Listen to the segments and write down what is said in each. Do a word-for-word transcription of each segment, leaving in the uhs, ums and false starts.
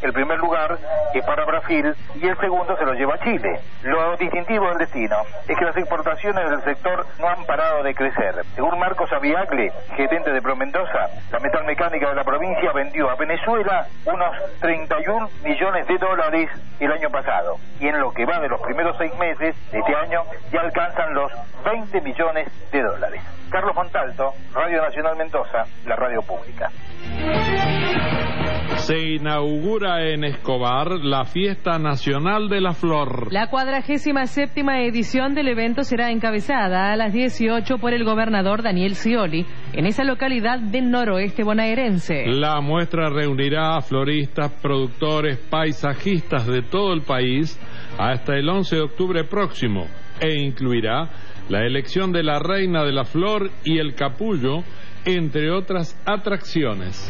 El primer lugar es para Brasil y el segundo se lo lleva Chile. Lo distintivo del destino es que las exportaciones del sector no han parado de crecer. Según Marcos Aviagle, gerente de Promendoza, la metalmecánica de la provincia vendió a Venezuela unos treinta y un millones de dólares el año pasado. Y en lo que va de los primeros seis meses de este año ya alcanzan los veinte millones de dólares. Carlos Montalto, Radio Nacional Mendoza, la radio pública. Se inaugura en Escobar la Fiesta Nacional de la Flor. La cuadragésima séptima edición del evento será encabezada a las dieciocho por el gobernador Daniel Scioli, en esa localidad del noroeste bonaerense. La muestra reunirá a floristas, productores, paisajistas de todo el país hasta el once de octubre próximo e incluirá la elección de la reina de la flor y el capullo, entre otras atracciones.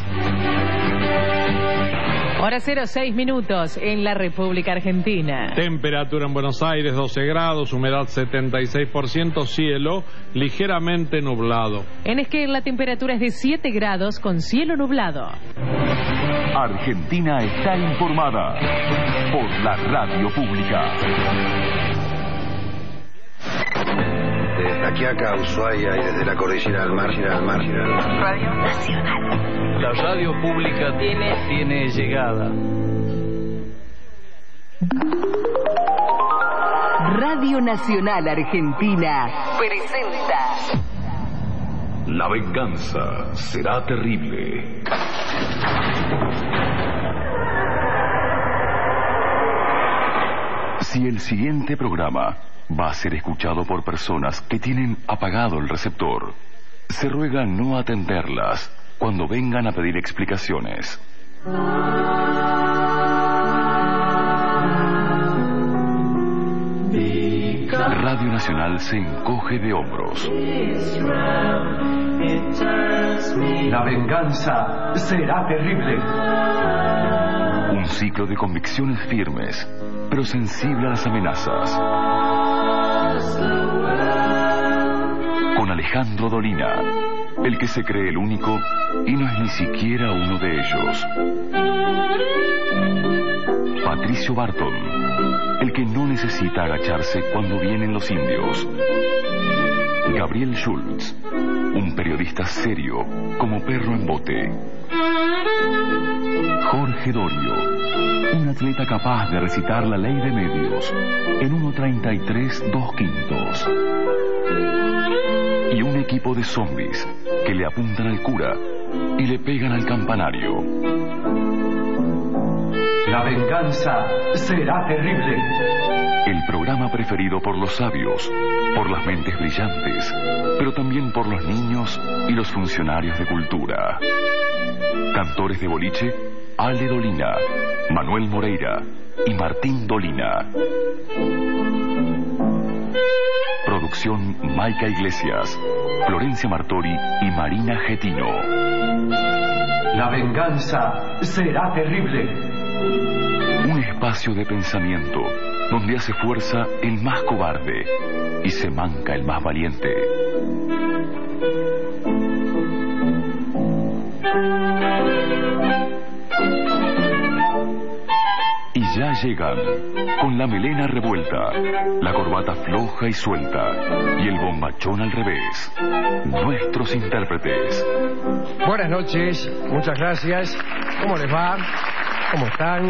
Hora cero seis minutos en la República Argentina. Temperatura en Buenos Aires doce grados, humedad setenta y seis por ciento, cielo ligeramente nublado. En Esquel la temperatura es de siete grados con cielo nublado. Argentina está informada por la radio pública. Desde Taquiaca, Ushuaia y desde la cordillera al mar, al mar. Radio Nacional. La radio pública tiene, tiene llegada. Radio Nacional Argentina presenta La venganza será terrible. Si el siguiente programa va a ser escuchado por personas que tienen apagado el receptor, se ruega no atenderlas cuando vengan a pedir explicaciones. Radio Nacional se encoge de hombros. La venganza será terrible. Un ciclo de convicciones firmes, pero sensible a las amenazas. Con Alejandro Dolina, el que se cree el único y no es ni siquiera uno de ellos. Patricio Barton, el que no necesita agacharse cuando vienen los indios. Gabriel Schultz, un periodista serio como perro en bote. Jorge Dorio, un atleta capaz de recitar la ley de medios en uno treinta y tres dos quintos. Y un equipo de zombies que le apuntan al cura y le pegan al campanario. La venganza será terrible. El programa preferido por los sabios, por las mentes brillantes, pero también por los niños y los funcionarios de cultura. Cantores de boliche, Ale Dolina, Manuel Moreira y Martín Dolina. Producción Maica Iglesias, Florencia Martori y Marina Getino. La venganza será terrible. Un espacio de pensamiento donde hace fuerza el más cobarde y se manca el más valiente. Y ya llegan, con la melena revuelta, la corbata floja y suelta y el bombachón al revés, nuestros intérpretes. Buenas noches, muchas gracias. ¿Cómo les va? ¿Cómo están?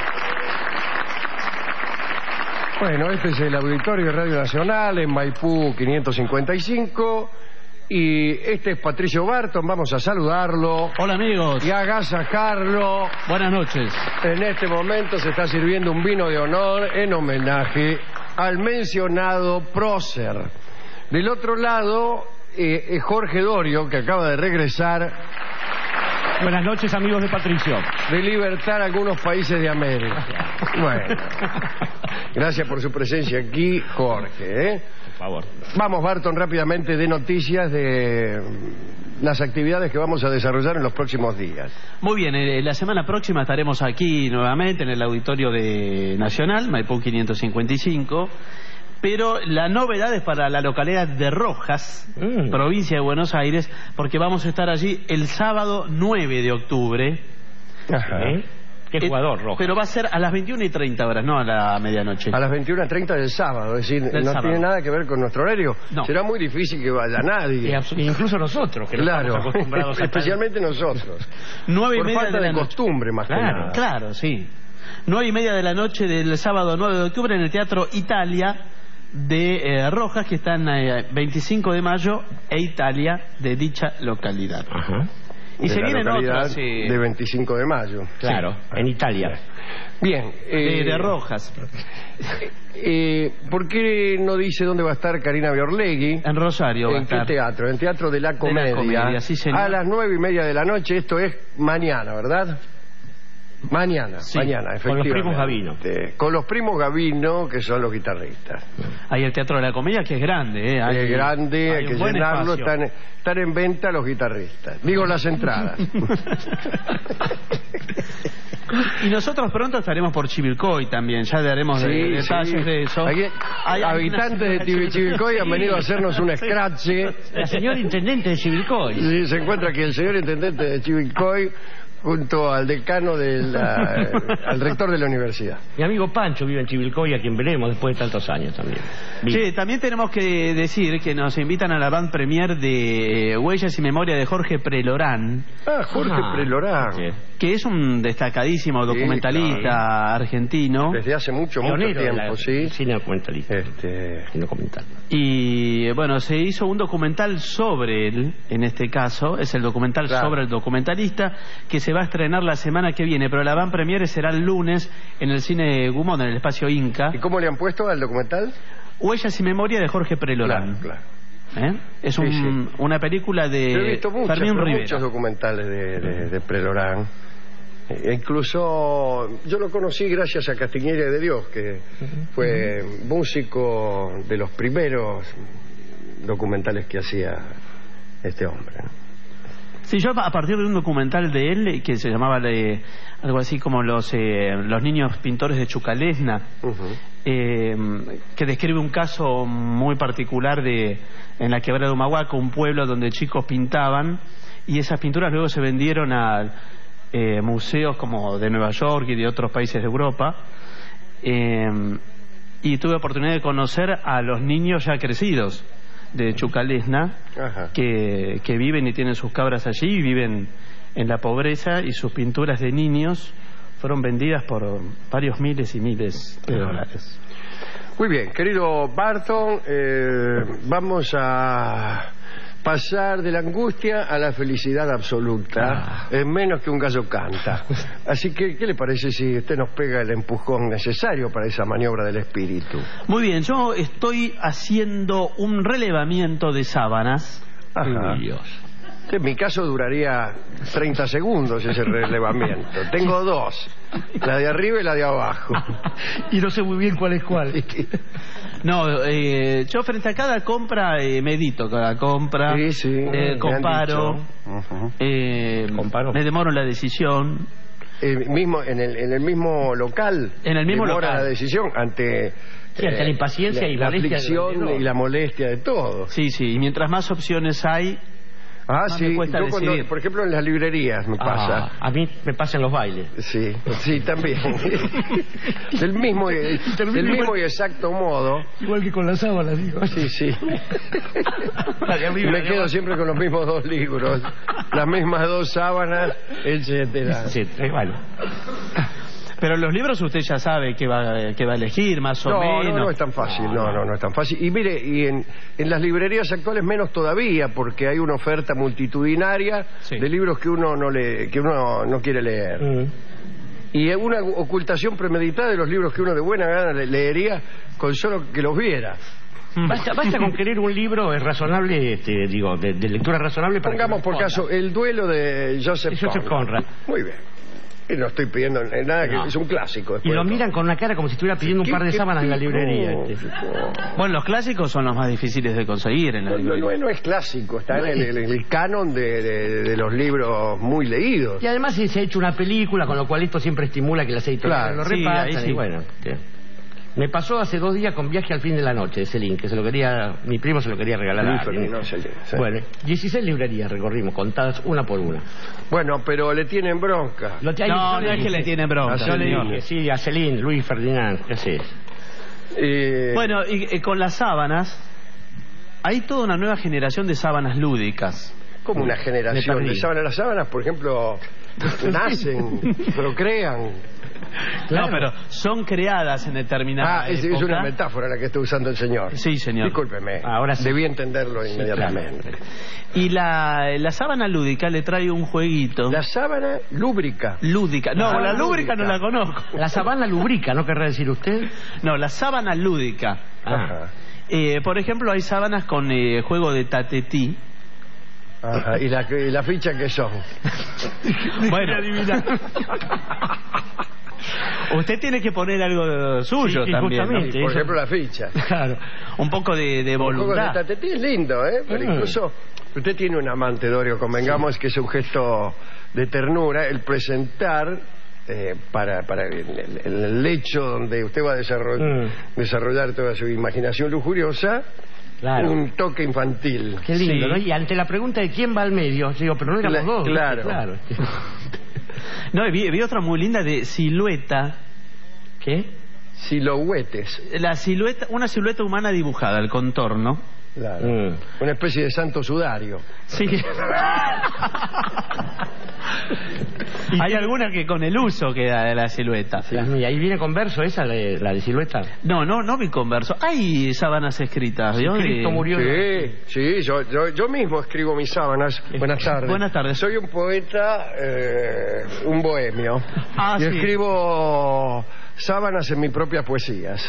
Bueno, este es el auditorio de Radio Nacional en Maipú quinientos cincuenta y cinco. Y este es Patricio Barton, vamos a saludarlo. Hola amigos. Y agasajarlo. Buenas noches. En este momento se está sirviendo un vino de honor en homenaje al mencionado prócer. Del otro lado, eh, es Jorge Dorio, que acaba de regresar. Buenas noches amigos de Patricio. De libertar algunos países de América. Bueno, gracias por su presencia aquí, Jorge, ¿eh? Por favor. Vamos, Barton, rápidamente de noticias de las actividades que vamos a desarrollar en los próximos días. Muy bien, eh, la semana próxima estaremos aquí nuevamente en el auditorio de Nacional, Maipú quinientos cincuenta y cinco. Pero la novedad es para la localidad de Rojas, mm. provincia de Buenos Aires, porque vamos a estar allí el sábado nueve de octubre. Ajá. ¿Eh? Qué jugador, Rojas. Pero va a ser a las veintiuna y treinta horas, no a la medianoche. A las veintiuna y treinta del sábado, es decir, Del no sábado. tiene nada que ver con nuestro horario. No. Será muy difícil que vaya nadie. Y abs- incluso nosotros, que no Claro, estamos acostumbrados a tal- especialmente nosotros. Nueve y Por media falta de la de noche. costumbre, más que Claro. nada. Claro, sí. Nueve y media de la noche del sábado nueve de octubre en el Teatro Italia de eh, Rojas, que está en eh, veinticinco de mayo, e Italia de dicha localidad. Ajá. Y De se la vienen localidad otras eh, de veinticinco de mayo. Claro, en Italia. Bien. de, eh, de Rojas. eh, ¿Por qué no dice dónde va a estar Karina Biorlegui? En Rosario va a ¿En qué estar. teatro? En Teatro de la la Comedia. Comedia, sí, señor. A las nueve y media de la noche, esto es mañana, ¿verdad? Mañana, Sí, mañana, con los efectivamente. primos Gavino. Con los primos Gavino, que son los guitarristas. Hay el Teatro de la Comedia, que es grande. ¿eh? Hay, Es grande, hay, hay que un buen llenarlo, espacio. están, están en venta los guitarristas. Digo, las entradas. Y nosotros pronto estaremos por Chivilcoy también, ya daremos de- Sí, detalles sí. de eso. Aquí, Hay- hay habitantes de una- Chivi- Chivilcoy han venido a hacernos un scratch. La señora intendente de Chivilcoy. Sí, se encuentra aquí el señor intendente de Chivilcoy junto al decano del ah, al rector de la universidad. Mi amigo Pancho vive en Chivilcoy, a quien veremos después de tantos años también. Vive. Sí, también tenemos que decir que nos invitan a la band premier de Huellas y Memoria de Jorge Prelorán, Ah, Jorge Ah, Prelorán. sí. que es un destacadísimo documentalista argentino. Desde hace mucho, mucho Pionero de tiempo, la- sí. Cine documentalista. Este, Cine documental. Y bueno, se hizo un documental sobre él, en este caso, es el documental Claro. sobre el documentalista, que se va a estrenar la semana que viene, pero la van premiere será el lunes en el cine Gumón, en el espacio Inca. ¿Y cómo le han puesto al documental? Huellas y Memoria de Jorge Prelorán. Claro, claro. ¿Eh? Es Sí, un- sí. una película de Yo he visto muchos, Fermín pero Rivera. muchos documentales de, de, de Prelorán. E incluso yo lo conocí gracias a Castiñeira de Dios, que fue músico de los primeros documentales que hacía este hombre, ¿no? Sí, yo a partir de un documental de él que se llamaba de, algo así como los eh, los niños pintores de Chucalesna, Ujú. eh, que describe un caso muy particular de en la quebrada de Humahuaca, un pueblo donde chicos pintaban y esas pinturas luego se vendieron a eh, museos como de Nueva York y de otros países de Europa. Eh, y tuve oportunidad de conocer a los niños ya crecidos de Chucalesna, Ajá. que, que viven y tienen sus cabras allí y viven en la pobreza, y sus pinturas de niños fueron vendidas por varios miles y miles de dólares. Muy bien, querido Barton, eh, vamos a pasar de la angustia a la felicidad absoluta, Ah. en menos que un gallo canta. Así que, ¿qué le parece si usted nos pega el empujón necesario para esa maniobra del espíritu? Muy bien, yo estoy haciendo un relevamiento de sábanas. Ajá. Ay, Dios. En mi caso duraría treinta segundos ese relevamiento. Tengo dos, la de arriba y la de abajo. Y no sé muy bien cuál es cuál. No, eh, yo frente a cada compra eh, medito cada compra, Sí, sí, eh, me han comparo, dicho. Ujú. eh, Comparo. me demoro en la decisión. El mismo, en, el, en el mismo local. En el mismo demora local. la decisión ante, Sí, ante la impaciencia y la molestia del aflicción vendedor. y la molestia de todos. Sí, sí, y mientras más opciones hay, Ah, Más sí. me cuesta Yo cuando, decidir. por ejemplo, en las librerías me pasa. Ah, a mí me pasan los bailes. Sí, sí, también. del mismo, y- del mismo y exacto modo. Igual que con las sábanas, digo. Sí, sí. La de arriba, Me la de quedo abajo. siempre con los mismos dos libros, las mismas dos sábanas, etcétera. Sí, eh, bueno. pero los libros usted ya sabe que va, que va a elegir más o No, menos. no, no es tan fácil, no, no, no es tan fácil. Y mire, y en, en las librerías actuales menos todavía, porque hay una oferta multitudinaria Sí. de libros que uno no le, que uno no quiere leer. Mm. Y una ocultación premeditada de los libros que uno de buena gana le- leería con solo que los viera. Basta, basta con querer un libro es razonable, este, digo, de, de lectura razonable para que Pongamos me por responda. caso El duelo de Joseph, De Joseph Conrad. Muy bien. Y no estoy pidiendo nada, que No. es un clásico. Y después lo de todo. miran con una cara como si estuviera pidiendo un ¿Qué- par de qué sábanas en la pico? librería. este. Bueno, los clásicos son los más difíciles de conseguir en la No, no, librería. no, no es clásico, está en el, el- el canon de, de- de los libros muy leídos. Y además se ha hecho una película, con lo cual esto siempre estimula que las editoriales Claro, lo sí, repartan. ahí sí. Y bueno, que- Me pasó hace dos días con Viaje al fin de la noche de Celine, que se lo quería, mi primo se lo quería regalar a alguien. No, Celine, sí. Bueno, dieciséis librerías recorrimos, contadas una por una. Bueno, pero le tienen bronca. Lo te- no, no es que le tienen bronca. Yo le dije, sí, a Celine, Luis Ferdinand, ¿qué haces? Eh... Bueno, y, y con las sábanas, hay toda una nueva generación de sábanas lúdicas. Como una generación de sábanas. Las sábanas, por ejemplo, nacen, procrean. Claro. No, pero son creadas en determinada Ah, es, es una metáfora la que está usando el señor. Sí, señor. Discúlpeme. Ahora sí. Debí entenderlo Sí, inmediatamente. claro. Y la, la sábana lúdica le trae un jueguito. La sábana lúbrica. Lúdica. No, Ah, la lúbrica lúbrica. no la conozco. La sábana lubrica, ¿no querrá decir usted? No, la sábana lúdica. Ajá. Eh, por ejemplo, hay sábanas con eh, juego de tatetí. Ajá. ¿Y la, y la ficha qué son? Bueno. Usted tiene que poner algo suyo Sí, sí, también, ¿no? justamente. Por eso- ejemplo, la ficha. Claro. Un poco de, de Un poco de voluntad. tatetí es lindo, ¿eh? Pero Mm. incluso usted tiene un amante, Dorio, convengamos que es un gesto de ternura el presentar eh, para, para el, el- el lecho donde usted va a desarrollar, Mm. desarrollar toda su imaginación lujuriosa, Claro. un toque infantil. Qué lindo, Sí. ¿no? Y ante la pregunta de quién va al medio, yo digo, pero no éramos Cla- dos. ¿viste? claro. claro. No, y vi, vi otra muy linda de silueta. ¿Qué? Siluetes. La silueta, una silueta humana dibujada, el contorno. Claro. Mm. Una especie de santo sudario. Sí. Hay alguna que con el uso queda de la silueta. Las mías. ¿Ahí viene con verso esa, la de, la de silueta? No, no, no vi converso. Hay sábanas escritas, ¿vio? Sí, Cristo De- murió. Sí, sí, yo, yo, yo mismo escribo mis sábanas. Buenas tardes. Buenas tardes. Soy un poeta, eh, un bohemio. Ah, y sí. escribo sábanas en mis propias poesías.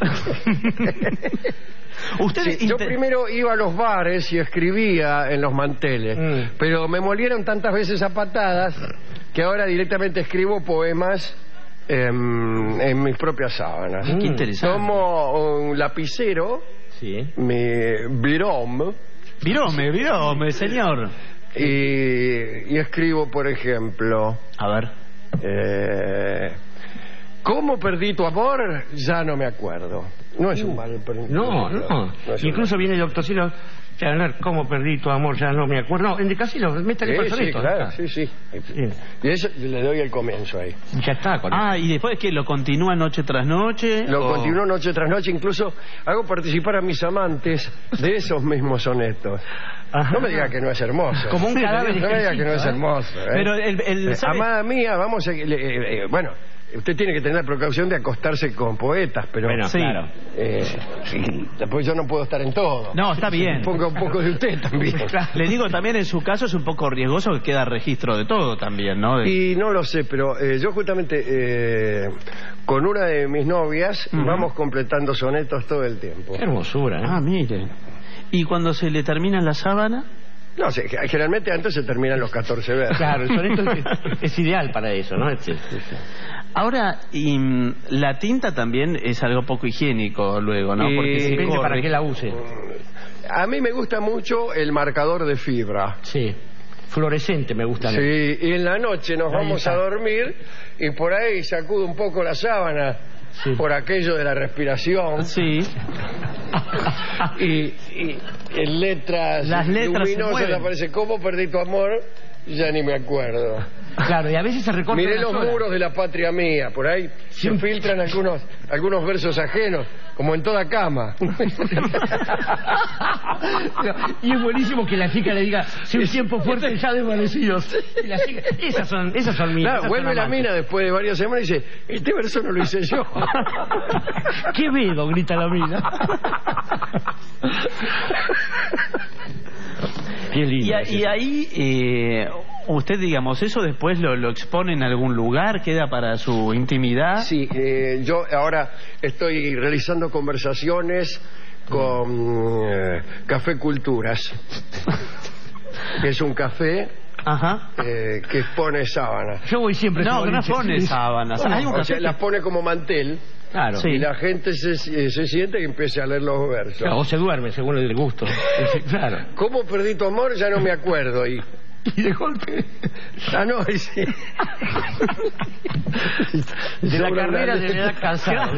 Usted Sí, yo inte- primero iba a los bares y escribía en los manteles, Mm. pero me molieron tantas veces a patadas que ahora directamente escribo poemas en, en mis propias sábanas. Qué interesante. Tomo un lapicero, Sí. mi birom, Virome, virome, señor. y, y escribo, por ejemplo, A ver. eh, ¿cómo perdí tu amor? Ya no me acuerdo. No es un mal... No, no. es un Incluso mal- viene el doctor Silo. A ver, ¿cómo perdí tu amor? Ya no me acuerdo. No, en de Casilo, métale Sí, por sí, soneto. claro, Ah, sí, sí. sí. Y eso le doy el comienzo ahí. Ya está con Ah, y después que lo continúa noche tras noche. Lo o- continúo noche tras noche, incluso hago participar a mis amantes de esos mismos sonetos. Ajá. No me diga que no es hermoso. Como un cadáver No me diga que no es exquisito, ¿eh? hermoso. ¿eh? Pero el, el- Eh, ¿sabe? amada mía, vamos a... eh, eh, bueno, usted tiene que tener la precaución de acostarse con poetas, pero... Bueno, Sí. claro. eh, después yo no puedo estar en todo. No, está bien. Ponga un poco de usted también. Le digo también, en su caso es un poco riesgoso que queda registro de todo también, ¿no? De- Y no lo sé, pero eh, yo justamente eh, con una de mis novias Ujú. vamos completando sonetos todo el tiempo. Qué hermosura, ¿eh? Ah, mire. ¿Y cuando se le termina la sábana? No sé, generalmente antes se terminan los catorce versos. Claro, el soneto es, es ideal para eso, ¿no? Este- este- Ahora, y, mm, la tinta también es algo poco higiénico luego, ¿no? Y- Porque se Depende corre. para qué la use. A mí me gusta mucho el marcador de fibra. Sí. Fluorescente me gusta. a mí. Sí, y en la noche nos Ahí vamos está. a dormir y por ahí sacudo un poco la sábana Sí. por aquello de la respiración. Sí. Y, y en letras, Las letras se luminosas mueven. aparece ¿cómo perdí tu amor? Ya ni me acuerdo. Claro, y a veces se recorta Miré una los sola. muros de la patria mía, por ahí se filtran algunos algunos versos ajenos, como en toda cama. Y es buenísimo que la chica le diga, si un tiempo fuerte ya desvanecido. Y la chica, esas son, esas son mías. Claro, esas vuelve son la amantes. mina después de varias semanas y dice, este verso no lo hice yo. ¿Qué veo? Grita la mina. Qué lindo. Y, a- y ahí, eh, usted, digamos, eso después lo, lo expone en algún lugar, queda para su intimidad. Sí, eh, yo ahora estoy realizando conversaciones con eh, Café Culturas, que es un café Ajá. eh, que expone sábanas. Yo voy siempre. No, a ese no boliche. pone Sí. sábanas. Hay un O café sea, que- las pone como mantel Claro. Sí. y la gente se, eh, se siente y empieza a leer los versos. Claro, o se duerme según el gusto. Sí, claro. ¿Cómo perdí tu amor? Ya no me acuerdo. Y Y de golpe... Ah, no, sí. De la carrera se le da cansado.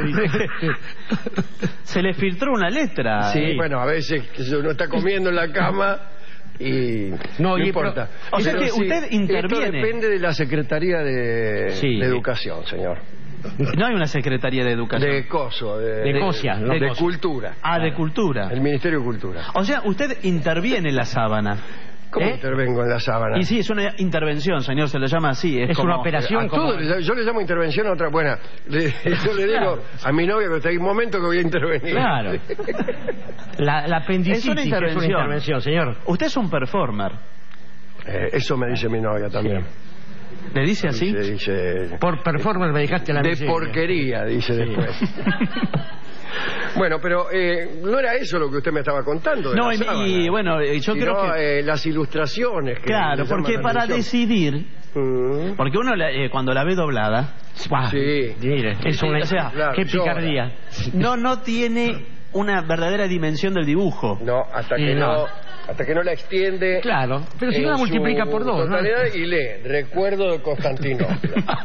Se le filtró una letra. Sí, sí, bueno, a veces uno está comiendo en la cama y no, no y importa. Pero, o sea que sí, usted interviene. Esto depende de la Secretaría de, sí. de Educación, señor. No hay una Secretaría de Educación. De coso, de, de, de Cosia, de, ¿no? de, de Cultura. Ah, de Cultura. El Ministerio de Cultura. O sea, usted interviene en la sábana. ¿Cómo ¿Eh? intervengo en la sábana? Y sí, es una intervención, señor, se lo llama así. Es, es como, una operación. A como... todo, yo le llamo intervención a otra. Buena, le, yo le digo Claro. a mi novia que está ahí un momento que voy a intervenir. Claro. La, la apendicitis Es una intervención. es una intervención, señor. Usted es un performer. Eh, eso me dice mi novia también. Sí. ¿Le dice así? Dice, dice, Por performer me dejaste la de miseria. porquería, dice Sí. después. Bueno, pero eh, no era eso lo que usted me estaba contando. De No, la y, sábana, y, bueno, yo sino, creo que... eh, las ilustraciones. Que Claro, le llaman porque la para atención. decidir... Mm. Porque uno la- eh, cuando la ve doblada... Buah, Sí. Mire, es una... O sea, claro, qué llora. picardía. No, no tiene una verdadera dimensión del dibujo. No, hasta que Y no. no. hasta que no la extiende. Claro, pero si no la en multiplica su por dos, ¿no? totalidad y lee Recuerdo de Constantinopla.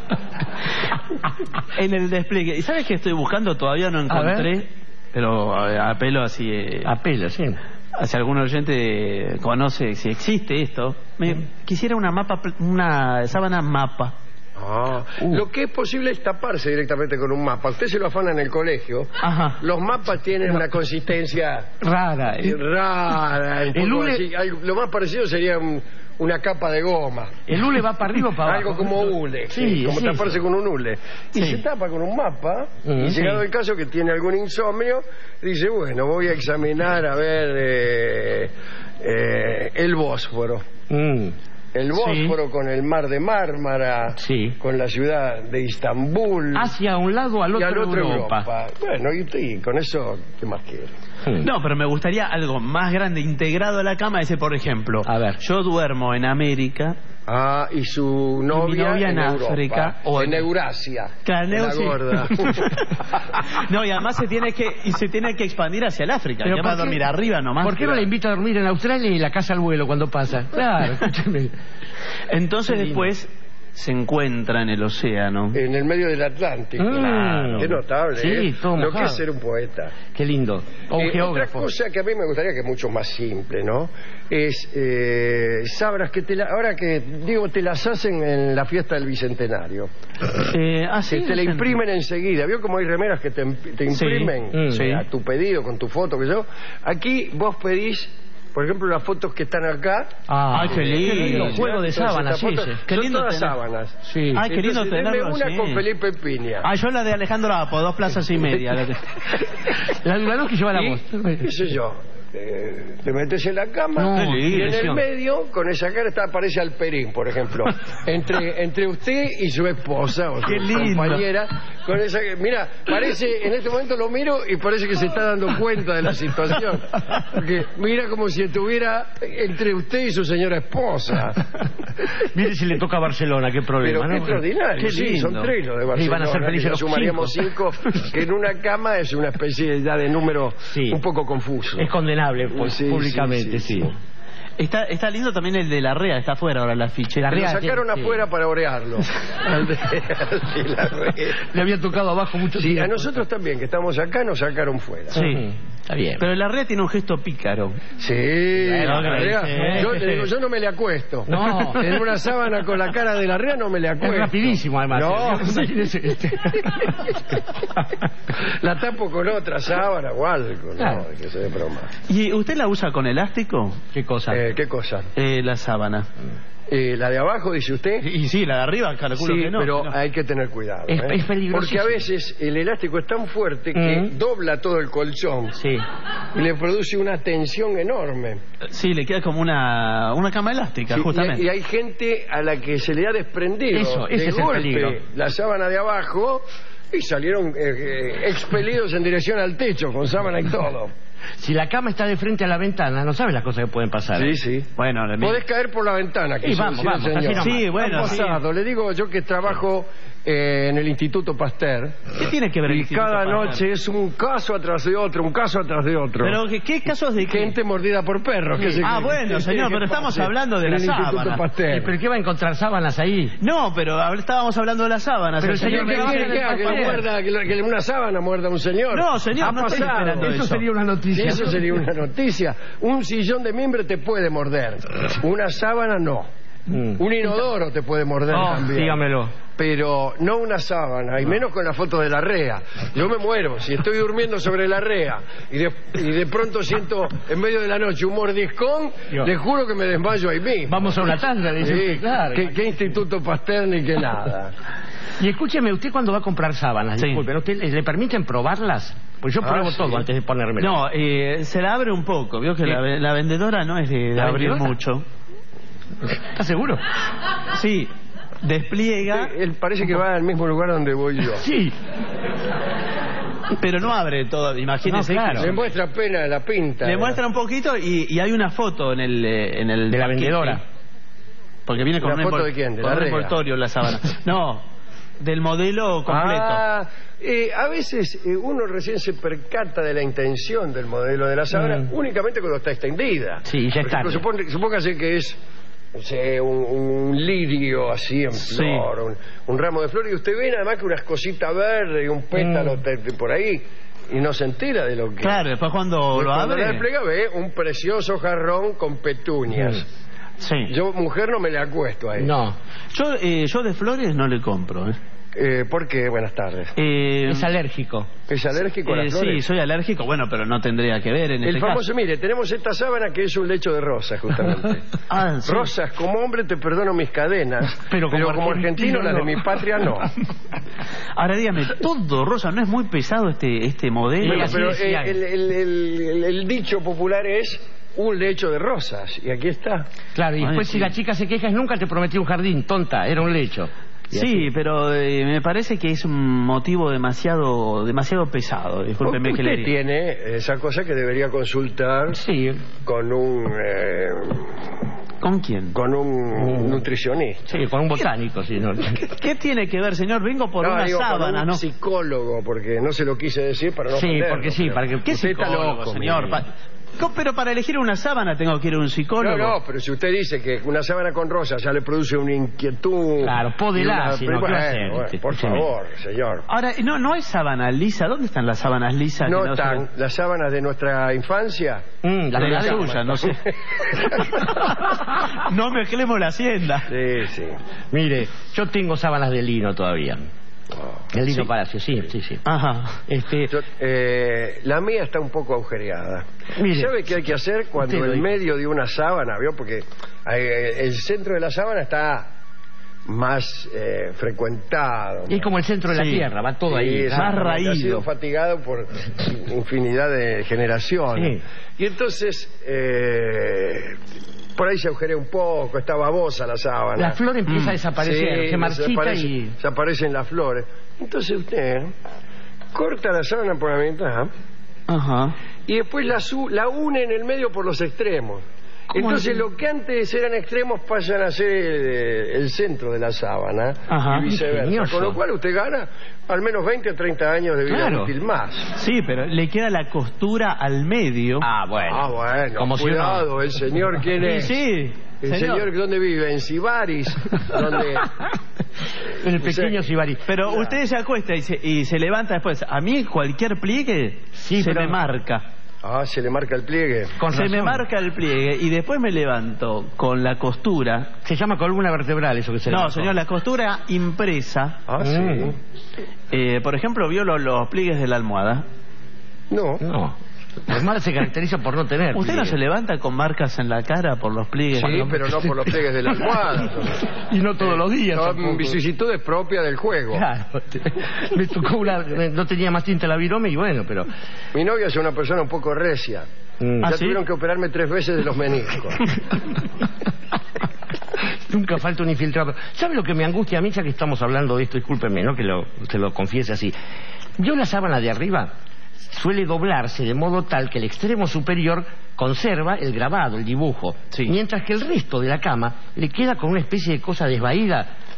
En el despliegue. ¿Y sabes qué estoy buscando? Todavía no A encontré, ver. pero a- apelo así... eh, Apela, sí. si algún oyente conoce si existe esto, me quisiera una mapa, pl- una sábana mapa. Ah, Uh. Lo que es posible es taparse directamente con un mapa. Usted se lo afana en el colegio. Ajá. Los mapas tienen una consistencia Rara. eh, rara. un el poco hule- así. Algo- Lo más parecido sería un- una capa de goma. El hule va para arriba o para abajo. Algo como hule, Sí, sí, como sí, taparse sí. con un hule. Y Sí. se tapa con un mapa, Mm, y llegado sí. el caso que tiene algún insomnio, dice, bueno, voy a examinar a ver eh, eh, el Bósforo. Mm. El Bósforo con el mar de Mármara, Sí. con la ciudad de Istambul Hacia un lado al y otro, al otro Europa. Europa. Bueno, y, y con eso, ¿qué más quiere? Mm. No, pero me gustaría algo más grande, integrado a la cama, ese por ejemplo. A ver. Yo duermo en América. Ah, y su novia, novia en Europa, África, o o en en- Eurasia, Claro, en la Neo, sí. gorda. No, y además se tiene que y se tiene que expandir hacia el África. Pero Ya ¿por va a qué- dormir arriba nomás. ¿Por qué no la invita a dormir en Australia y la casa al vuelo cuando pasa? Claro, escúcheme. Entonces Qué lindo. después se encuentra en el océano. En el medio del Atlántico. Mm. Qué notable, Sí, ¿eh? todo Lo que mojado. es ser un poeta. Qué lindo. O un Eh, otra geógrafo. cosa que a mí me gustaría, que es mucho más simple, ¿no? Es eh, sabras que te la, ahora que digo te las hacen en la fiesta del Bicentenario. Eh, ah, sí, Que te la no sé. imprimen enseguida. ¿Vio cómo hay remeras que te, te imprimen Mm. eh, Sí. a tu pedido, con tu foto, que yo? Aquí vos pedís, por ejemplo, las fotos que están acá. Ah, Ay, qué lindo. Juego de Entonces, sábanas, estas sí, fotos sí. Qué son lindo todas tener- sábanas. Sí. Ay, qué lindo Entonces, denme tenerlo, una sí. con Felipe Piña. Ah, yo la de Alejandro Apo, dos plazas y media. La que- La Duranó que lleva la Y, voz. qué sé yo, eh, te metes en la cama No, y qué en el lesión. medio, con esa cara, está, aparece Alperín, por ejemplo. entre, entre usted y su esposa o su Qué lindo. compañera. Con esa, mira, parece, en este momento lo miro y parece que se está dando cuenta de la situación. Porque mira como si estuviera entre usted y su señora esposa. Mire si le toca a Barcelona, qué problema, Pero qué ¿no? extraordinario, Qué sí, lindo. son tres los de Barcelona. Y van a ser felices que ya los sumaríamos cinco. Que en una cama es una especie de, ya de número Sí. un poco confuso. Es condenable pues, Sí, sí, públicamente, sí, sí. sí. Está, está lindo también el de la Rea, está afuera ahora la ficha. La Lo Rea sacaron tiene- sí. afuera para orearlo. Al de- al de la red. Le había tocado abajo mucho Sí, tiempo. a nosotros también, que estamos acá, nos sacaron fuera. Sí. Ujú, está bien. Pero la Rea tiene un gesto pícaro. Sí, Bueno, la rea. sí. Yo le digo, yo no me le acuesto. No. En una sábana con la cara de la rea no me le acuesto. Es rapidísimo, además. No. Imagínese, este. La tapo con otra sábana o algo, Claro. no, que se dé broma. ¿Y usted la usa con elástico? ¿Qué cosa? Eh, ¿Qué cosa? Eh, la sábana. Eh, ¿La de abajo, dice usted? Y sí, la de arriba, calculo Sí, que no. pero no. hay que tener cuidado. Es- ¿eh? es peligrosísimo. Porque a veces el elástico es tan fuerte que Mm. dobla todo el colchón Sí. y le produce una tensión enorme. Sí, le queda como una, una cama elástica, Sí, justamente. y, y hay gente a la que se le ha desprendido Eso, ese de es el golpe peligro. la sábana de abajo y salieron eh, eh, expelidos en dirección al techo con sábana y todo. Si la cama está de frente a la ventana, no sabes las cosas que pueden pasar. Sí, sí. Bueno, le- Podés caer por la ventana, Y quiso vamos, decir el vamos, así señor. nomás. Sí, bueno, Han sí. pasado. Le digo yo que trabajo eh, en el Instituto Pasteur. ¿Qué tiene que ver el Y Instituto cada Pasteur? noche es un caso atrás de otro, un caso atrás de otro. ¿Pero qué, qué casos de qué? Gente mordida por perros. Que se- Ah, bueno, que- señor, que pero estamos pase hablando de en la el Instituto sábana. Pasteur. Eh, ¿Pero qué va a encontrar sábanas ahí? No, pero hab- estábamos hablando de las sábanas. Pero el el señor señor ¿Qué me que dice quiere que haga? Que, lo muerda, que, lo- que una sábana muerda a un señor. No, señor, Ha no estoy pasado. esperando Eso eso. sería una noticia. Eso sería una noticia. Un sillón de mimbre te puede morder. Una sábana no. Mm. Un inodoro te puede morder Oh, también. dígamelo. Pero no una sábana, y menos con la foto de la rea. Yo me muero. Si estoy durmiendo sobre la rea y de, y de pronto siento en medio de la noche un mordiscón, Yo. le juro que me desmayo ahí mismo. Vamos a una tanda, dice Sí, usted, claro. ¿Qué, qué Instituto Pasteur ni qué nada? Y escúcheme, usted cuando va a comprar sábanas, Sí. disculpe, ¿usted le, le permiten probarlas? Pues yo Ah, pruebo sí. todo antes de ponérmelo. No, eh, se la abre un poco. Vio que ¿Qué? la, ve- la vendedora no es de, de ¿La abrir vendedora? mucho. ¿Estás seguro? Sí, despliega, Él parece que va al mismo lugar donde voy yo. Sí. pero no abre todo. Imagínese. No, claro. que- Le muestra pena la pinta. Le muestra un poquito y, y hay una foto en el eh, en el De la paquete. vendedora. Porque viene con ¿Una un, foto envol- de quién? ¿De con la un Rega? envoltorio la sábana. No, del modelo completo. Ah, eh, a veces eh, uno recién se percata de la intención del modelo de la sábana Mm. únicamente cuando está extendida. Sí, ya Por está. ejemplo, supone- supóngase que es no sé, un, un lirio así en Sí. flor, un, un ramo de flor, y usted ve nada más que unas cositas verdes y un pétalo Mm. de- de por ahí, y no se entera de lo que... Claro, después cuando Pues lo cuando abre. la despliega ve un precioso jarrón con petunias. Sí. Yo, mujer, no me le acuesto ahí. No. Yo, eh, yo de flores no le compro. ¿eh? Eh, ¿Por qué? Buenas tardes. Eh, Es alérgico. ¿Es alérgico a eh, las sí, flores? soy alérgico, bueno, pero no tendría que ver en El este famoso, caso. mire, tenemos esta sábana que es un lecho de rosas, justamente. Ah, sí. Rosas, como hombre te perdono mis cadenas, Pero pero como como, argentino, argentino, las de no. mi patria no. Ahora dígame, todo rosa, ¿no es muy pesado este este modelo? Bueno, así pero decían. eh, el, el- el- el- el dicho popular es un lecho de rosas, y aquí está. Claro, y Ay, después sí. si la chica se queja, nunca te prometí un jardín, tonta, era un lecho. Y así. Sí, pero eh, me parece que es un motivo demasiado demasiado pesado. Discúlpeme que le Usted diga. tiene esa cosa que debería consultar Sí. con un eh, ¿Con quién? con un nutricionista. Sí, con un botánico, sí. No. ¿Qué tiene que ver, señor? Vengo por No, una digo, con sábana, un ¿no? psicólogo, porque no se lo quise decir para no Sí, ofenderlo, porque sí, pero para que- ¿Qué usted está psicólogo, loco, señor? mire. Pa- ¿Cómo? Pero para elegir una sábana tengo que ir a un psicólogo. No, no, pero si usted dice que una sábana con rosas ya le produce una inquietud... Claro, pódela, y una- si no, ¿qué bueno, va a hacer? bueno, por Escúcheme. favor, señor. Ahora, no, no hay sábana lisa. ¿Dónde están las sábanas lisas? ¿No que se están ven? las sábanas de nuestra infancia? Mm, La de la verdad. suya, no sé. No mezclemos la hacienda. Sí, sí. Mire, yo tengo sábanas de lino todavía. El lino ¿Sí? Palacio, sí, sí, sí. Ajá. Este, Yo, eh, la mía está un poco agujereada. Mire. ¿Sabe qué hay que hacer cuando Usted lo en dice. medio de una sábana, vio? Porque eh, el centro de la sábana está más eh, frecuentado. es como el centro de la Sí. tierra, va todo Sí, ahí. exactamente. raído. Ha sido fatigado por infinidad de generaciones. Sí. Y entonces, eh, por ahí se agujerea un poco, está babosa la sábana. La flor empieza Mm. a desaparecer, Sí, se marchita desaparece- y... desaparecen las flores. Entonces usted corta la sábana por la mitad Ajá. y después la, su- la une en el medio por los extremos. ¿Cómo Entonces así? lo que antes eran extremos pasan a ser el, el centro de la sábana Ajá. y viceversa. Ingenioso. Con lo cual usted gana al menos veinte o treinta años de vida Claro. útil más. Sí, pero le queda la costura al medio. Ah, bueno. Ah, bueno, Como si cuidado, uno- el señor quién Sí, es. sí. El señor, ¿dónde vive? En Sibaris, donde... El pequeño Sibari. Pero Claro. usted se acuesta y se, y se levanta después. A mí cualquier pliegue Sí, se pero- me marca. Ah, se le marca el pliegue. Con se razón. me marca el pliegue y después me levanto con la costura. Se llama columna vertebral eso que se le No, marcó. señor, la costura impresa. Ah, Mm. sí. Eh, por ejemplo, vio los, los pliegues de la almohada. No. No. La almohada se caracteriza por no tener. ¿Usted no pliegue. se levanta con marcas en la cara por los pliegues? Sí, pero no por los pliegues de la almohada. Y no todos los días. Son tampoco. vicisitudes propias del juego. Claro. Me tocó una... No tenía más tinta la virome y bueno, pero... Mi novia es una persona un poco recia. Mm. Ya ¿Ah, sí? tuvieron que operarme tres veces de los meniscos. Nunca falta un infiltrado. ¿Sabe lo que me angustia a mí, ya que estamos hablando de esto? Discúlpeme, ¿no? Que lo, usted lo confiese así. Yo la sábana de arriba suele doblarse de modo tal que el extremo superior conserva el grabado, el dibujo, Sí. mientras que el resto de la cama le queda con una especie de cosa desvaída,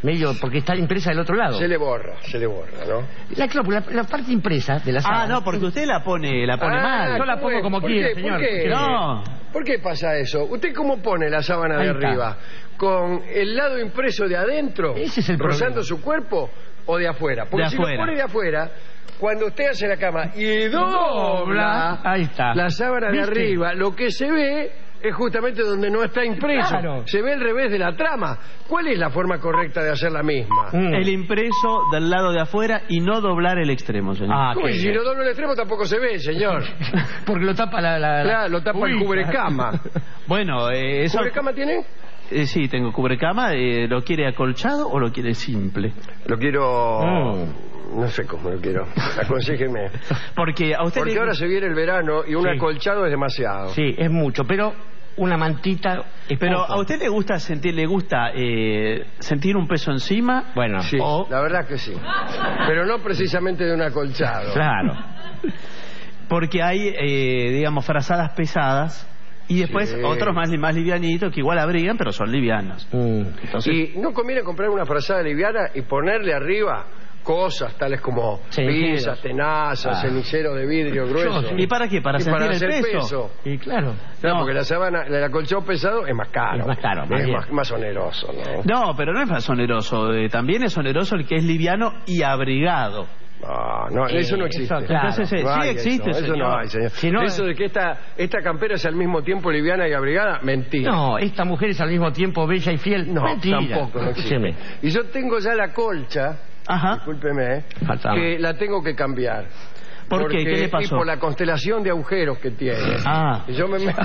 medio, porque está impresa del otro lado. Se le borra, se le borra, ¿no? La, la, la parte impresa de la sábana. Ah, no, porque usted la pone, la pone Ah, mal. Yo la pongo como ¿por quiera, qué? señor. ¿Por qué? No. ¿Por qué pasa eso? ¿Usted cómo pone la sábana de Ahí está. arriba? ¿Con el lado impreso de adentro? Ese es el ¿rozando problema. su cuerpo o de afuera? Porque De si afuera. lo pone de afuera, cuando usted hace la cama y dobla Ahí está. la sábana de ¿Viste? arriba, lo que se ve es justamente donde no está impreso. Claro. Se ve el revés de la trama. ¿Cuál es la forma correcta de hacer la misma? Mm. El impreso del lado de afuera y no doblar el extremo, señor. Ah, Uy, qué si bien. lo doblo el extremo tampoco se ve, señor. Porque lo tapa la... la, la- Claro, lo tapa el Uy, cubrecama. Bueno, eh, eso... ¿Cubrecama tiene? Eh, sí, tengo cubrecama. Eh, ¿Lo quiere acolchado o lo quiere simple? Lo quiero... Mm. No sé cómo lo quiero. Aconsíjeme. Porque a usted Porque le... ahora se viene el verano y un Sí. acolchado es demasiado. Sí, es mucho, pero una mantita es Pero poco. a usted le gusta sentir, le gusta eh, sentir un peso encima. Bueno, Sí, O- la verdad que sí. Pero no precisamente de un acolchado. claro. Porque hay, eh, digamos, frazadas pesadas y después Sí. otros más, más livianitos que igual abrigan, pero son livianos. Mm. Entonces, Y no conviene comprar una frazada liviana y ponerle arriba cosas tales como Ceniceros. pinzas, tenazas, Ah. ceniceros de vidrio grueso. ¿y para qué? ¿Para Y sentir para el hacer peso? peso. Y claro. Claro, No. porque la sábana, el acolchado pesado es más caro. Es más caro, más es bien. más, más oneroso, ¿no? No, pero no es más oneroso. eh, también es oneroso el que es liviano y abrigado. No, no, Eh, eso no existe. eso, claro. Entonces, eh, No sí hay existe, eso, eso no señor. hay, señor. Si no, eso de que esta, esta campera es al mismo tiempo liviana y abrigada, mentira. No, esta mujer es al mismo tiempo bella y fiel. No, Mentira. tampoco, no existe. Escúcheme. Y yo tengo ya la colcha, Ajá. discúlpeme, eh, Faltaba. que la tengo que cambiar. ¿Por Porque- qué? ¿Qué le Y pasó? por la constelación de agujeros que tiene. Ah. Y yo me meto,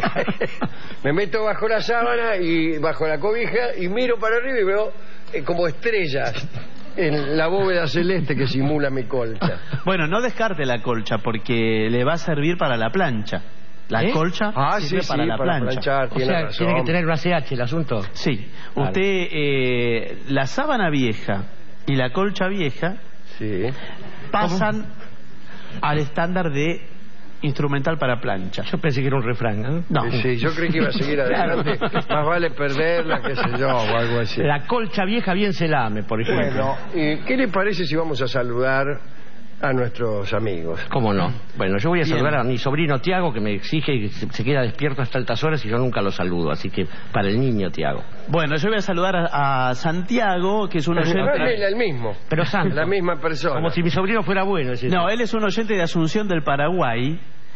me meto bajo la sábana y bajo la cobija y miro para arriba y veo eh, como estrellas en la bóveda celeste que simula mi colcha. Bueno, no descarte la colcha porque le va a servir para la plancha. La ¿Eh? colcha Ah, sirve sí, para sí, la para plancha. planchar, O tiene sea, razón. tiene que tener una C H el asunto. Sí. Vale. Usted, eh, la sábana vieja y la colcha vieja Sí. pasan al estándar de instrumental para plancha. Yo pensé que era un refrán, ¿no? No. Sí, yo creí que iba a seguir adelante. Más vale perderla, qué sé yo, o algo así. La colcha vieja bien se lame, por ejemplo. Bueno, ¿y qué le parece si vamos a saludar a nuestros amigos? ¿Cómo no? Bueno, yo voy a Bien. saludar a mi sobrino Tiago, que me exige y se, se queda despierto hasta altas horas y yo nunca lo saludo. Así que para el niño Tiago. Bueno, yo voy a saludar a, a Santiago, que es un No, es oyente... el mismo. Pero santo. La misma persona. Como si mi sobrino fuera bueno. ese- No, él es un oyente de Asunción del Paraguay,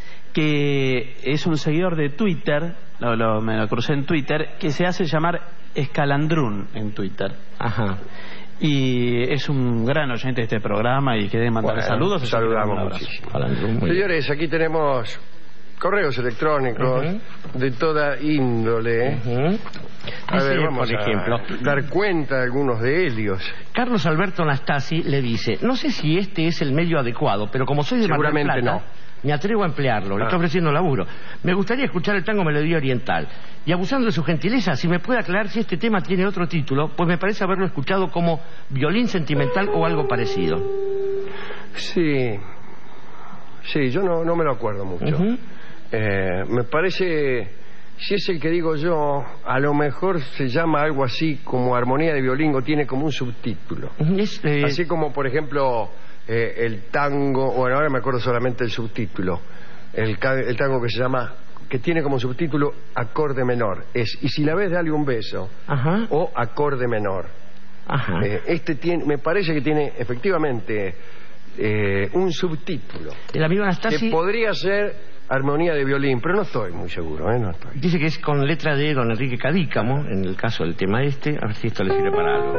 que es un seguidor de Twitter, lo, lo- me lo crucé en Twitter, que se hace llamar Escalandrún en Twitter. Ajá. Y es un gran oyente de este programa y quiere mandar Bueno, saludos. así que le mando un saludamos abrazo. muchísimo. Hablando muy bien. Señores, aquí tenemos correos electrónicos Ujú. de toda índole. Ujú. A ver, Dice, vamos por ejemplo, a dar cuenta de algunos de ellos. Carlos Alberto Anastasi le dice, no sé si este es el medio adecuado, pero como soy de Mar del Seguramente Plata, no. me atrevo a emplearlo, le Ah. estoy ofreciendo laburo. Me gustaría escuchar el tango Melodía Oriental. Y abusando de su gentileza, si me puede aclarar si este tema tiene otro título, pues me parece haberlo escuchado como Violín Sentimental o algo parecido. Sí, sí, yo no, no me lo acuerdo mucho. Ujú. Eh, me parece, si es el que digo yo, a lo mejor se llama algo así como Armonía de Violín o tiene como un subtítulo. Ujú, es, eh, Así como, por ejemplo, eh, el tango, bueno, ahora me acuerdo solamente el subtítulo, el, ca- el tango que se llama, que tiene como subtítulo Acorde Menor, es Y si la ves dale un beso, Ajá, o Acorde Menor. ajá. Eh, este tiene, me parece que tiene efectivamente eh, un subtítulo, El amigo que Anastasi podría ser Armonía de Violín, pero no estoy muy seguro, ¿eh? No estoy. dice que es con letra de don Enrique Cadícamo, en el caso del tema este, a ver si esto le sirve para algo.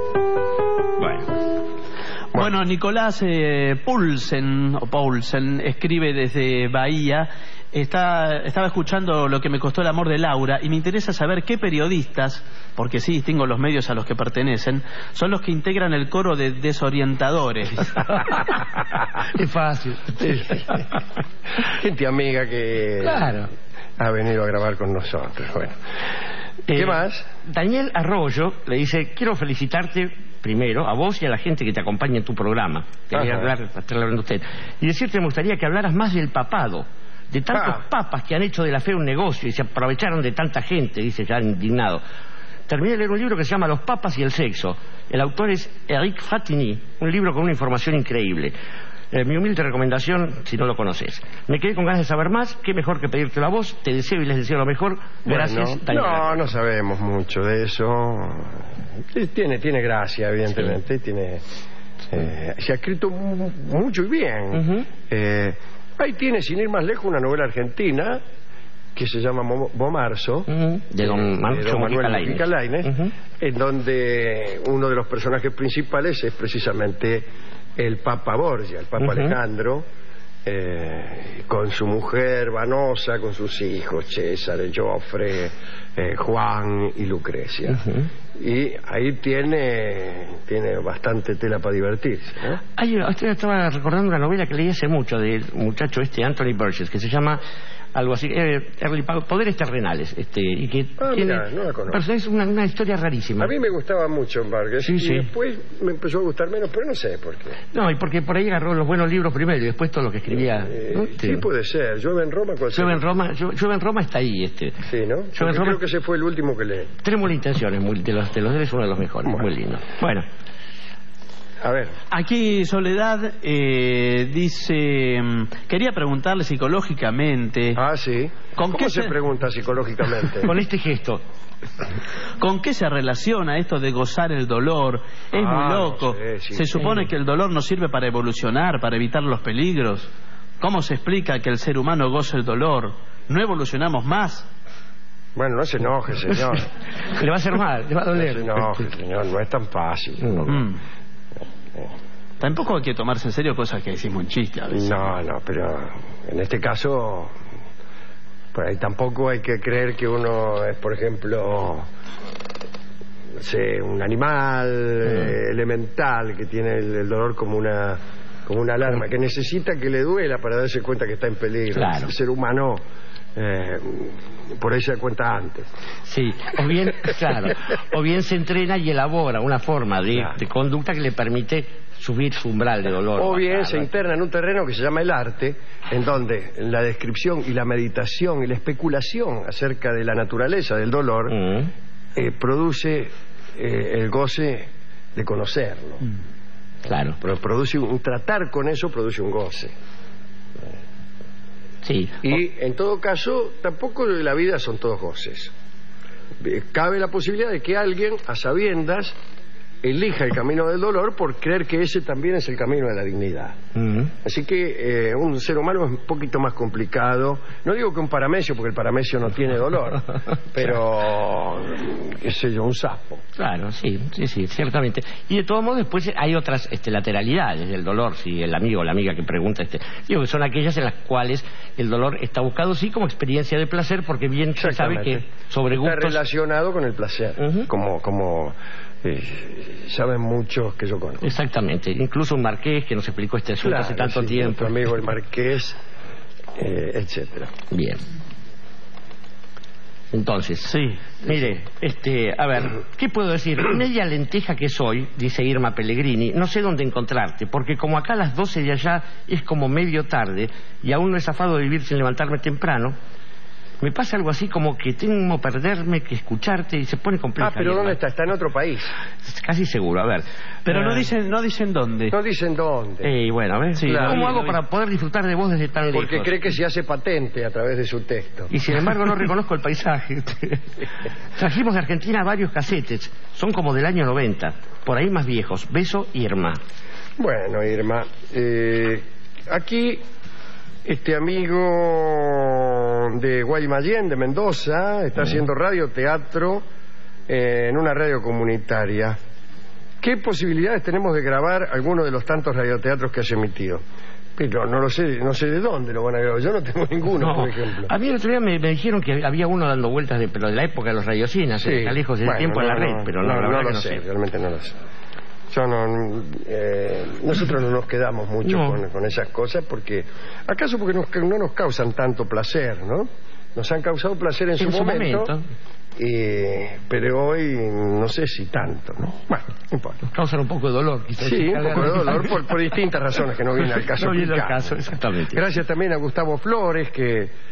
Bueno. Bueno, Nicolás eh, Poulsen, o Poulsen escribe desde Bahía. Está, estaba escuchando Lo que me costó el amor de Laura y me interesa saber qué periodistas, porque sí distingo los medios a los que pertenecen, son los que integran el coro de desorientadores. Es fácil. Gente amiga que Claro. ha venido a grabar con nosotros. Bueno, ¿qué Eh, más? Daniel Arroyo le dice, quiero felicitarte primero a vos y a la gente que te acompaña en tu programa. Quería Ajá. hablar, estar hablando usted. Y decirte, me gustaría que hablaras más del papado, de tantos Ah. papas que han hecho de la fe un negocio y se aprovecharon de tanta gente, dice ya indignado. terminé de leer un libro que se llama Los papas y el sexo. El autor es Eric Fratini, un libro con una información increíble. Eh, mi humilde recomendación, si no lo conoces. Me quedé con ganas de saber más, qué mejor que pedírtelo a vos. Te deseo y les deseo lo mejor. Gracias, bueno, Daniel. No, no sabemos mucho de eso. Tiene, tiene gracia, evidentemente. Sí. Tiene, eh, se ha escrito mucho y bien. Uh-huh. eh, ahí tiene, sin ir más lejos, una novela argentina que se llama Bomarzo, uh-huh. de don, de don Manuel Mujica Lainez, uh-huh. en donde uno de los personajes principales es precisamente el Papa Borgia, el Papa uh-huh. Alejandro, eh, con su mujer Vanosa, con sus hijos César, Joffre, eh, Juan y Lucrecia. Uh-huh. Y ahí tiene tiene bastante tela para divertirse, ¿no? Ay, usted estaba recordando una novela que leí hace mucho del muchacho este Anthony Burgess, que se llama algo así, eh, Poderes Terrenales, este, y que ah, tiene, mirá, no la conozco. Pero es una, una historia rarísima. A mí me gustaba mucho Burgess, sí, y sí. después me empezó a gustar menos, pero no sé por qué. No, y porque por ahí agarró los buenos libros primero y después todo lo que escribía. Eh, ¿no? Sí, puede ser. Llueve en Roma, ¿cuál Llueve en Roma, Llueve en Roma está ahí, este. Sí, ¿no? En Roma... Creo que ese fue el último que leí. Trémula Intenciones, muy, de los de los es uno de los mejores, bueno. Muy lindo. Bueno. A ver. Aquí Soledad eh, dice, quería preguntarle psicológicamente. Ah, sí. ¿Con ¿Cómo qué se, se pregunta psicológicamente? Con este gesto. ¿Con qué se relaciona esto de gozar el dolor? Es ah, muy loco. No sé, sí, se sí. supone que el dolor nos sirve para evolucionar, para evitar los peligros. ¿Cómo se explica que el ser humano goce el dolor? ¿No evolucionamos más? Bueno, no se enoje, señor. Le va a hacer mal, le va a doler. No se enoje, señor, no es tan fácil. Mm. Mm. Tampoco hay que tomarse en serio cosas que decimos en chiste a veces. No, no, pero en este caso, pues ahí tampoco hay que creer que uno es, por ejemplo, no sé, un animal mm. eh, elemental que tiene el, el dolor como una como una alarma, que necesita que le duela para darse cuenta que está en peligro. Claro. El ser humano eh, por ahí se da cuenta antes. Sí, o bien, claro, o bien se entrena y elabora una forma de, claro. de conducta que le permite subir su umbral de dolor. O bien se interna en un terreno que se llama el arte, en donde la descripción y la meditación y la especulación acerca de la naturaleza del dolor mm. eh, produce eh, el goce de conocerlo. Mm. Claro. Pero produce un, un tratar con eso produce un goce. Sí. Y en todo caso, tampoco la vida son todos goces. Cabe la posibilidad de que alguien, a sabiendas, elija el camino del dolor por creer que ese también es el camino de la dignidad. Uh-huh. Así que eh, un ser humano es un poquito más complicado. No digo que un paramecio, porque el paramecio no tiene dolor, pero, qué sé yo, un sapo. Claro, sí, sí, sí, ciertamente. Y de todos modos después hay otras este, lateralidades del dolor, si el amigo o la amiga que pregunta, este, digo que son aquellas en las cuales el dolor está buscado sí como experiencia de placer, porque bien se sabe que sobre gustos... Está relacionado con el placer, uh-huh. como... como Eh, saben muchos que yo conozco. Exactamente, incluso un marqués que nos explicó este asunto claro, hace tanto sí, tiempo. Nuestro amigo el marqués, eh, etcétera. Bien. Entonces, sí, mire, este, a ver, ¿qué puedo decir? Media lenteja que soy, dice Irma Pellegrini, no sé dónde encontrarte, porque como acá a las doce de allá es como medio tarde y aún no he zafado de vivir sin levantarme temprano, me pasa algo así como que temo perderme, que escucharte y se pone compleja. Ah, pero ¿dónde está? Está en otro país. Casi seguro, a ver. Pero eh, no dicen no dicen dónde. No dicen dónde. Eh, y bueno, a ver, sí, claro. ¿Cómo vi, hago para poder disfrutar de vos desde tan lejos? Porque cree que se hace patente a través de su texto. Y sin embargo no reconozco el paisaje. Trajimos de Argentina varios casetes, son como del año noventa, por ahí más viejos. Beso, Irma. Bueno, Irma, eh, aquí... Este amigo de Guaymallén, de Mendoza, está haciendo radioteatro eh, en una radio comunitaria. ¿Qué posibilidades tenemos de grabar alguno de los tantos radioteatros que has emitido? Pero no lo sé, no sé de dónde lo van a grabar. Yo no tengo ninguno, no. por ejemplo. A mí el otro día me, me dijeron que había uno dando vueltas, de, pero de la época de los radiocinas, sí. Está lejos del bueno, tiempo no, en la red, no, pero no, no, la no verdad lo que no sé, sé. Realmente no lo sé. Yo no, eh, nosotros no nos quedamos mucho no. con, con esas cosas porque, acaso porque nos, no nos causan tanto placer, ¿no? Nos han causado placer en, en su, su momento, momento. Eh, pero hoy no sé si tanto, ¿no? Bueno, no importa. Nos causan un poco de dolor, quizás. Sí, un poco de dolor por, por distintas razones que no vienen al caso. No viene al caso, exactamente. Gracias también a Gustavo Flores que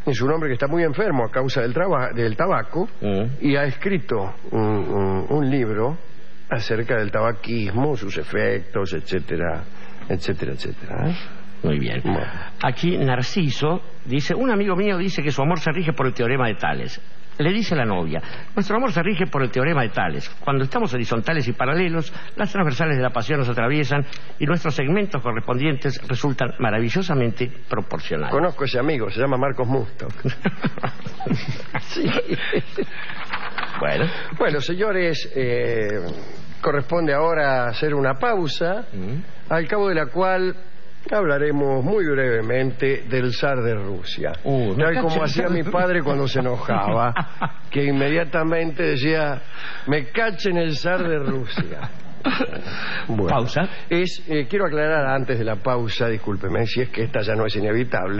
es un hombre que está muy enfermo a causa del, traba, del tabaco mm. y ha escrito un, un, un libro acerca del tabaquismo, sus efectos, etcétera, etcétera, etcétera. ¿eh? Muy bien. Bueno. Aquí Narciso dice, un amigo mío dice que su amor se rige por el teorema de Tales. Le dice a la novia, nuestro amor se rige por el teorema de Tales. Cuando estamos horizontales y paralelos, las transversales de la pasión nos atraviesan y nuestros segmentos correspondientes resultan maravillosamente proporcionales. Conozco a ese amigo, se llama Marcos Musto. Sí. Bueno. Bueno, señores, eh, corresponde ahora hacer una pausa, mm. al cabo de la cual hablaremos muy brevemente del zar de Rusia. Uh, no tal como hacía mi padre cuando se enojaba, que inmediatamente decía, me cachen el zar de Rusia. Bueno, pausa. Es, eh, quiero aclarar antes de la pausa, discúlpeme, si es que esta ya no es inevitable,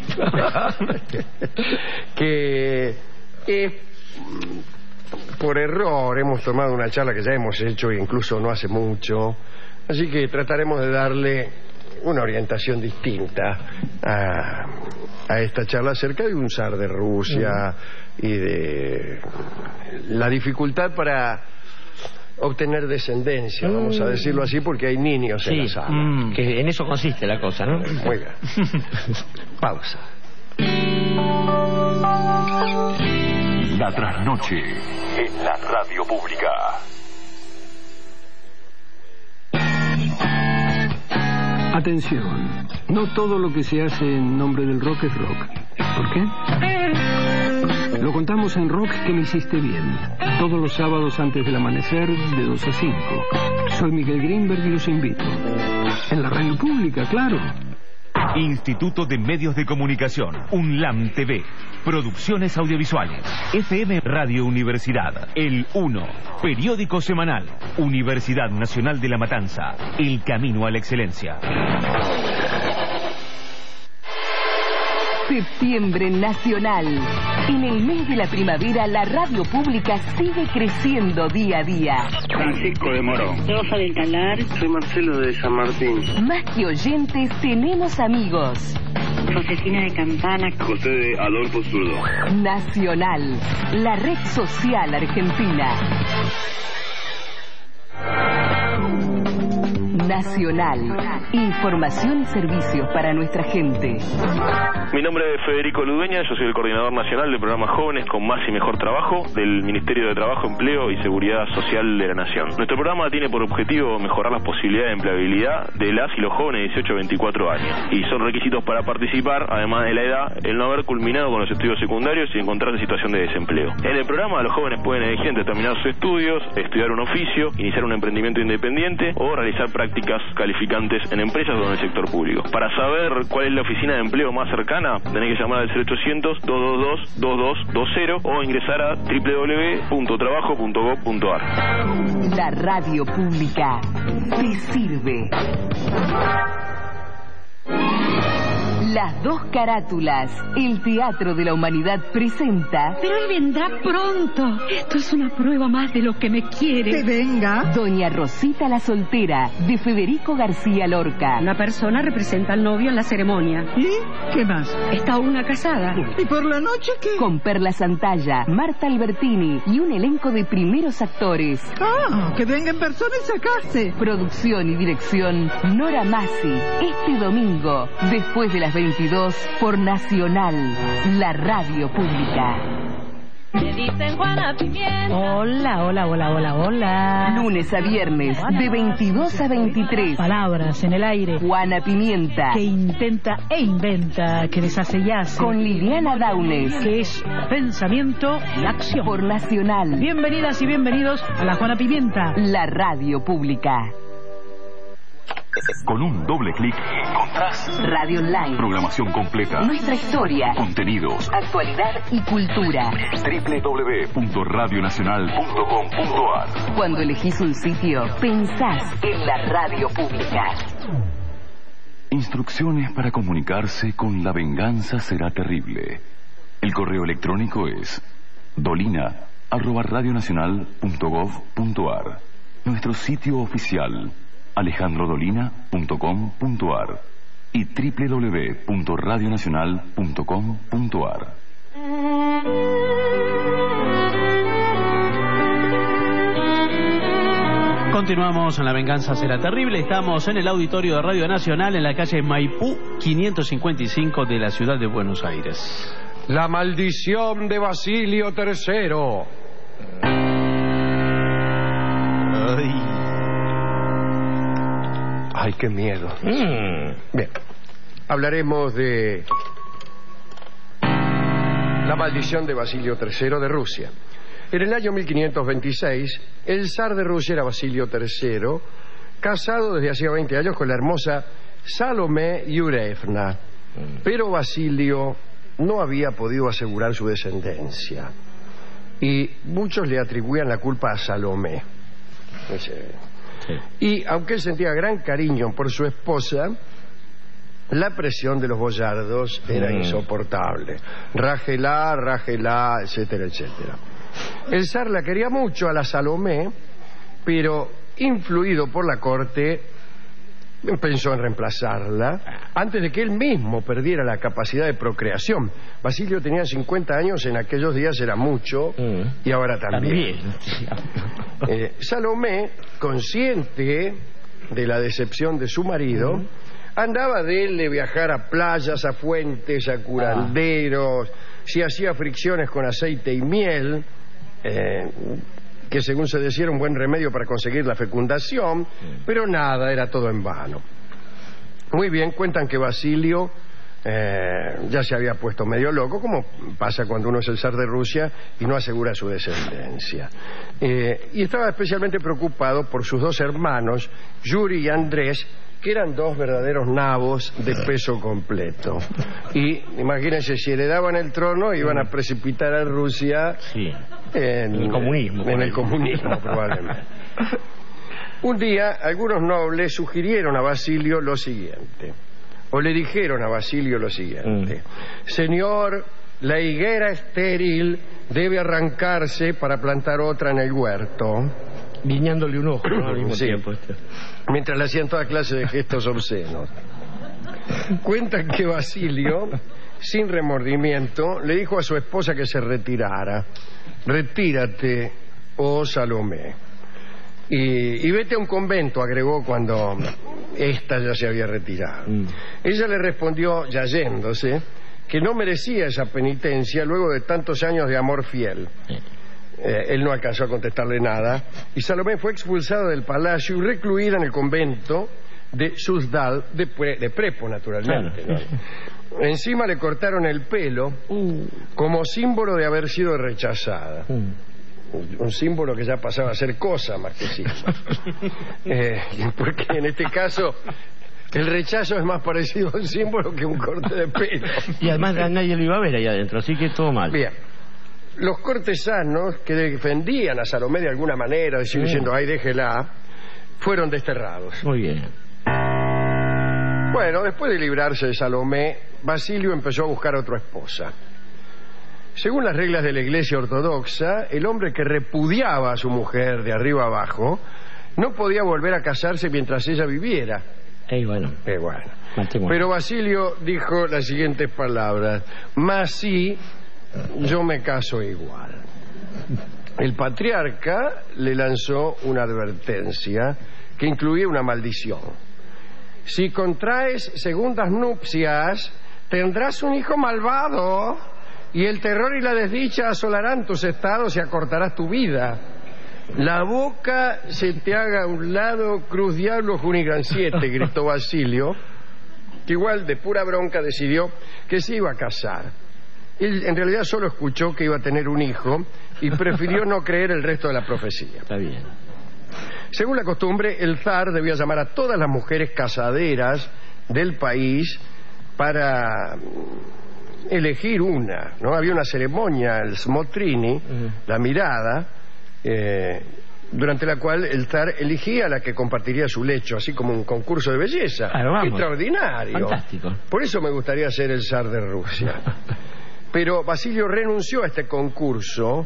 que eh, por error hemos tomado una charla que ya hemos hecho incluso no hace mucho, así que trataremos de darle una orientación distinta a, a esta charla acerca de un zar de Rusia mm. y de la dificultad para obtener descendencia, mm. vamos a decirlo así, porque hay niños sí. en la sala. Mm. Que en eso consiste la cosa, ¿no? Muy bien. Pausa. La trasnoche en la radio pública. Atención, no todo lo que se hace en nombre del rock es rock. ¿Por qué? Lo contamos en Rock que me hiciste bien, todos los sábados antes del amanecer de dos a cinco. Soy Miguel Greenberg y los invito. En la radio pública, claro. Instituto de Medios de Comunicación, UNLAM T V, Producciones Audiovisuales, F M Radio Universidad, El Uno, Periódico Semanal, Universidad Nacional de La Matanza, El Camino a la Excelencia. Septiembre Nacional. En el mes de la primavera, la radio pública sigue creciendo día a día. Francisco de Morón. Rosa del Talar. Soy Marcelo de San Martín. Más que oyentes, tenemos amigos. Josefina de Campana. José de Adolfo Zurdo. Nacional, la red social argentina. Nacional, información y servicios para nuestra gente. Mi nombre es Federico Ludueña, yo soy el coordinador nacional del programa Jóvenes con Más y Mejor Trabajo del Ministerio de Trabajo, Empleo y Seguridad Social de la Nación. Nuestro programa tiene por objetivo mejorar las posibilidades de empleabilidad de las y los jóvenes de dieciocho a veinticuatro años. Y son requisitos para participar, además de la edad, el no haber culminado con los estudios secundarios y encontrarse en situación de desempleo. En el programa los jóvenes pueden elegir entre terminar sus estudios, estudiar un oficio, iniciar un emprendimiento independiente o realizar prácticas calificantes en empresas o en el sector público. Para saber cuál es la oficina de empleo más cercana, tenés que llamar al cero ochocientos, doscientos veintidós, veintidós veinte o ingresar a doble u doble u doble u punto trabajo punto gob punto ar. La radio pública te sirve. Las dos carátulas, el Teatro de la Humanidad presenta... Pero él vendrá pronto. Esto es una prueba más de lo que me quiere. Que venga. Doña Rosita la soltera, de Federico García Lorca. Una persona representa al novio en la ceremonia. ¿Y qué más? Está una casada. ¿Y por la noche qué? Con Perla Santalla, Marta Albertini y un elenco de primeros actores. Ah, que venga en persona y se case. Producción y dirección, Nora Masi. Este domingo, después de las veintidós, por Nacional, la radio pública. Me dicen Juana Pimienta. Hola, hola, hola, hola, hola. Lunes a viernes, de veintidós a veintitrés. Palabras en el aire. Juana Pimienta. Que intenta e inventa, que deshace y hace. Con Liliana Daunes. Que es pensamiento y acción. Por Nacional. Bienvenidas y bienvenidos a la Juana Pimienta, la radio pública. Con un doble clic encontrás Radio Online, programación completa, nuestra historia, contenidos, actualidad y cultura. doble u doble u doble u punto radio nacional punto com punto ar. Cuando elegís un sitio, pensás en la radio pública. Instrucciones para comunicarse con La Venganza Será Terrible. El correo electrónico es dolina arroba radionacional punto gob punto ar. Nuestro sitio oficial alejandro dolina punto com punto ar. y doble u doble u doble u punto radio nacional punto com punto a r. Continuamos en La Venganza Será Terrible. Estamos en el auditorio de Radio Nacional en la calle Maipú quinientos cincuenta y cinco de la ciudad de Buenos Aires. La maldición de Basilio tercero. Ay, Ay qué miedo. Mm. Bien, hablaremos de la maldición de Basilio tercero de Rusia. En el año mil quinientos veintiséis, el zar de Rusia era Basilio tercero, casado desde hacía veinte años con la hermosa Salomé Yurevna. Pero Basilio no había podido asegurar su descendencia. Y muchos le atribuían la culpa a Salomé. Sí. Y aunque él sentía gran cariño por su esposa, la presión de los boyardos era mm. insoportable. Rájela, rájela, etcétera, etcétera. El zar la quería mucho a la Salomé, pero influido por la corte pensó en reemplazarla antes de que él mismo perdiera la capacidad de procreación. Basilio tenía cincuenta años, en aquellos días era mucho, mm. y ahora también. también. eh, Salomé, consciente de la decepción de su marido, mm. andaba de él de viajar a playas, a fuentes, a curanderos, ah. si hacía fricciones con aceite y miel, eh, que según se decía era un buen remedio para conseguir la fecundación, pero nada, era todo en vano. Muy bien, cuentan que Basilio eh, ya se había puesto medio loco, como pasa cuando uno es el zar de Rusia y no asegura su descendencia. Eh, y estaba especialmente preocupado por sus dos hermanos, Yuri y Andrés, que eran dos verdaderos nabos de peso completo. Y imagínense, si heredaban el trono, iban a precipitar a Rusia sí. en el comunismo. En el comunismo, probablemente. Un día, algunos nobles sugirieron a Basilio lo siguiente, o le dijeron a Basilio lo siguiente: mm. Señor, la higuera estéril debe arrancarse para plantar otra en el huerto. Guiñándole un ojo, ¿no? Al mismo sí. tiempo. Este. Mientras le hacían toda clase de gestos obscenos. Cuentan que Basilio, sin remordimiento, le dijo a su esposa que se retirara. Retírate, oh Salomé. Y, y vete a un convento, agregó cuando ésta ya se había retirado. Mm. Ella le respondió, ya yéndose, que no merecía esa penitencia luego de tantos años de amor fiel. Sí. Eh, él no alcanzó a contestarle nada y Salomé fue expulsada del palacio y recluida en el convento de Suzdal de, pre, de Prepo, naturalmente, claro. ¿no? Encima le cortaron el pelo uh. como símbolo de haber sido rechazada. uh. un, un símbolo que ya pasaba a ser cosa más que símbolo. eh, porque en este caso el rechazo es más parecido a un símbolo que un corte de pelo. Y además nadie lo iba a ver ahí adentro, así que todo mal. Bien. Los cortesanos que defendían a Salomé de alguna manera, diciendo, ay, déjela, fueron desterrados. Muy bien. Bueno, después de librarse de Salomé, Basilio empezó a buscar otra esposa. Según las reglas de la Iglesia Ortodoxa, el hombre que repudiaba a su mujer de arriba abajo no podía volver a casarse mientras ella viviera. Eh, bueno. Eh, bueno. Pero Basilio dijo las siguientes palabras: mas sí, yo me caso igual. El patriarca le lanzó una advertencia que incluía una maldición. Si contraes segundas nupcias, tendrás un hijo malvado, y el terror y la desdicha asolarán tus estados y acortarás tu vida. La boca se te haga a un lado, cruz diablo Junigran siete, gritó Basilio, que igual de pura bronca decidió que se iba a casar. Él en realidad solo escuchó que iba a tener un hijo y prefirió no creer el resto de la profecía. Está bien. Según la costumbre, el zar debía llamar a todas las mujeres casaderas del país para elegir una, ¿no? Había una ceremonia, el smotrini, uh-huh. la mirada, eh, durante la cual el zar elegía a la que compartiría su lecho, así como un concurso de belleza. Ah, extraordinario. Fantástico. Por eso me gustaría ser el zar de Rusia. Pero Basilio renunció a este concurso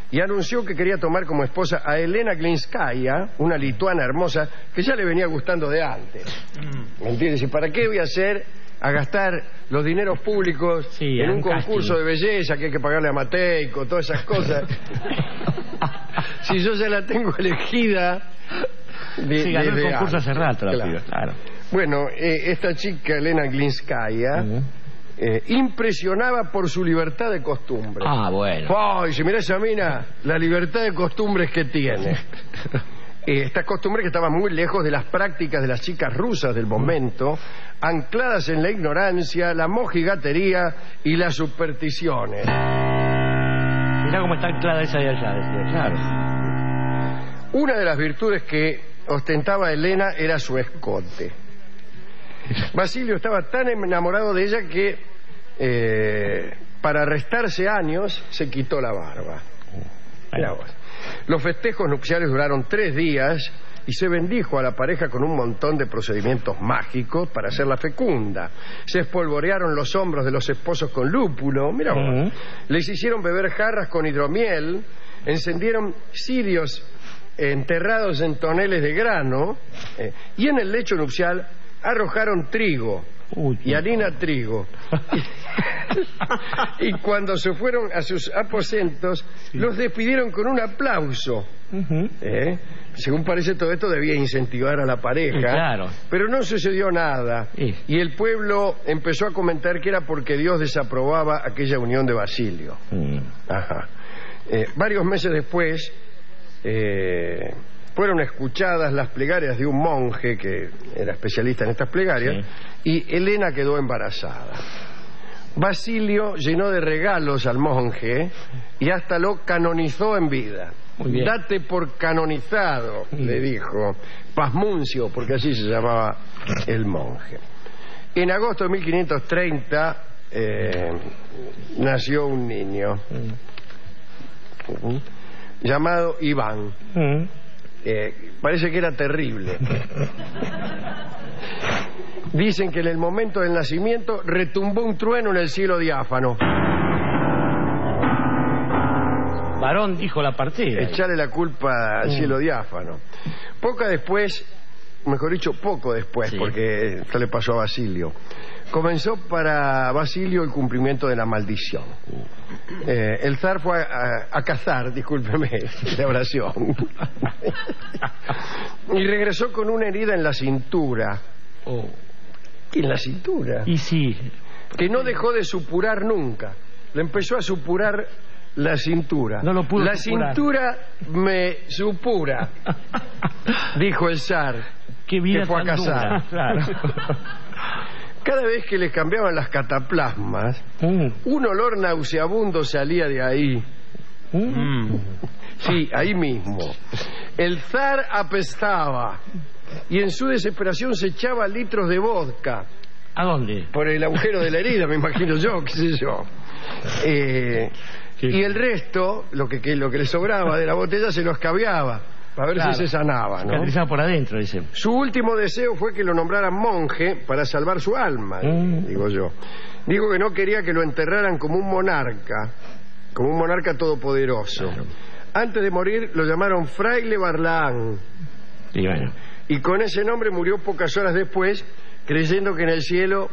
y anunció que quería tomar como esposa a Elena Glinskaya, una lituana hermosa que ya le venía gustando de antes. ¿Me entiendes? ¿Y para qué voy a hacer a gastar los dineros públicos sí, en un, un concurso casting. de belleza que hay que pagarle a Mateico, todas esas cosas? Si yo ya la tengo elegida. De, sí, ganó el concurso antes. hace rato la Claro. piba, claro. Bueno, eh, esta chica, Elena Glinskaya, uh-huh. eh, impresionaba por su libertad de costumbre. Ah, bueno. Oh, y si mirá esa mina, la libertad de costumbres que tiene. eh, estas costumbres que estaban muy lejos de las prácticas de las chicas rusas del momento, ancladas en la ignorancia, la mojigatería y las supersticiones. Mirá cómo está anclada esa de allá, decía, claro. Una de las virtudes que ostentaba Elena era su escote. Basilio estaba tan enamorado de ella que eh, para restarse años se quitó la barba. Mirá vos. Los festejos nupciales duraron tres días y se bendijo a la pareja con un montón de procedimientos mágicos para hacerla fecunda. Se espolvorearon los hombros de los esposos con lúpulo, mirá vos. Uh-huh. Les hicieron beber jarras con hidromiel, encendieron cirios enterrados en toneles de grano, eh, y en el lecho nupcial arrojaron trigo. Uy, y harina trigo. Y cuando se fueron a sus aposentos, sí. los despidieron con un aplauso. Uh-huh. ¿Eh? Según parece, todo esto debía incentivar a la pareja. Sí, claro. Pero no sucedió nada. Sí. Y el pueblo empezó a comentar que era porque Dios desaprobaba aquella unión de Basilio. Uh-huh. Ajá. Eh, varios meses después eh, fueron escuchadas las plegarias de un monje que era especialista en estas plegarias, sí. y Elena quedó embarazada. Basilio llenó de regalos al monje y hasta lo canonizó en vida. Date por canonizado, sí. le dijo Pasmuncio, porque así se llamaba el monje. En agosto de mil quinientos treinta eh, nació un niño uh-huh. llamado Iván. Uh-huh. Eh, parece que era terrible. Dicen que en el momento del nacimiento retumbó un trueno en el cielo diáfano. Varón dijo la partida. Echarle la culpa al mm. cielo diáfano. Poco después, mejor dicho, poco después, sí. porque esto le pasó a Basilio, comenzó para Basilio el cumplimiento de la maldición. Eh, el zar fue a, a, a cazar, discúlpeme la oración, y regresó con una herida en la cintura. Oh. En la cintura. Y sí. Que no dejó de supurar nunca. Le empezó a supurar la cintura. No lo pudo La supurar. cintura me supura, dijo el zar, Qué vida que fue a tan cazar. dura, claro. Cada vez que le cambiaban las cataplasmas, mm. un olor nauseabundo salía de ahí. Mm. Sí, ahí mismo. El zar apestaba y en su desesperación se echaba litros de vodka. ¿A dónde? Por el agujero de la herida, me imagino yo, qué sé yo. Eh, y el resto, lo que, que, lo que le sobraba de la botella, se lo escabeaba para ver claro. si se sanaba, ¿no? Cicatrizaba por adentro, dice. Su último deseo fue que lo nombraran monje para salvar su alma, mm. digo yo. Digo que no quería que lo enterraran como un monarca, como un monarca todopoderoso. Claro. Antes de morir lo llamaron Fraile Barlaán. Y bueno. Y con ese nombre murió pocas horas después, creyendo que en el cielo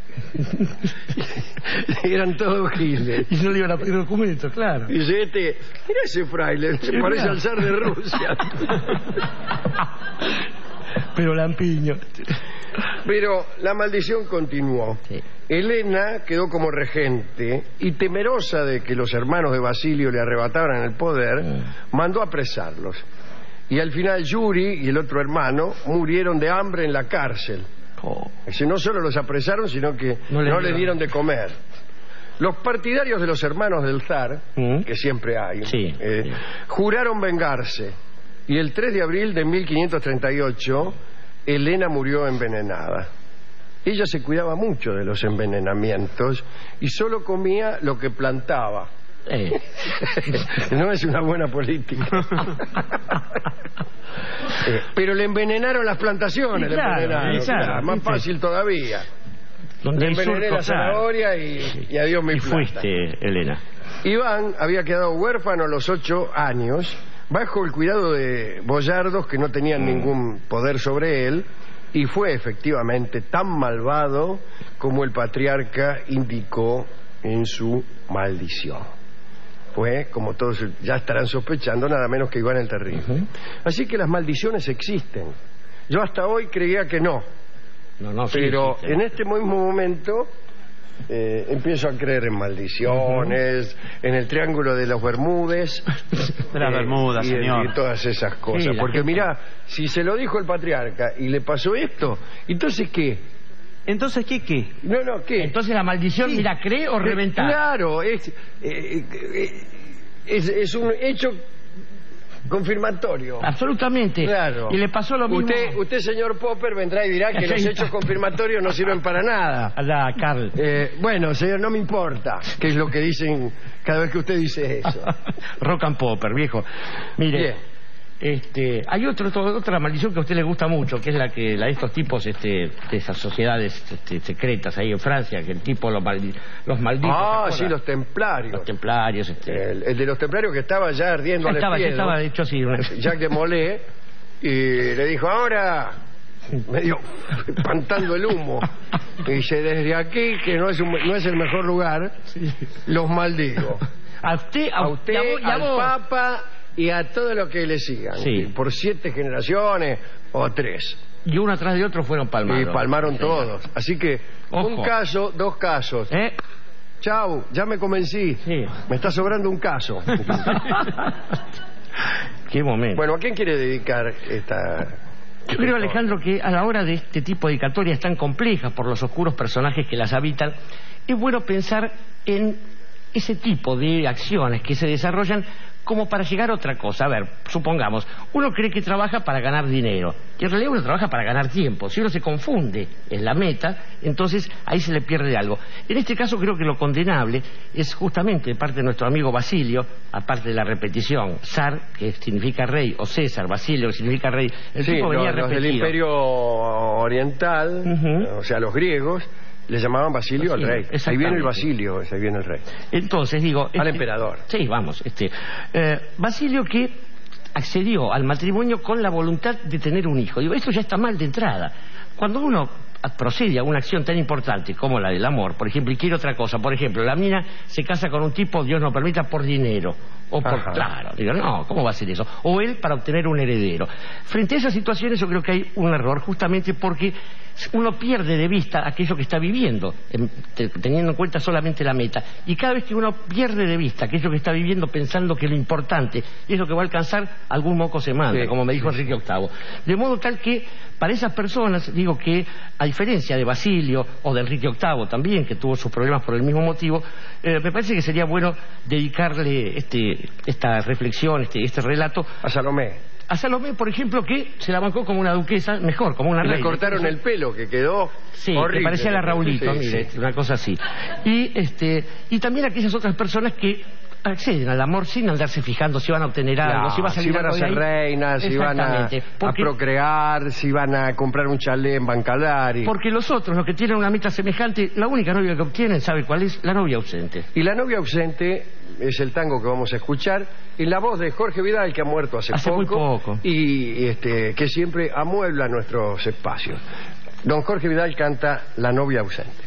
eran todos giles. Y no le iban a pedir documentos, claro. Y dice, este, mira ese fraile, se sí, parece claro. al zar de Rusia. Pero lampiño. Pero la maldición continuó. Sí. Elena quedó como regente y, temerosa de que los hermanos de Basilio le arrebataran el poder, mm. mandó apresarlos. Y al final Yuri y el otro hermano murieron de hambre en la cárcel. Oh. Si no solo los apresaron, sino que no, le no les dieron de comer. Los partidarios de los hermanos del zar, ¿Mm? que siempre hay, sí, eh, sí. juraron vengarse. Y el tres de abril de mil quinientos treinta y ocho, Elena murió envenenada. Ella se cuidaba mucho de los envenenamientos y solo comía lo que plantaba. Eh. No es una buena política. eh, pero le envenenaron las plantaciones, sí, claro, le envenenaron, claro, claro, más fácil todavía. Donde le envenené surco, la zanahoria y, y adiós mi y plata. Fuiste, Elena. Iván había quedado huérfano a los ocho años, bajo el cuidado de boyardos que no tenían ningún poder sobre él, y fue efectivamente tan malvado como el patriarca indicó en su maldición. Fue, como todos ya estarán sospechando, nada menos que Iván el Terrible. Uh-huh. Así que las maldiciones existen. Yo hasta hoy creía que no. No, no, sí pero existen. En este mismo momento eh, empiezo a creer en maldiciones, uh-huh. en el triángulo de los Bermudes, de las eh, Bermudas, y, señor. y todas esas cosas. Sí, porque gente... mirá, si se lo dijo el patriarca y le pasó esto, entonces ¿qué? Entonces, ¿qué qué? No, no, ¿qué? Entonces la maldición, sí. mira, cree o reventar. Claro, es, eh, eh, es, es un hecho confirmatorio. Absolutamente. Claro. Y le pasó lo mismo. Usted, usted señor Popper, vendrá y dirá que los hechos confirmatorios no sirven para nada. La Carl. Eh, bueno, señor, no me importa qué es lo que dicen cada vez que usted dice eso. Rock and Popper, viejo. Mire. Bien. Este, hay otro, otra maldición que a usted le gusta mucho, que es la que la de estos tipos este, de esas sociedades este, secretas ahí en Francia, que el tipo los, maldi, los malditos. Ah, sí, los templarios. Los templarios. Este. El, el de los templarios que estaba ya ardiendo al estaba, espiedo. estaba hecho así. Jacques de Molay, y le dijo, ahora, medio espantando el humo, y dice, desde aquí, que no es, un, no es el mejor lugar, sí. los maldigo. A usted, a, a usted, a vos, a al vos. Papa y a todo lo que le sigan, sí. por siete generaciones o tres. Y uno atrás de otro fueron palmados. Y palmaron sí. todos. Así que, Ojo. un caso, dos casos. ¿Eh? Chau, ya me convencí. Sí. Me está sobrando un caso. Qué momento. Bueno, ¿a quién quiere dedicar esta...? Yo creo, Alejandro, que a la hora de este tipo de dedicatorias tan complejas por los oscuros personajes que las habitan, es bueno pensar en ese tipo de acciones que se desarrollan como para llegar a otra cosa. A ver, supongamos, uno cree que trabaja para ganar dinero, y en realidad uno trabaja para ganar tiempo. Si uno se confunde en la meta, entonces ahí se le pierde algo. En este caso creo que lo condenable es justamente de parte de nuestro amigo Basilio, aparte de la repetición, zar, que significa rey, o César, Basilio, que significa rey. El sí, tipo venía los, los del repetido. Imperio Oriental, uh-huh. o sea, los griegos, le llamaban Basilio al rey. Ahí viene el Basilio, ahí viene el rey. Entonces, digo... Al este, emperador. Sí, vamos. este eh, Basilio que accedió al matrimonio con la voluntad de tener un hijo. Digo, esto ya está mal de entrada. Cuando uno procede a una acción tan importante como la del amor, por ejemplo, y quiere otra cosa, por ejemplo, la mina se casa con un tipo, Dios no permita, por dinero, o por... Ajá. Claro, digo, no, ¿cómo va a ser eso? O él para obtener un heredero. Frente a esas situaciones yo creo que hay un error, justamente porque uno pierde de vista aquello que está viviendo, teniendo en cuenta solamente la meta. Y cada vez que uno pierde de vista aquello que está viviendo pensando que lo importante es lo que va a alcanzar, algún moco se manda, sí, como me dijo sí. Enrique octavo. De modo tal que para esas personas, digo que a diferencia de Basilio o de Enrique octavo también, que tuvo sus problemas por el mismo motivo, eh, me parece que sería bueno dedicarle este, esta reflexión, este, este relato a Salomé. A Salomé, por ejemplo, que se la bancó como una duquesa, mejor, como una y reina. Le cortaron Entonces, el pelo, que quedó sí, horrible. Que parecía la Raulito, sí, mire, sí. una cosa así. Y, este, y también aquellas otras personas que acceden al amor sin andarse fijando si van a obtener claro, algo, si va a salir si van a ser reinas, si van a, porque, a procrear, si van a comprar un chalet en Bancalari. Porque los otros, los que tienen una meta semejante, la única novia que obtienen, ¿sabe cuál es? La novia ausente. Y la novia ausente es el tango que vamos a escuchar en la voz de Jorge Vidal, que ha muerto hace, hace poco, muy poco y este, que siempre amuebla nuestros espacios. Don Jorge Vidal canta La novia ausente.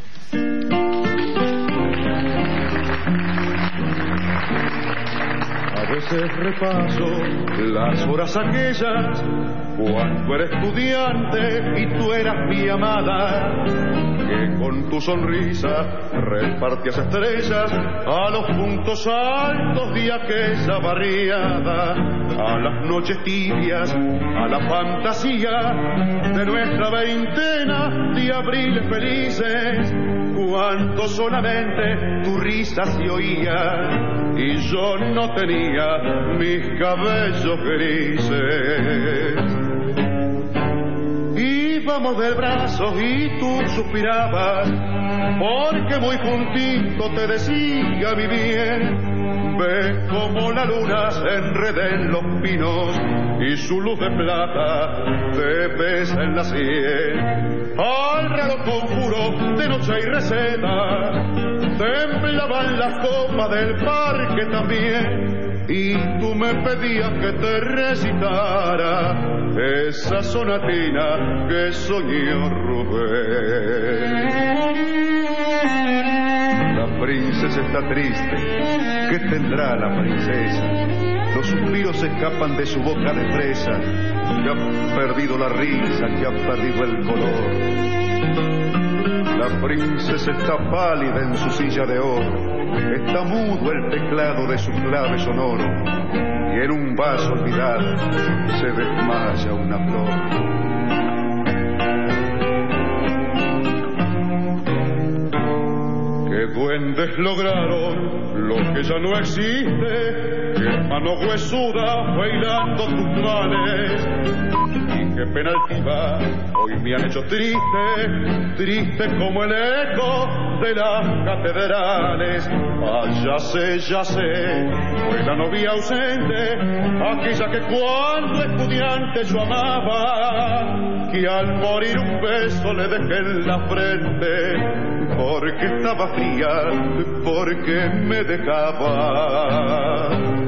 A veces repaso las horas aquellas cuando era estudiante y tú eras mi amada, que con tu sonrisa repartías estrellas a los puntos altos de aquella barriada, a las noches tibias, a la fantasía de nuestra veintena de abriles felices, cuando solamente tu risa se oía y yo no tenía mis cabellos grises. Íbamos del brazo y tú suspirabas, porque muy juntito te decía mi bien. Ves como la luna se enreda en los pinos y su luz de plata te besa en la sien. Al reloj conjuro de noche y receta, temblaban las copas del parque también, y tú me pedías que te recitara esa sonatina que soñó Rubén. La princesa está triste, ¿qué tendrá la princesa? Los suspiros escapan de su boca de fresa, que ha perdido la risa, que ha perdido el color. La princesa está pálida en su silla de oro, está mudo el teclado de su clave sonoro, y en un vaso olvidado se desmaya una flor. Que duendes lograron lo que ya no existe, que mano huesuda bailando tus males, y que pena altiva hoy me han hecho triste, triste como el eco de las catedrales. Ah, ya sé, ya sé, fue la novia ausente, aquella que cuando estudiante yo amaba, que al morir un beso le dejé en la frente, porque estaba fría, porque me dejaba.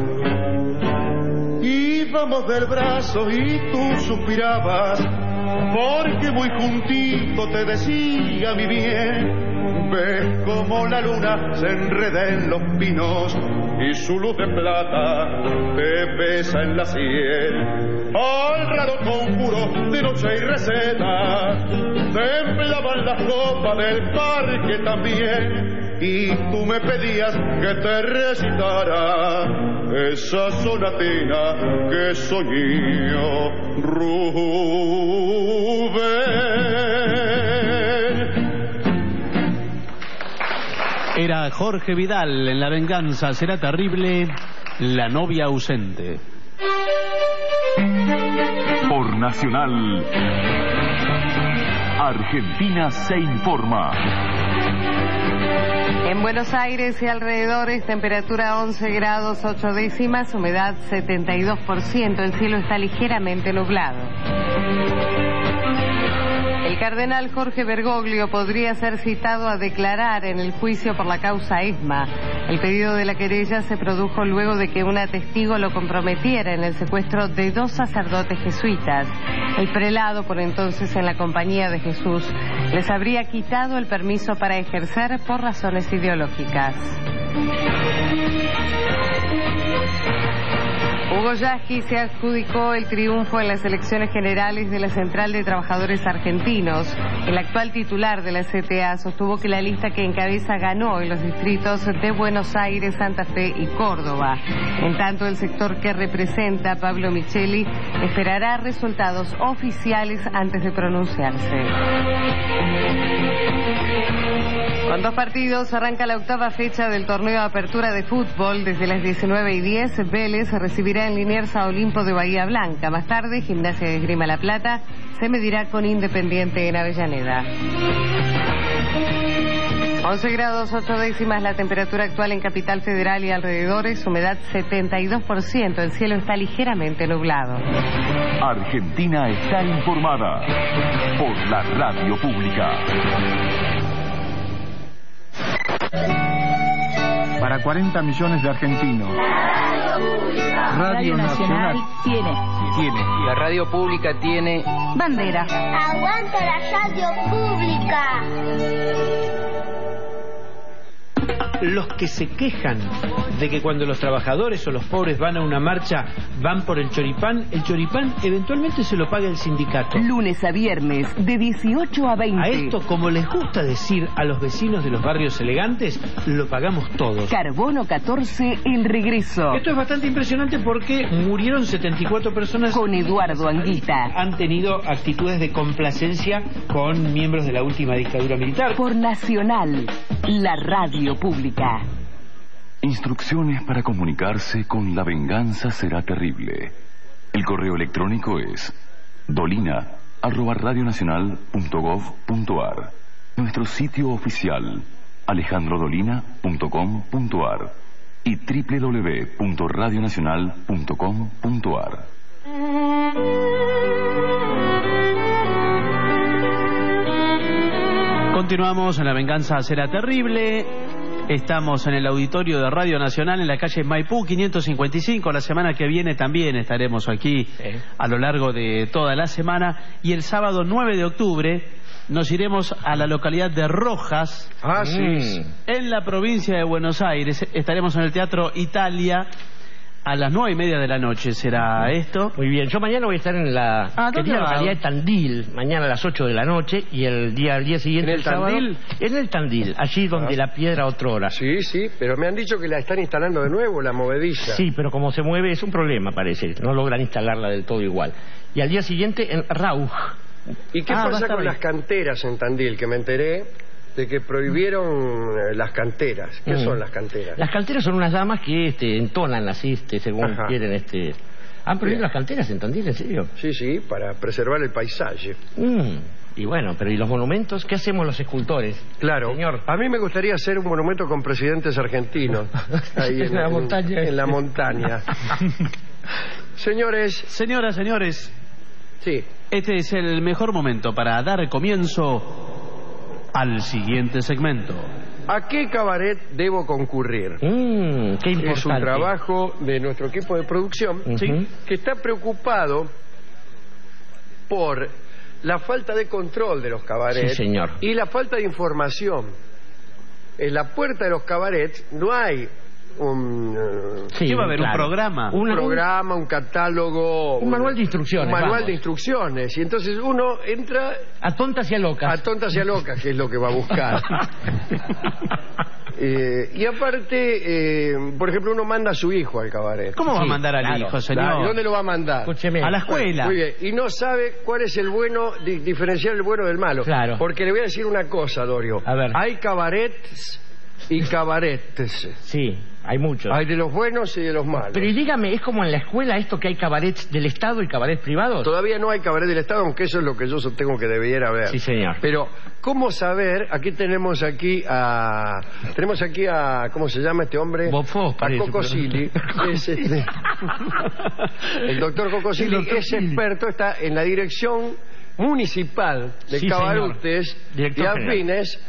Íbamos del brazo y tú suspirabas, porque muy juntito te decía mi bien. Ves como la luna se enreda en los pinos y su luz de plata te besa en la sien. Al raro conjuro de noche y receta temblaban las copas del parque también, y tú me pedías que te recitara esa sonatina que soñó Rubén. Era Jorge Vidal en La venganza será terrible, la novia ausente. Por Nacional, Argentina se informa. En Buenos Aires y alrededores, temperatura once grados ocho décimas, humedad setenta y dos por ciento, el cielo está ligeramente nublado. El cardenal Jorge Bergoglio podría ser citado a declarar en el juicio por la causa ESMA. El pedido de la querella se produjo luego de que una testigo lo comprometiera en el secuestro de dos sacerdotes jesuitas. El prelado, por entonces en la Compañía de Jesús, les habría quitado el permiso para ejercer por razones ideológicas. Hugo Yasky se adjudicó el triunfo en las elecciones generales de la Central de Trabajadores Argentinos. El actual titular de la C T A sostuvo que la lista que encabeza ganó en los distritos de Buenos Aires, Santa Fe y Córdoba. En tanto, el sector que representa Pablo Micheli esperará resultados oficiales antes de pronunciarse. Con dos partidos arranca la octava fecha del torneo de apertura de fútbol. Desde las diecinueve y diez, Vélez recibirá en Liniers a Olimpo de Bahía Blanca. Más tarde, Gimnasia de Esgrima La Plata se medirá con Independiente en Avellaneda. once grados ocho décimas la temperatura actual en Capital Federal y alrededores, humedad setenta y dos por ciento, el cielo está ligeramente nublado. Argentina está informada por la radio pública. Para cuarenta millones de argentinos. Radio, radio Nacional, Nacional tiene. Tiene. La radio pública tiene. Bandera. Aguanta la radio pública. Los que se quejan de que cuando los trabajadores o los pobres van a una marcha van por el choripán, el choripán eventualmente se lo paga el sindicato. Lunes a viernes de dieciocho a veinte. A esto, como les gusta decir a los vecinos de los barrios elegantes, lo pagamos todos. Carbono catorce, el regreso. Esto es bastante impresionante porque murieron setenta y cuatro personas. Con Eduardo Anguita. Han tenido actitudes de complacencia con miembros de la última dictadura militar. Por Nacional, la radio pública. Instrucciones para comunicarse con La venganza será terrible. El correo electrónico es dolina arroba radionacional punto gov punto ar. Nuestro sitio oficial alejandro dolina punto com punto ar y doble u doble u doble u punto radionacional punto com punto ar. Continuamos en La venganza será terrible. Estamos en el auditorio de Radio Nacional en la calle Maipú quinientos cincuenta y cinco. La semana que viene también estaremos aquí a lo largo de toda la semana. Y el sábado nueve de octubre nos iremos a la localidad de Rojas, ah, sí. en la provincia de Buenos Aires. Estaremos en el Teatro Italia. A las nueve y media de la noche será esto. Muy bien, yo mañana voy a estar en la ah, querida localidad de Tandil, mañana a las ocho de la noche, y el día, el día siguiente, ¿En el, el sábado, Tandil? En el Tandil, allí donde ah. la piedra otrora. Sí, sí, pero me han dicho que la están instalando de nuevo, la movediza. Sí, pero como se mueve es un problema, parece. No logran instalarla del todo igual. Y al día siguiente en Rauch. ¿Y qué ah, pasa con bien. las canteras en Tandil? Que me enteré de que prohibieron las canteras. ¿Qué mm. son las canteras? Las canteras son unas damas que este, entonan así, este, según Ajá. quieren. Este... ¿Han prohibido Bien. las canteras en Tandil, en serio? Sí, sí, para preservar el paisaje. Mm. Y bueno, pero ¿y los monumentos? ¿Qué hacemos los escultores? Claro, señor. A mí me gustaría hacer un monumento con presidentes argentinos. Ahí en, en la montaña. En, en la montaña. Señores. Señoras, señores. Sí. Este es el mejor momento para dar comienzo al siguiente segmento. ¿A qué cabaret debo concurrir? Mm, qué importante. Es un trabajo de nuestro equipo de producción, uh-huh. ¿sí? que está preocupado por la falta de control de los cabarets sí, señor. y la falta de información. En la puerta de los cabarets no hay un... Sí, ¿Qué va a haber? Claro. ¿Un programa? Un Una, programa, un catálogo... Un manual de instrucciones. Un manual vamos. de instrucciones. Y entonces uno entra... A tontas y a locas. A tontas y a locas, que es lo que va a buscar. eh, y aparte, eh, por ejemplo, uno manda a su hijo al cabaret. ¿Cómo sí, va a mandar al claro, hijo, señor? Claro. ¿Dónde lo va a mandar? Escúcheme. A la escuela. Muy bien. Y no sabe cuál es el bueno, di- diferenciar el bueno del malo. Claro. Porque le voy a decir una cosa, Dorio. A ver. Hay cabarets y cabaretes. Sí, hay muchos. Hay de los buenos y de los malos. Pero y dígame, ¿es como en la escuela esto que hay cabarets del Estado y cabarets privados? Todavía no hay cabaret del Estado, aunque eso es lo que yo sostengo que debiera haber. Sí, señor. Pero, ¿cómo saber? Aquí tenemos aquí a... Tenemos aquí a... ¿Cómo se llama este hombre? Bofó, a parece, Cocosili. pero... Es este... El doctor Cocosili es experto, está en la dirección municipal de sí, cabarutes y afines.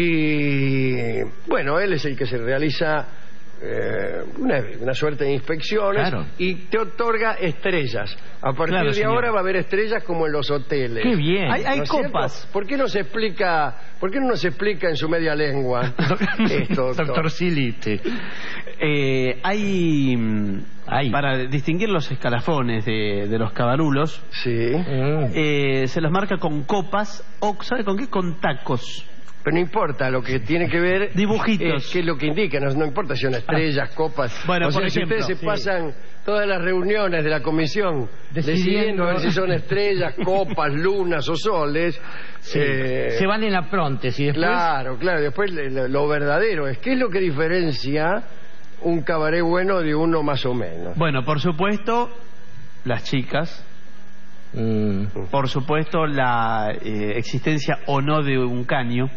Y bueno, él es el que se realiza eh, una, una suerte de inspecciones claro. y te otorga estrellas. A partir claro, de señor. ahora va a haber estrellas como en los hoteles. ¡Qué bien! Hay, hay ¿No es copas. cierto? ¿Por qué no se explica, por qué no nos explica en su media lengua esto, doctor? Doctor Silite. Eh, hay, hay para distinguir los escalafones de, de los cabarulos. Sí. Mm. Eh, se los marca con copas o ¿sabe con qué? Con tacos. Pero no importa, lo que tiene que ver dibujitos. Es qué es lo que indica, no, no importa si son estrellas, copas. Bueno, o sea, por si ejemplo, ustedes se sí. pasan todas las reuniones de la comisión decidiendo, decidiendo a ver si son estrellas, copas, lunas o soles. Sí. Eh, se van en la prótesis y después... Claro, claro, después lo, lo verdadero es qué es lo que diferencia un cabaret bueno de uno más o menos. Bueno, por supuesto, las chicas. Mm. Por supuesto, la eh, existencia o no de un caño.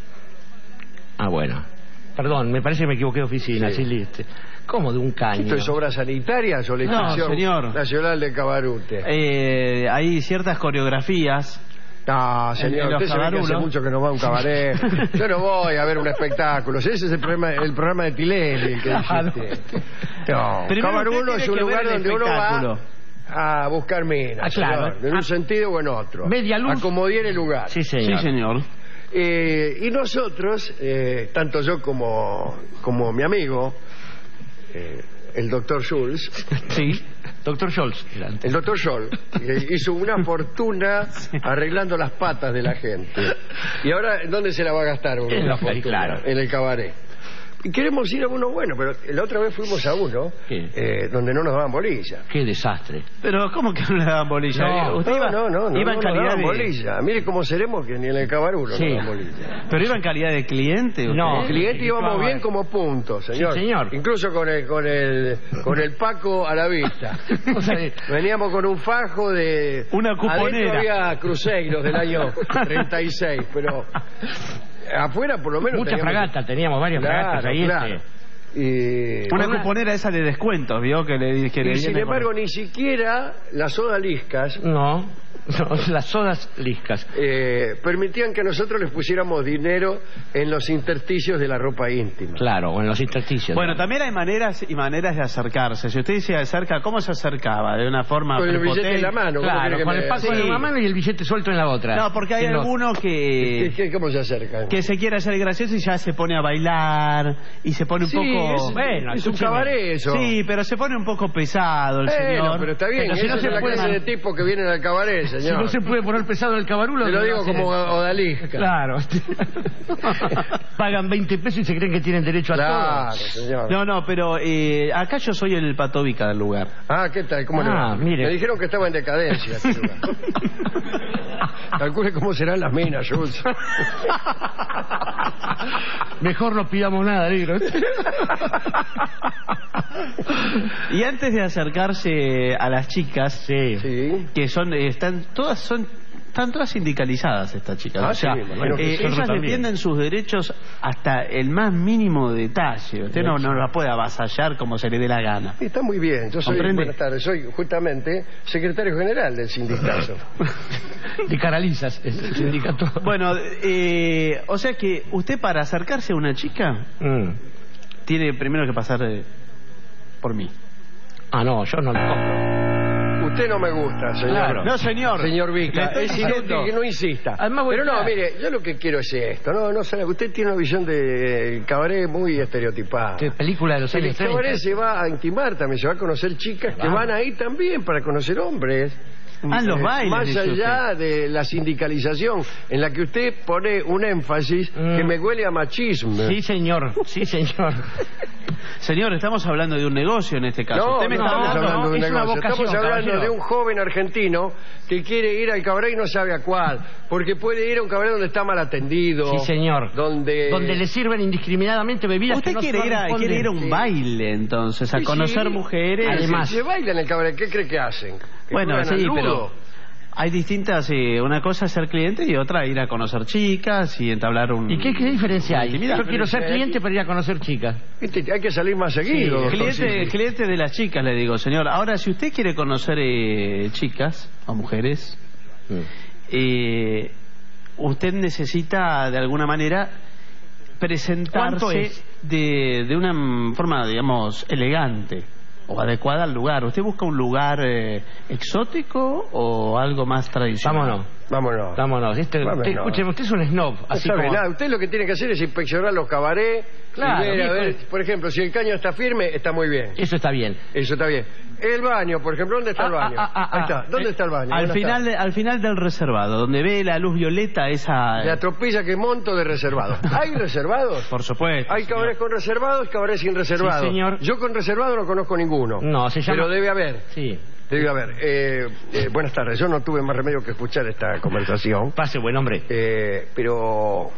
Ah, bueno. Perdón, me parece que me equivoqué de oficina, sí. Chiliste. ¿Cómo de un caño? ¿Esto es obras sanitarias o la Institución no, señor. Nacional de Cabarute? Eh, hay ciertas coreografías. No, señor, usted sabe que hace mucho que no va a un cabaret. Yo no voy a ver un espectáculo. Ese es el programa, el programa de Tileli, el que dijiste. No, Cabarulo es un lugar donde uno va a buscar minas, ah, claro. señor, en un ah, sentido o en otro. Media luz. Acomodar el lugar. Sí, señor. Sí, señor. Eh, y nosotros, eh, tanto yo como, como mi amigo, eh, el doctor Schulz. Sí, doctor Scholz. El doctor Scholz eh, hizo una fortuna sí. arreglando las patas de la gente. Y ahora, ¿dónde se la va a gastar uno? En, la fortuna, claro. En el cabaret. Y queremos ir a uno bueno, pero la otra vez fuimos a uno eh, donde no nos daban bolilla. Qué desastre. Pero ¿cómo que no le daban bolilla? No, ¿Usted no, iba, no, no, iba no, en calidad no daban de... bolilla. Mire cómo seremos que ni en el cabarulo sí. no daban bolilla. ¿Pero iba en calidad de cliente? ¿Usted? No, cliente íbamos bien como punto, señor. Sí, señor. Incluso con el, con el, con el Paco a la vista. O sea, veníamos con un fajo de... Una cuponera. Adentro había cruceros del año treinta y seis, pero... Afuera por lo menos muchas teníamos... fragatas, teníamos varias claro, fragatas ahí. Claro. Este... Y, una una, cuponera esa de descuentos, ¿vio? Que le, que y le sin viene embargo, con... ni siquiera las odaliscas... No, no, las sodas liscas. Eh, permitían que nosotros les pusiéramos dinero en los intersticios de la ropa íntima. Claro, o en los intersticios. Bueno, también hay maneras y maneras de acercarse. Si usted se acerca, ¿cómo se acercaba? De una forma con el prepotente. billete en la mano. Claro, con me... el paso sí. en una mano y el billete suelto en la otra. No, porque hay no? algunos que... ¿Qué, ¿Cómo se acercan? Que se quiere hacer gracioso y ya se pone a bailar y se pone un sí, poco... Es, bueno, es un cabaret eso. Sí, pero se pone un poco pesado el bueno, señor. pero está bien. Pero Si si no no se se la puede clase man- de tipo que vienen al cabaret, señor. Si no se puede poner pesado en el cabarulo... Te lo digo como odalisca. Claro. Pagan veinte pesos y se creen que tienen derecho a claro, todo. señor. No, no, pero eh, acá yo soy el patovica del lugar. Ah, ¿qué tal? ¿Cómo Ah, le va? mire. Me dijeron que estaba en decadencia este lugar. Calcule cómo serán las minas, Jules. Mejor no pidamos nada, negro. Y antes de acercarse a las chicas, Sí. Sí. que son, eh, están todas, son, están todas sindicalizadas estas chicas. Ah, o sea, sí, me imagino que eh, sí. ellas Nosotros defienden sus derechos hasta el más mínimo detalle. Usted no, no la puede avasallar como se le dé la gana. Está muy bien. Yo soy, ¿Comprende? buenas tardes, soy justamente secretario general del sindicato. De Caralizas, es el sindicato. Bueno, eh, o sea que usted para acercarse a una chica Mm. tiene primero que pasar eh, por mí. Ah, no, yo no le compro. Usted no me gusta, señor. Claro. No, señor. Señor Le Vica, estoy es diciendo- inútil que no insista. Además, voy Pero no, a- mire, yo lo que quiero es esto. No, no sabe, usted tiene una visión de cabaret muy estereotipada. ¿Qué película de los El años cabaret treinta? se va a intimar también, se va a conocer chicas que Vamos. van ahí también para conocer hombres. Ah, los Eh, bailes, Más dice allá de la sindicalización, en la que usted pone un énfasis Mm. que me huele a machismo. Sí, señor, sí, señor. Señor, estamos hablando de un negocio en este caso. No, Usted me no está estamos hablando... hablando de un es una negocio. vocación, Estamos hablando caballero. de un joven argentino que quiere ir al cabaret y no sabe a cuál. Porque puede ir a un cabaret donde está mal atendido. Sí, señor. Donde... Donde le sirven indiscriminadamente bebidas Usted que no quiere, no ir a, responden. quiere ir a un Sí. baile, entonces, a Sí, conocer sí. mujeres. Además- Se baila en el cabaret, ¿qué cree que hacen? ¿Que Bueno, juegan al sí, ludo? pero hay distintas... eh, una cosa es ser cliente y otra ir a conocer chicas y entablar un... ¿Y qué, qué diferencia hay? Intimidad. Yo quiero ser Diferencia hay. cliente para ir a conocer chicas. Viste, hay que salir más seguido. doctor Cliente, Silva. cliente de las chicas, le digo, señor. Ahora, si usted quiere conocer eh, chicas o mujeres, eh, usted necesita, de alguna manera, ¿Cuánto presentarse es? de, de una mm, forma, digamos, elegante o adecuada al lugar. ¿Usted busca un lugar eh, exótico o algo más tradicional? Vámonos. Vámonos. Vámonos. Este, Vámonos. usted, escúcheme, usted es un snob. No Así sabe como... nada. Usted lo que tiene que hacer es inspeccionar los cabarets. Claro, y ver, a viejo. ver, por ejemplo, si el caño está firme, está muy bien. Eso está bien. Eso está bien. El baño, por ejemplo, ¿dónde está el Ah, baño? ah, ah, Ahí ah, está. ¿Dónde Eh, está el baño? Al ¿Dónde final, está? de- al final del reservado, donde ve la luz violeta, esa... La tropilla que monto de reservados. ¿Hay reservados? Por supuesto. Hay cabarets con reservados, cabarets sin reservados. Sí, señor. Yo con reservado no conozco ninguno. No, se llama... Pero debe haber. Sí. Debe haber. Eh, eh, buenas tardes. Yo no tuve más remedio que escuchar esta conversación. Pase, buen hombre. Eh, pero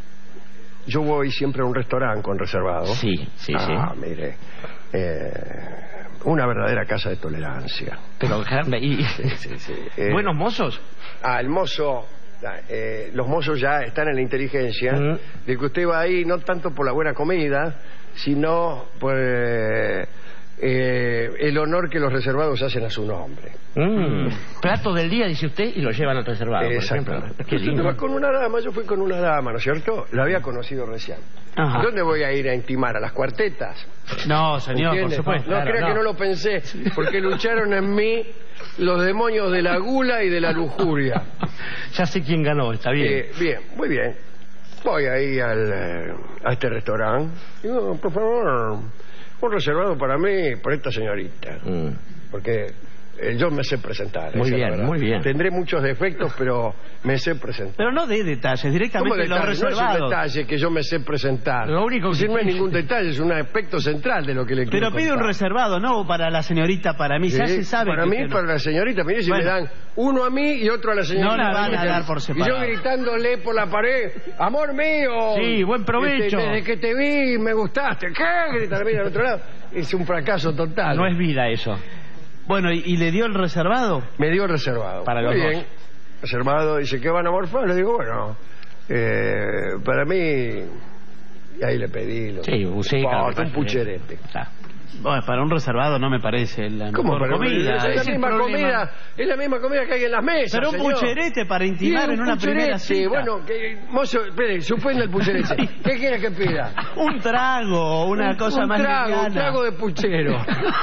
yo voy siempre a un restaurante con reservado. Sí, sí, ah, sí. mire. Eh, una verdadera casa de tolerancia. Pero, caramba, y... Sí, sí, sí. Eh, ¿Buenos mozos? Ah, el mozo. Eh, los mozos ya están en la inteligencia Mm. de que usted va ahí no tanto por la buena comida, sino por eh, eh, el honor que los reservados hacen a su nombre. Mm. Plato del día, dice usted, y lo llevan al reservado, por ejemplo. Exactamente. Qué lindo. Va con una dama, yo fui con una dama, ¿no es cierto? La había conocido recién. Ajá. ¿Dónde voy a ir a intimar? ¿A las cuartetas? No, señor, por ¿Entiende? supuesto. No claro, crea no. que no lo pensé, porque lucharon en mí los demonios de la gula y de la lujuria. Ya sé quién ganó, está bien. Eh, bien, muy bien. Voy ahí al, eh, a este restaurante. Digo, por favor, un reservado para mí, por esta señorita. Mm. Porque eh, yo me sé presentar. Muy esa es la bien, verdad. muy bien. Tendré muchos defectos, pero me sé presentar. Pero no de detalles, ¿Cómo directamente los detalle? No es un reservados. detalle que yo me sé presentar. Lo único que Si no es tiene- ningún detalle, es un aspecto central de lo que le quiero Pero pide un contar. reservado, no para la señorita, para mí. Ya Sí, se sabe. para que mí, usted no- para la señorita. Mire si Bueno. me dan uno a mí y otro a la señorita. No le van a dar por Y separado. yo gritándole por la pared, amor mío. Sí, buen provecho. Este, desde que te vi me gustaste. ¿Qué? Gritar mira al otro lado. Es un fracaso total. No es vida eso. Bueno, ¿y, y le dio el reservado? Me dio reservado. Para Muy los bien. Reservado. Dice, ¿qué van a morfar? Le digo, bueno, eh, para mí Y ahí le pedí lo, Sí, buceca, un, un pucherete. Bueno, para un reservado no me parece la ¿Cómo mejor para comida. Es la Ese misma problema. comida, es la misma comida que hay en las mesas. Pero un señor. pucherete para intimar Sí, en un una pucherete, primera cita. Bueno, que, mozo, espere, suspende el pucherete. ¿Qué quiere que pida? Un trago, una un, cosa un más trago, liviana. un trago de puchero.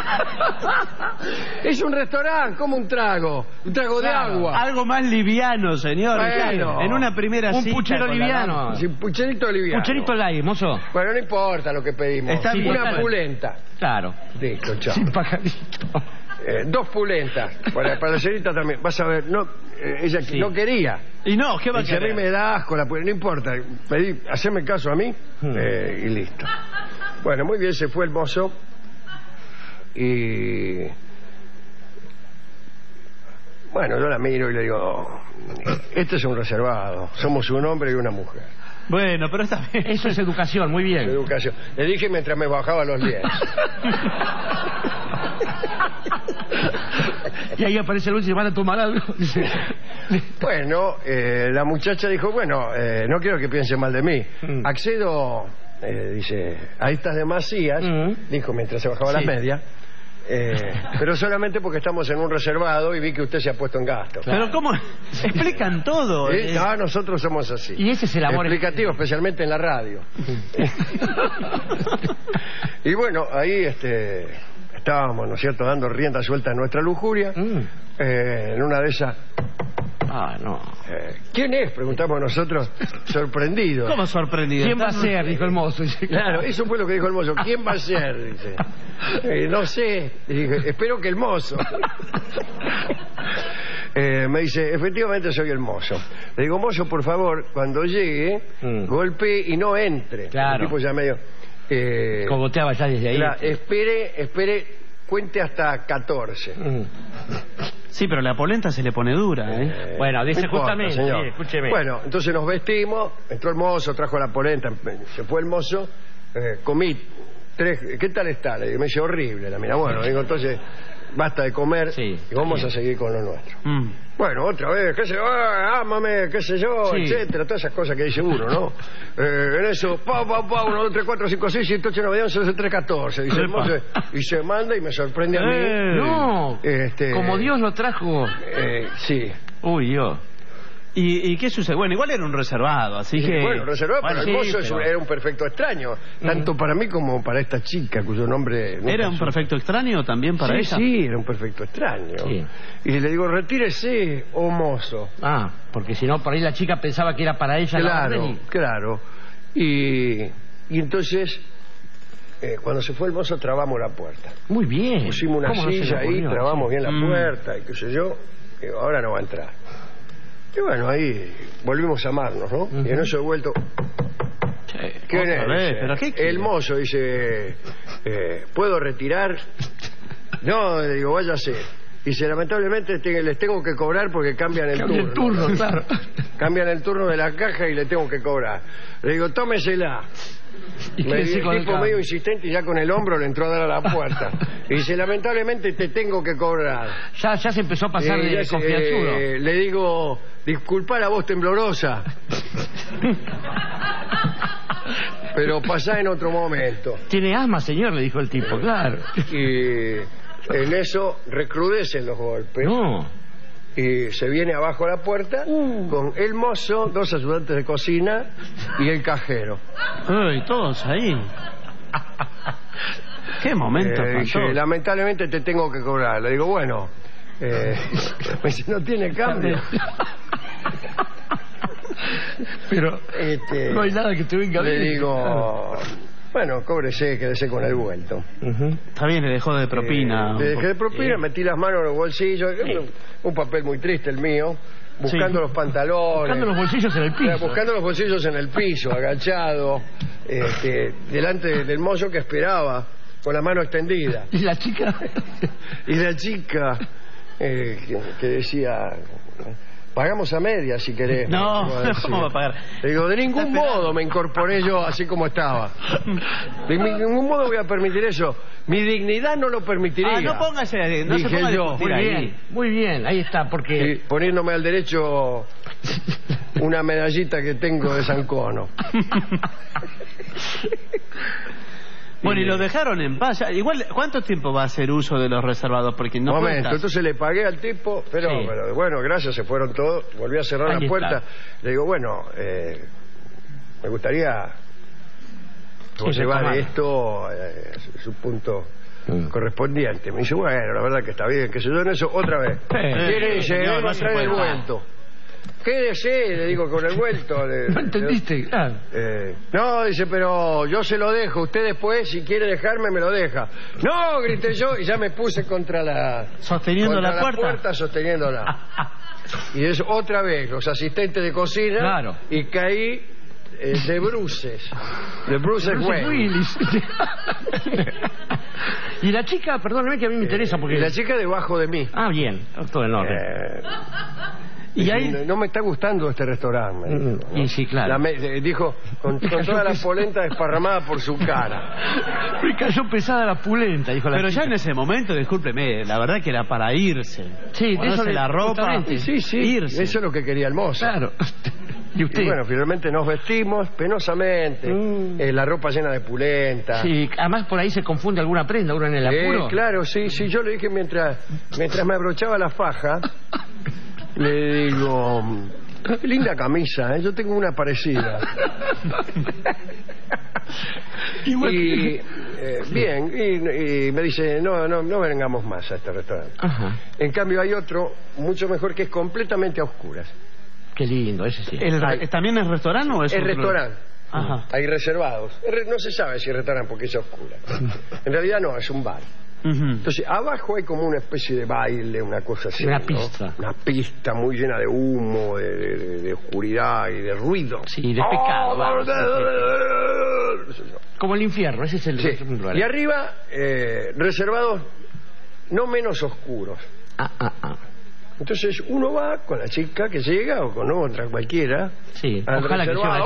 Es un restaurante, como un trago, un trago Claro, de agua. Algo más liviano, señor. Bueno. En una primera Un cita. puchero con la liviano. dama. Sí, pucherito liviano. Pucherito light, mozo. Bueno, no importa lo que pedimos. Está bien, Una bueno. pulenta. Claro. Listo, chao. Sin pajarito. Eh, dos pulentas. Para, para la señorita también. Vas a ver, no, eh, ella Sí. no quería. Y no, ¿qué va a Dice, a mí querer? me da asco la pulenta. No importa. Pedí, haceme caso a mí Hmm. eh, y listo. Bueno, muy bien, se fue el mozo. Y... Bueno, yo la miro y le digo, oh, este es un reservado. Somos un hombre y una mujer. Bueno, pero está bien. Eso es educación, muy bien. Educación. Le dije mientras me bajaba los lienzos. Y ahí aparece Luis y van a tomar algo. Dice, Bueno, eh, la muchacha dijo, bueno, eh, no quiero que piense mal de mí. Mm. Accedo, eh, dice, a estas demasías, Mm. dijo mientras se bajaba Sí. las medias, eh, pero solamente porque estamos en un reservado y vi que usted se ha puesto en gasto. Pero ¿cómo? Explican todo. Eh, eh. No, nosotros somos así. Y ese es el amor. Explicativo, especialmente en la radio. Y bueno, ahí este, estábamos, ¿no es cierto?, dando rienda suelta a nuestra lujuria. Mm. Eh, en una de esas... Ah, no. Eh, ¿Quién es? Preguntamos nosotros, sorprendidos. ¿Cómo sorprendido? ¿Quién va a ser? Dijo el mozo. Dice, Claro, eso fue lo que dijo el mozo. ¿Quién va a ser? Dice. Eh, no sé. Y dije, espero que el mozo. Eh, me dice, efectivamente soy el mozo. Le digo, mozo, por favor, cuando llegue, Mm. golpee y no entre. Claro. El tipo ya medio... Eh, cogoteaba ya desde ahí. la- espere, espere, cuente hasta catorce. Mm. Sí, pero la polenta se le pone dura, ¿eh? Eh, Bueno, dice no importa, justamente, señor. sí, escúcheme. Bueno, entonces nos vestimos, entró el mozo, trajo la polenta, se fue el mozo, eh, comí tres, ¿qué tal está? Le digo, me dice horrible la mina. Bueno, digo, entonces basta de comer Sí, y vamos bien. a seguir con lo nuestro. Mm. Bueno, otra vez, qué sé yo, ah, ámame, qué sé yo, Sí. etcétera, todas esas cosas que dice uno, ¿no? Eh, en eso, pa, pa, pa, uno, dos, tres, cuatro, cinco, seis, siete, ocho, nueve, once, doce, trece, catorce, dice el Epa. mozo, y se manda y me sorprende a mí. Eh. No. Este, Como Dios lo trajo. eh, sí. Uy, yo. ¿Y, ¿Y qué sucede? Bueno, igual era un reservado, así que... Bueno, reservado, Bueno, pero sí, el mozo es un- pero- era un perfecto extraño, tanto para mí como para esta chica, cuyo nombre... nunca ¿Era un supe. perfecto extraño también para sí, ella? Sí, era un perfecto extraño. Sí. Y le digo, retírese, oh mozo. Ah, porque si no, por ahí la chica pensaba que era para ella la Claro, orden y- claro. Y, y entonces, eh, cuando se fue el mozo, trabamos la puerta. Muy bien. Pusimos una ¿Cómo no se le silla ahí, ocurrió? trabamos bien la Mm. puerta y qué sé yo. Digo, ahora no va a entrar. Y bueno, ahí volvimos a amarnos, ¿no? Y en eso he vuelto... Che, ¿Quién otra es? vez, Dice, ¿pero qué quiere? el mozo dice, eh, ¿puedo retirar? No, le digo, váyase. Dice, lamentablemente te- les tengo que cobrar porque cambian el Cambia turno. el turno, claro. Cambian el turno de la caja y le tengo que cobrar. Le digo, tómesela. ¿Y Me, qué el decís con el tipo cambio? medio insistente y ya con el hombro le entró a dar a la puerta. Y dice, lamentablemente te tengo que cobrar. Ya, ya se empezó a pasar Eh, de ya se- confianzudo. eh, le digo, disculpa la voz temblorosa. Pero pasá en otro momento. Tiene asma, señor, le dijo el tipo, claro. Y en eso recrudecen los golpes. No. Y se viene abajo a la puerta con el mozo, dos ayudantes de cocina y el cajero. Uy, todos ahí. Qué momento Eh, dice, espantoso. lamentablemente te tengo que cobrar. Le digo, bueno, eh, me dice, no tiene cambio. Pero Este, no hay nada que te venga le bien. digo, bueno, cóbrese, quédese con el vuelto. Está bien, le dejó de propina. Eh, le dejé de propina, Sí. metí las manos en los bolsillos. Un, un papel muy triste el mío. Buscando Sí. los pantalones. Buscando los bolsillos en el piso. Eh, Buscando los bolsillos en el piso, agachado, este, delante del mozo que esperaba, con la mano extendida. Y la chica... Y la chica eh, que, que decía, Pagamos a media si querés. No, me iba a decir. ¿cómo va a pagar? Le digo, de ningún modo me incorporé yo así como estaba. De ningún modo voy a permitir eso. Mi dignidad no lo permitiría. Ah, no póngase, no Dije se ponga a yo. discutir Muy ahí. bien, muy bien, ahí está, porque... Y poniéndome al derecho una medallita que tengo de San Cono. Bueno, y lo dejaron en paz. Ya, igual, ¿cuánto tiempo va a hacer uso de los reservados? Porque no Momento, cuentas. entonces le pagué al tipo, pero, Sí. pero bueno, gracias, se fueron todos. Volví a cerrar Ahí la puerta. está. Le digo, bueno, eh, me gustaría Sí, llevar retomar. esto eh, a su punto correspondiente. Me dice, bueno, la verdad que está bien, que se yo en eso otra vez. ¿Quiere? Dice, señor, vengo no a se traer el puede. vuelto. Quédese, le digo, con el vuelto. Le- ¿No entendiste? Ah, Eh, no, dice, pero yo se lo dejo. Usted después, si quiere dejarme, me lo deja. No, grité yo y ya me puse contra la... Sosteniendo contra la puerta. sosteniéndola. Y es otra vez, los asistentes de cocina. Claro. Y caí eh, de bruces. De bruces Bruce Wayne. Willis. Y la chica, perdóneme que a mí me interesa porque... Y la chica debajo de mí. Ah, bien, todo en orden. Eh, Y ahí... no, no me está gustando este restaurante. me dijo, ¿no? Y sí, claro. La me- eh, dijo, con, con toda la polenta desparramada por su cara. Me cayó pesada la pulenta, dijo la Pero chica. ya en ese momento, discúlpeme, la verdad que era para irse. Sí, de Ponerse eso le- la ropa, justamente. Sí, sí, irse. eso es lo que quería el mozo. Claro. ¿Y usted? Y bueno, finalmente nos vestimos penosamente, Mm. eh, la ropa llena de pulenta. Sí, además por ahí se confunde alguna prenda, uno en el Eh, apuro. claro, sí, sí, yo le dije mientras, mientras me abrochaba la faja, le digo, qué linda camisa, ¿eh? Yo tengo una parecida. Y eh, bien, y, y me dice, no, no, no vengamos más a este restaurante. Ajá. En cambio hay otro mucho mejor que es completamente a oscuras. Qué lindo, ese sí. El- Ay. ¿También es restaurante o es Es otro? restaurante. Ajá. Hay reservados. Es re- No se sabe si es restaurante porque es a oscuras. En realidad no, es un bar. Ujú. Entonces, abajo hay como una especie de baile, una cosa así. Una ¿no? pista. Una pista muy llena de humo, de, de- de oscuridad y de ruido. Sí, de pecado, vamos, No sé yo. Como el infierno, ese es el... Sí. el lugar. Y arriba, eh, reservados no menos oscuros. Ah, ah, ah. Entonces uno va con la chica que llega o con otra cualquiera. Sí, al ojalá que sea una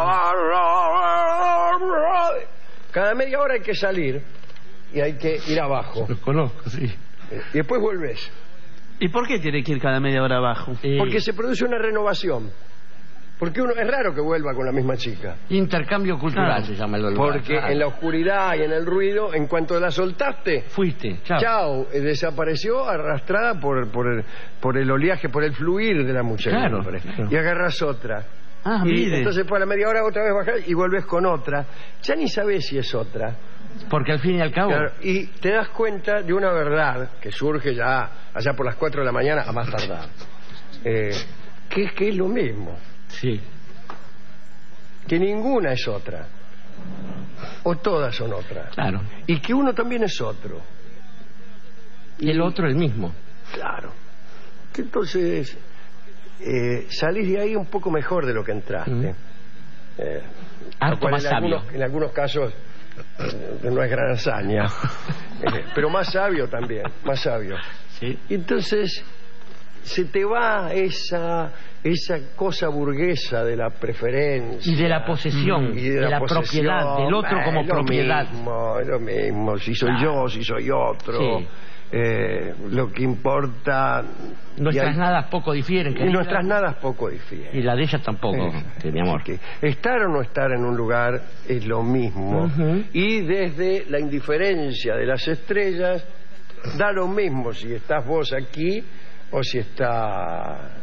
reservado. Cada media hora hay que salir y hay que ir abajo. Los conozco, sí. Y después vuelves. ¿Y por qué tiene que ir cada media hora abajo? Sí. Porque se produce una renovación. Porque uno es raro que vuelva con la misma chica. Intercambio cultural Claro. se llama el lugar. Porque Claro. en la oscuridad y en el ruido, en cuanto la soltaste, Fuiste, chao. chao, eh, desapareció arrastrada por, por, el, por el oleaje, por el fluir de la muchedumbre. Claro, claro. Y agarras otra. Ah, y mire. entonces por la media hora otra vez bajás y vuelves con otra. Ya ni sabes si es otra. Porque al fin y al cabo... Claro, y te das cuenta de una verdad que surge ya allá por las cuatro de la mañana a más tardar. Eh, que es que es lo mismo. Sí. Que ninguna es otra. O todas son otras. Claro. Y que uno también es otro. Y el otro el mismo. Claro. Que entonces eh, salís de ahí un poco mejor de lo que entraste. Mm. Eh, Harto lo cual más en sabio. algunos, en algunos casos eh, no es gran hazaña. Eh, pero más sabio también, más sabio. Sí. Y entonces se te va esa esa cosa burguesa de la preferencia Y de la posesión, y de, la posesión. propiedad, del otro Eh, como lo propiedad. mismo, es lo mismo, si soy Claro. yo, si soy otro. Sí. Eh, lo que importa. Nuestras y hay- nadas poco difieren. y querida. nuestras nadas poco difieren. Y la de ella tampoco, Eh, que, mi amor. que estar o no estar en un lugar es lo mismo. Ujú. Y desde la indiferencia de las estrellas, da lo mismo si estás vos aquí o si está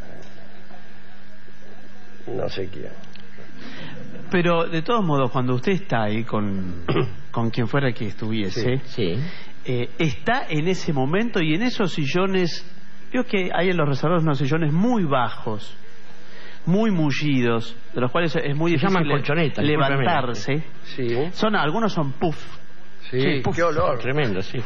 no sé quién. Pero de todos modos, cuando usted está ahí con, con quien fuera que estuviese, Sí. eh, está en ese momento y en esos sillones, veo que hay en los reservados unos sillones muy bajos, muy mullidos, de los cuales es muy Se difícil llaman colchonetas, levantarse. Sí, Son, algunos son puff, Sí, Sí, puf, qué olor. Tremendo, sí.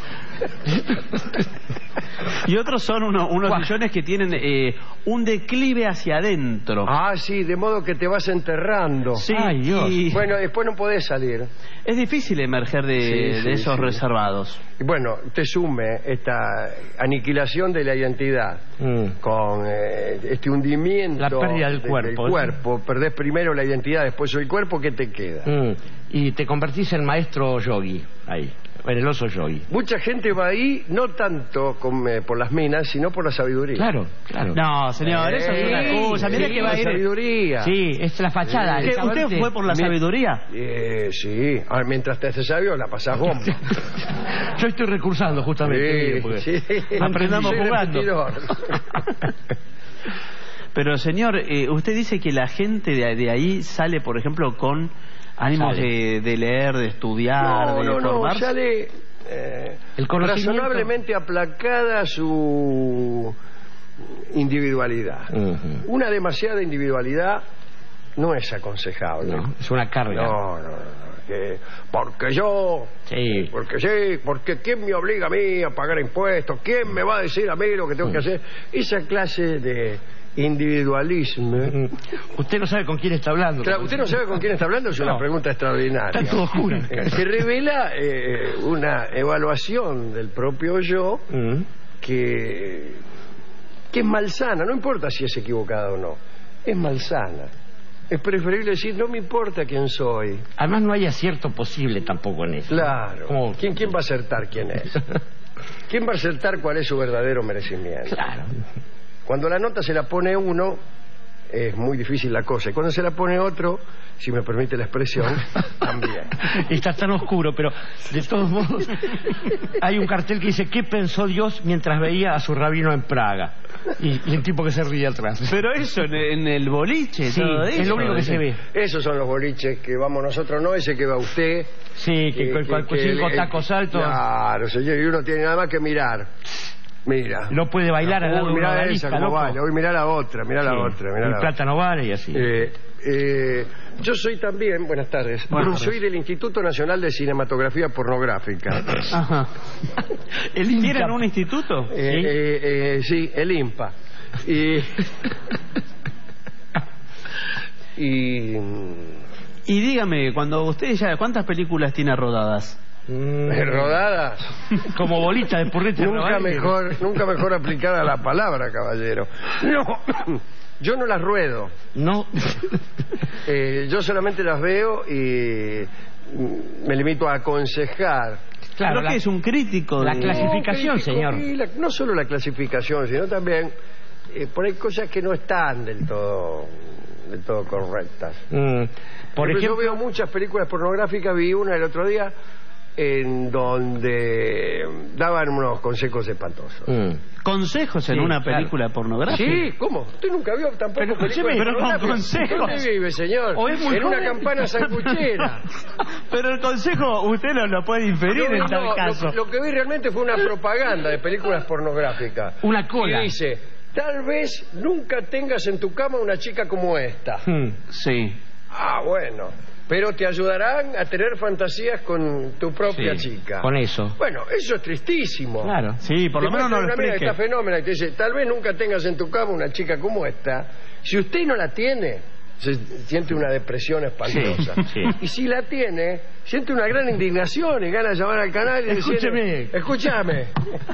Y otros son uno- unos Guau. sillones que tienen eh, un declive hacia adentro. Ah, sí, de modo que te vas enterrando. Sí, Ay, Dios. y Bueno, después no podés salir. es difícil emerger de, Sí, sí, de esos sí. reservados. Y bueno, te sume esta aniquilación de la identidad Mm. con eh, este hundimiento La pérdida del de- cuerpo, ¿eh? cuerpo. Perdés primero la identidad, después el cuerpo, ¿qué te queda? Mm. Y te convertís en maestro yogi, ahí, en el oso yogi. Mucha gente va ahí no tanto con, eh, por las minas, sino por la sabiduría. Claro, claro. No, señor, eso es una Sí, cosa. Mire sí, que va a la ir. sabiduría. Sí, es la fachada. Sí. el ¿Qué, ¿Usted cabarte- fue por la Mi- sabiduría? Eh, sí, ah, mientras te haces sabio la pasás bomba. Yo estoy recursando justamente. Sí, mire, porque sí. Aprendamos Soy jugando. repetidor. Pero señor, eh, usted dice que la gente de, de ahí sale, por ejemplo, con ánimos Sale. de, de leer, de estudiar, No, de no, no, formarse. sale eh, El conocimiento. razonablemente aplacada su individualidad. Ujú. Una demasiada individualidad no es aconsejable. No, es una carga. No, no, no. Que porque yo, Sí. porque sí, porque ¿quién me obliga a mí a pagar impuestos? ¿Quién me va a decir a mí lo que tengo que hacer? Esa clase de individualismo. Mm. Usted no sabe con quién está hablando. Claro, usted no sabe con quién está hablando, es una No. pregunta extraordinaria. Está todo oscuro. Eh, que revela eh, una evaluación del propio yo Mm. que, que es malsana, no importa si es equivocada o no, es malsana. Es preferible decir, no me importa quién soy. Además no hay acierto posible tampoco en eso. Claro. Como- ¿Quién, ¿Quién va a acertar quién es? ¿Quién va a acertar cuál es su verdadero merecimiento? Claro. Cuando la nota se la pone uno, es muy difícil la cosa. Y cuando se la pone otro, si me permite la expresión, también. Está tan oscuro, pero de todos modos hay un cartel que dice ¿qué pensó Dios mientras veía a su rabino en Praga? Y, y un tipo que se ríe atrás. Pero eso en, en el boliche, Sí, todo eso. es lo único que se ve. Esos son los boliches que vamos nosotros, no ese que va usted. Sí, que, Eh, con que- cinco que- tacos altos. Claro, señor, y uno tiene nada más que mirar. Mira. No puede bailar al lado de Uy, un mirá odalisca, esa, cómo loco. baila. Uy, mirá la otra, mirá la Sí. otra. Mirá Y la plátano vale y así. otra. Eh, eh, yo soy también, buenas tardes, Buenas soy del Instituto Nacional de Cinematografía Pornográfica. Ajá. El ¿Tienen Inca. un instituto? Eh, ¿Sí? eh, eh, sí, el IMPA. Y... y... Y dígame, cuando usted ya, ¿cuántas películas tiene rodadas? Mm. rodadas. Como bolita de purrete. Nunca ¿no? mejor, nunca mejor aplicada la palabra, caballero. No, yo no las ruedo. No. Eh, yo solamente las veo y mm, me limito a aconsejar. Claro, ¿Pero la- qué es un crítico? la de- clasificación, crítico, señor. y la- no solo la clasificación, sino también eh, por ahí cosas que no están del todo, del todo correctas. Mm. Por Ejemplo, ejemplo, yo veo muchas películas pornográficas, vi una el otro día en donde daban unos consejos espantosos. Mm. ¿Consejos en Sí, una claro. película pornográfica? Sí, ¿cómo? ¿Usted nunca vio tampoco Pero, películas escúcheme, pero con pornográficas? consejos. ¿Dónde vive, señor? O es muy en una joven. campana sanguchera. Pero el consejo usted no lo puede inferir No, en no, tal lo- caso. Lo, que vi realmente fue una propaganda de películas pornográficas. Una cola. Y dice, tal vez nunca tengas en tu cama una chica como esta. Mm. Sí. Ah, bueno. Pero te ayudarán a tener fantasías con tu propia Sí, chica. con eso. Bueno, eso es tristísimo. Claro. Sí, por lo Te menos no muestra lo una mina que explique. está fenómena y te dice, tal vez nunca tengas en tu cama una chica como esta. Si usted no la tiene, se siente una depresión espantosa. Sí, sí. Y si la tiene, siente una gran indignación y ganas de llamar al canal y decir, Escúcheme. escúchame.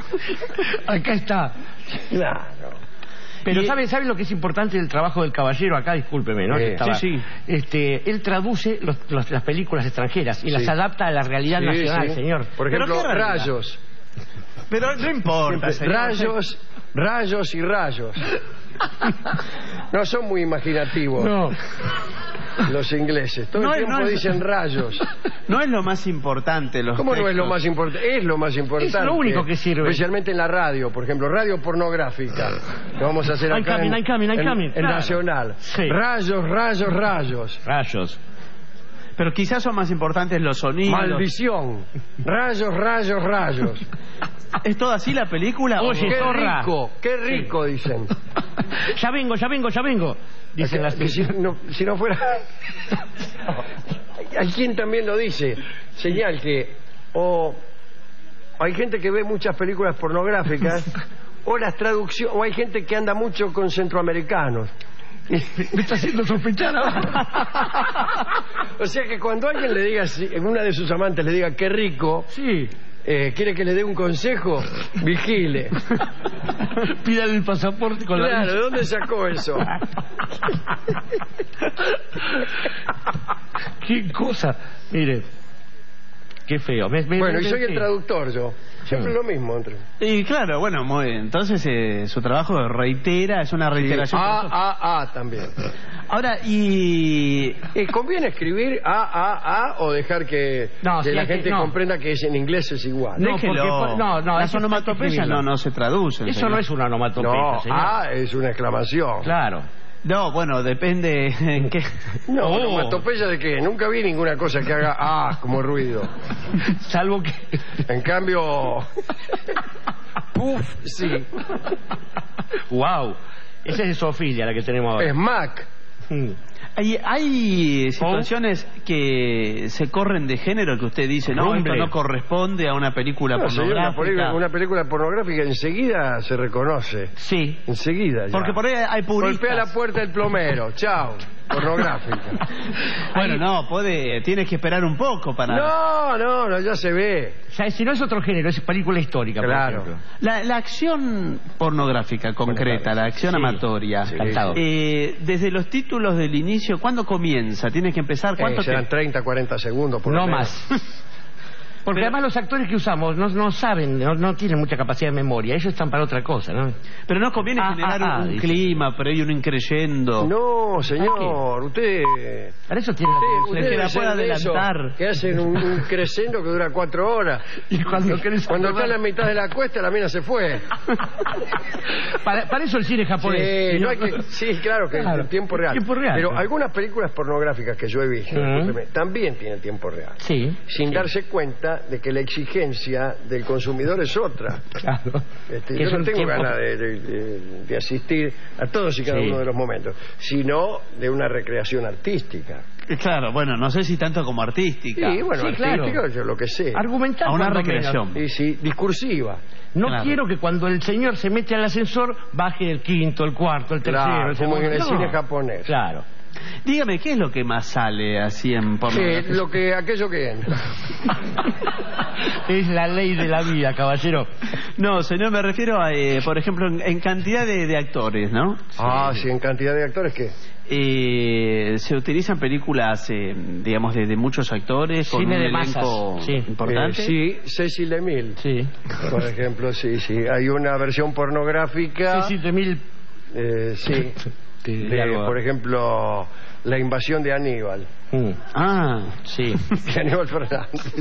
Acá está. Claro. Pero Y- ¿sabe, ¿sabe lo que es importante del trabajo del caballero acá? Discúlpeme, ¿no? Sí. Que estaba- Sí, sí. Este, él traduce los- los- las películas extranjeras y Sí. las adapta a la realidad Sí, nacional, sí. señor. Por ¿Pero ejemplo, qué realidad? rayos. Pero no importa, señor. Rayos, rayos y rayos. No son muy imaginativos No. los ingleses. Todo No el es- tiempo no es- dicen rayos. No es lo más importante los ¿Cómo no es lo textos. más importante? Es lo más importante. Es lo único que sirve. Especialmente en la radio, por ejemplo, radio pornográfica. Lo vamos a hacer I'm acá coming, en, I'm coming, I'm en- coming. en Claro. Nacional. Sí. Rayos, rayos, rayos. Rayos. Pero quizás son más importantes los sonidos. Maldición. Rayos, rayos, rayos. ¿Es todo así la película? Oye, ¿O- Qué zorra. rico, qué rico, dicen. Ya vengo, ya vengo, ya vengo. Dicen las Que si, no, si no fuera... ¿A quién también lo dice? Señal que O hay gente que ve muchas películas pornográficas, o las traducciones, o hay gente que anda mucho con centroamericanos. Me está haciendo sospechar ahora. O sea que cuando alguien le diga, si una de sus amantes le diga qué rico, sí. eh, quiere que le dé un consejo, vigile. Pídale el pasaporte con claro, la visa. ¿de dónde sacó eso? Qué cosa. Mire, qué feo. Me, me, bueno, me, y soy me, el traductor yo. Siempre sí. lo mismo. Entre... Y claro, bueno, muy bien. Entonces eh, su trabajo reitera, es una reiteración. Sí. A, A, A también. Ahora, y... ¿Y conviene escribir A, A, A o dejar que, no, que sí, la que, gente no. comprenda que es en inglés es igual? No, porque, no, no, las onomatopeyas no, no se traducen. Eso señor. no es una onomatopeya, no, señor. A es una exclamación. Claro. No, bueno, depende en qué... No, oh. onomatopeya de qué. Nunca vi ninguna cosa que haga A como ruido. Salvo que... En cambio... Puf, sí. Wow. Esa es Sofía la que tenemos ahora. Es Mac. Hmm. Hay, hay situaciones ¿Oh? que se corren de género que usted dice, no, Hombre. esto no corresponde a una película no, pornográfica. Una película, una película pornográfica enseguida se reconoce. Sí. Enseguida ya. Porque por ahí hay puristas. Golpea la puerta el plomero. Chao. Pornográfica. Bueno, no, puede, tienes que esperar un poco para... No, no, no, ya se ve. O sea, si no es otro género, es película histórica, claro. por ejemplo. La, la acción pornográfica concreta, la acción sí, amatoria, sí, eh, desde los títulos del inicio, ¿cuándo comienza? ¿Tienes que empezar? ¿Cuánto eh, serán te... treinta, cuarenta segundos por No lo menos. más. Porque Pero, además los actores que usamos no, no saben, no, no tienen mucha capacidad de memoria. Ellos están para otra cosa, ¿no? Pero no conviene ah, generar ah, ah, un dice. clima, pero hay un increyendo. No, señor, usted... Para eso tiene usted, usted usted que la puede adelantar. Que hacen un, un crescendo que dura cuatro horas. Y cuando, cuando está en la mitad de la cuesta, la mina se fue. para, para eso el cine japonés. Sí, ¿sí? no hay que, sí claro que claro. en tiempo real. tiempo real. Pero algunas películas pornográficas que yo he visto, uh-huh. también tienen tiempo real. Sí. Sin sí. darse cuenta de que la exigencia del consumidor es otra. Claro. Este, yo no tengo tiempo... ganas de, de, de asistir a todos y cada sí. uno de los momentos, sino de una recreación artística. Claro, bueno, no sé si tanto como artística. Sí, bueno, sí, artística claro. yo lo que sé. Argumentar a una recreación. Sí, sí, discursiva. No claro. quiero que cuando el señor se mete al ascensor baje el quinto, el cuarto, el tercero, claro, el como en el no. cine japonés. Claro. Dígame, ¿qué es lo que más sale así en pornografía? Sí, lo que, aquello que entra. Es la ley de la vida, caballero. No, señor, me refiero a, eh, por ejemplo, en, en cantidad de, de actores, ¿no? Ah, sí, en cantidad de actores, ¿qué? Eh, se utilizan películas, eh, digamos, de, de muchos actores, con cine un de elenco masas. Sí. importante. Eh, sí, Cecil DeMille. Sí. Por ejemplo, sí, sí. Hay una versión pornográfica. Cecil DeMille. Eh, sí. De, de, por ejemplo, La invasión de Aníbal. Mm. Ah, sí. De Aníbal Fernández.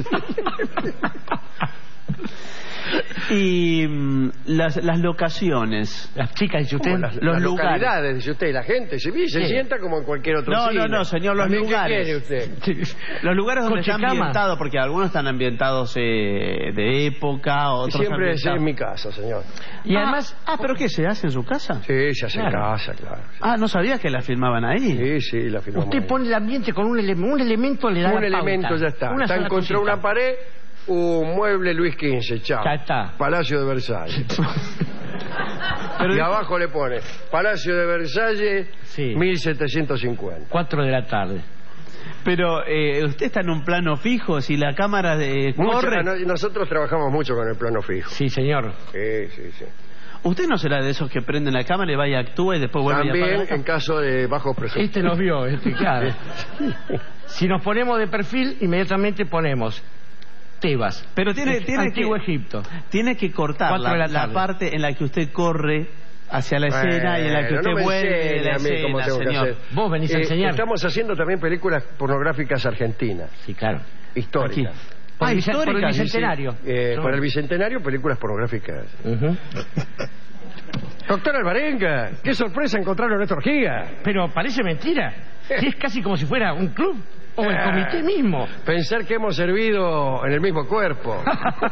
Y mm, las, las locaciones. Las chicas, dice usted. Las, los las lugares. localidades, dice usted. La gente se, se Sí. sienta como en cualquier otro No, cine. no, no, señor, los ¿También lugares. ¿Qué quiere usted? Los lugares donde están Cochecama. ambientados, porque algunos están ambientados eh, de época, otros Siempre es ambientados- en mi casa, señor. Y Ah, además, ah, ¿pero qué? ¿Se hace en su casa? Sí, se hace Claro. en casa, claro. Ah, no sabía que la filmaban ahí. Sí, sí, la filmamos. Usted ahí. pone el ambiente con un, ele un elemento, le da Un la elemento, pauta. ya está. Una Está sola contra cosita. una pared, un mueble Luis quince, chao. Ya está. Palacio de Versalles. Pero y de- abajo le pone Palacio de Versalles, Sí. mil setecientos cincuenta. Cuatro de la tarde. Pero eh, usted está en un plano fijo, si la cámara de Mucho- corre, no- nosotros trabajamos mucho con el plano fijo. Sí, señor. Sí, sí, sí. usted no será de esos que prenden la cámara y vaya a actúa y después vuelve y También apaga la en cámara? caso de bajos presupuestos. Este nos vio, este, claro. Si nos ponemos de perfil, inmediatamente ponemos Tebas. Pero tiene, tiene Antiguo que, Egipto. tiene que cortar Cuatro la, de la la tarde. parte en la que usted corre hacia la escena y en la que Bueno, usted no me vuelve de enseñe la a mí cómo escena, tengo que señor. hacer. Vos venís a Eh, enseñar. Estamos haciendo también películas pornográficas argentinas, Sí, claro. históricas. Por, Ah, el, bicen- por el históricas, sí, sí. bicentenario. Eh, No. Para el bicentenario, películas pornográficas. Ujú. Doctor Alvarenga, qué sorpresa encontraron esta orgía. Pero parece mentira. Sí, es casi como si fuera un club. O el comité mismo. Pensar que hemos servido en el mismo cuerpo.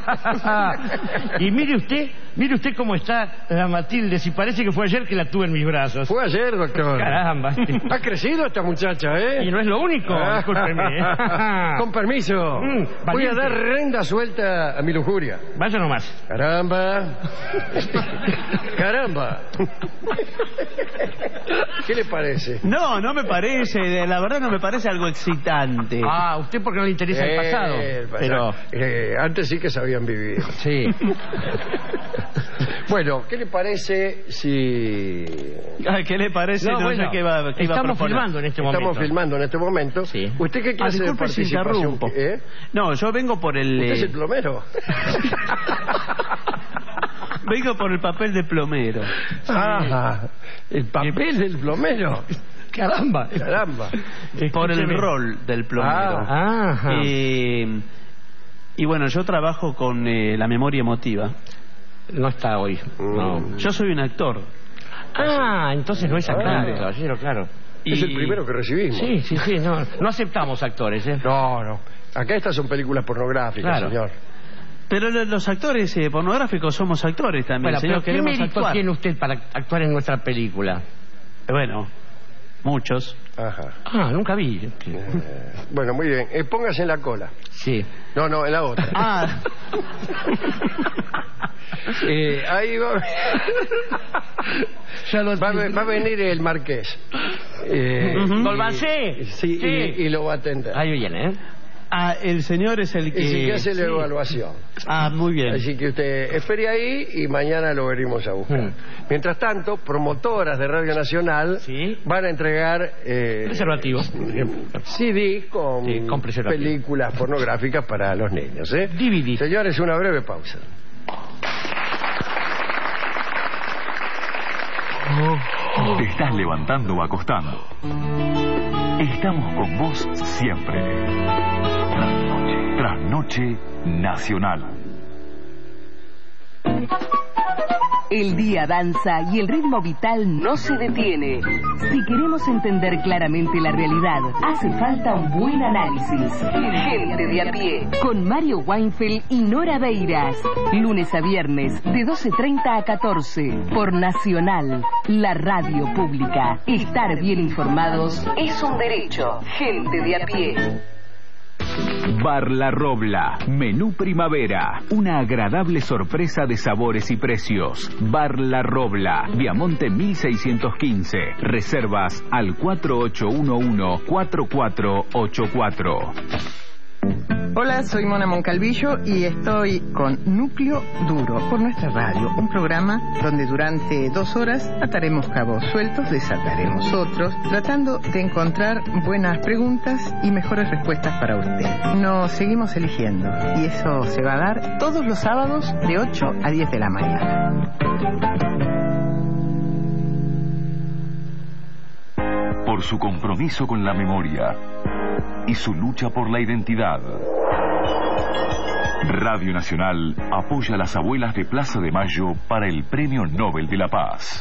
Y mire usted, mire usted cómo está la Matilde, si parece que fue ayer que la tuve en mis brazos. Fue ayer, doctor. Caramba. Ha crecido esta muchacha, ¿eh? Y no es lo único, discúlpeme. Con permiso. Mm, Voy a valiente. dar renda suelta a mi lujuria. Vaya nomás. Caramba. Caramba. ¿Qué le parece? No, no me parece, la verdad no me parece algo excitante. Ah, usted porque no le interesa el Eh, pasado. el pasado. Pero- Eh, antes sí que sabían vivir. Sí. Bueno, ¿qué le parece si... Ay, ¿qué le parece? No, No, bueno, sé qué va, qué iba a estamos proponer. filmando en este Estamos momento. filmando en este momento. Sí. ¿Usted qué Ah, clase de disculpe si participación? interrumpo. ¿Eh? No, yo vengo por el... ¿Usted es eh, el plomero? vengo por el papel de plomero. Ah, el papel del plomero. Caramba. Caramba. Por el Escúcheme. rol del plomero. Ah, ajá. Eh, y bueno, yo trabajo con eh, la memoria emotiva. No está hoy. No. Yo soy un actor. Ah, entonces no es actor, Ah. caballero, claro. Es Y- el primero que recibimos. Sí, sí, sí, no, no aceptamos actores, ¿eh? No, no. Acá estas son películas pornográficas, Claro. señor. Pero lo- los actores eh, pornográficos somos actores también, Bueno, señor. pero ¿qué Queremos mérito actuar. tiene usted para actuar en nuestra película? Bueno, muchos. Ajá. Ah, nunca vi. Eh, bueno, muy bien. Eh, póngase en la cola. Sí. No, no, en la otra. Ah, Eh, ahí va... Ya lo Va, a ve- va a venir el marqués. Eh, Ujú. y- ¿Golbancé? Sí, Sí. Y, y lo va a atender. Ahí viene, ¿eh? ah, el señor es el que... Es el que hace la Sí. evaluación. Ah, muy bien. Así que usted espere ahí y mañana lo venimos a buscar. Mm. Mientras tanto, promotoras de Radio Nacional Sí. van a entregar eh, Preservativos. C D con, Sí, con preservativo. películas pornográficas para los niños. ¿eh? D V D. Señores, una breve pausa. Te estás levantando o acostando. Estamos con vos siempre. Trasnoche. Trasnoche Nacional. El día danza y el ritmo vital no se detiene. Si queremos entender claramente la realidad, hace falta un buen análisis. Gente de a pie, con Mario Weinfeld y Nora Beiras. Lunes a viernes, de doce treinta a catorce, por Nacional, la radio pública. Estar bien informados es un derecho. Gente de a pie. Bar La Robla, menú primavera, una agradable sorpresa de sabores y precios. Bar La Robla, Viamonte mil seiscientos quince, reservas al cuatro ocho uno uno cuatro cuatro ocho cuatro. Hola, soy Mona Moncalvillo y estoy con Núcleo Duro por nuestra radio, un programa donde durante dos horas ataremos cabos sueltos, desataremos otros, tratando de encontrar buenas preguntas y mejores respuestas para usted. Nos seguimos eligiendo y eso se va a dar todos los sábados de ocho a diez de la mañana. Por su compromiso con la memoria y su lucha por la identidad. Radio Nacional apoya a las abuelas de Plaza de Mayo para el Premio Nobel de la Paz.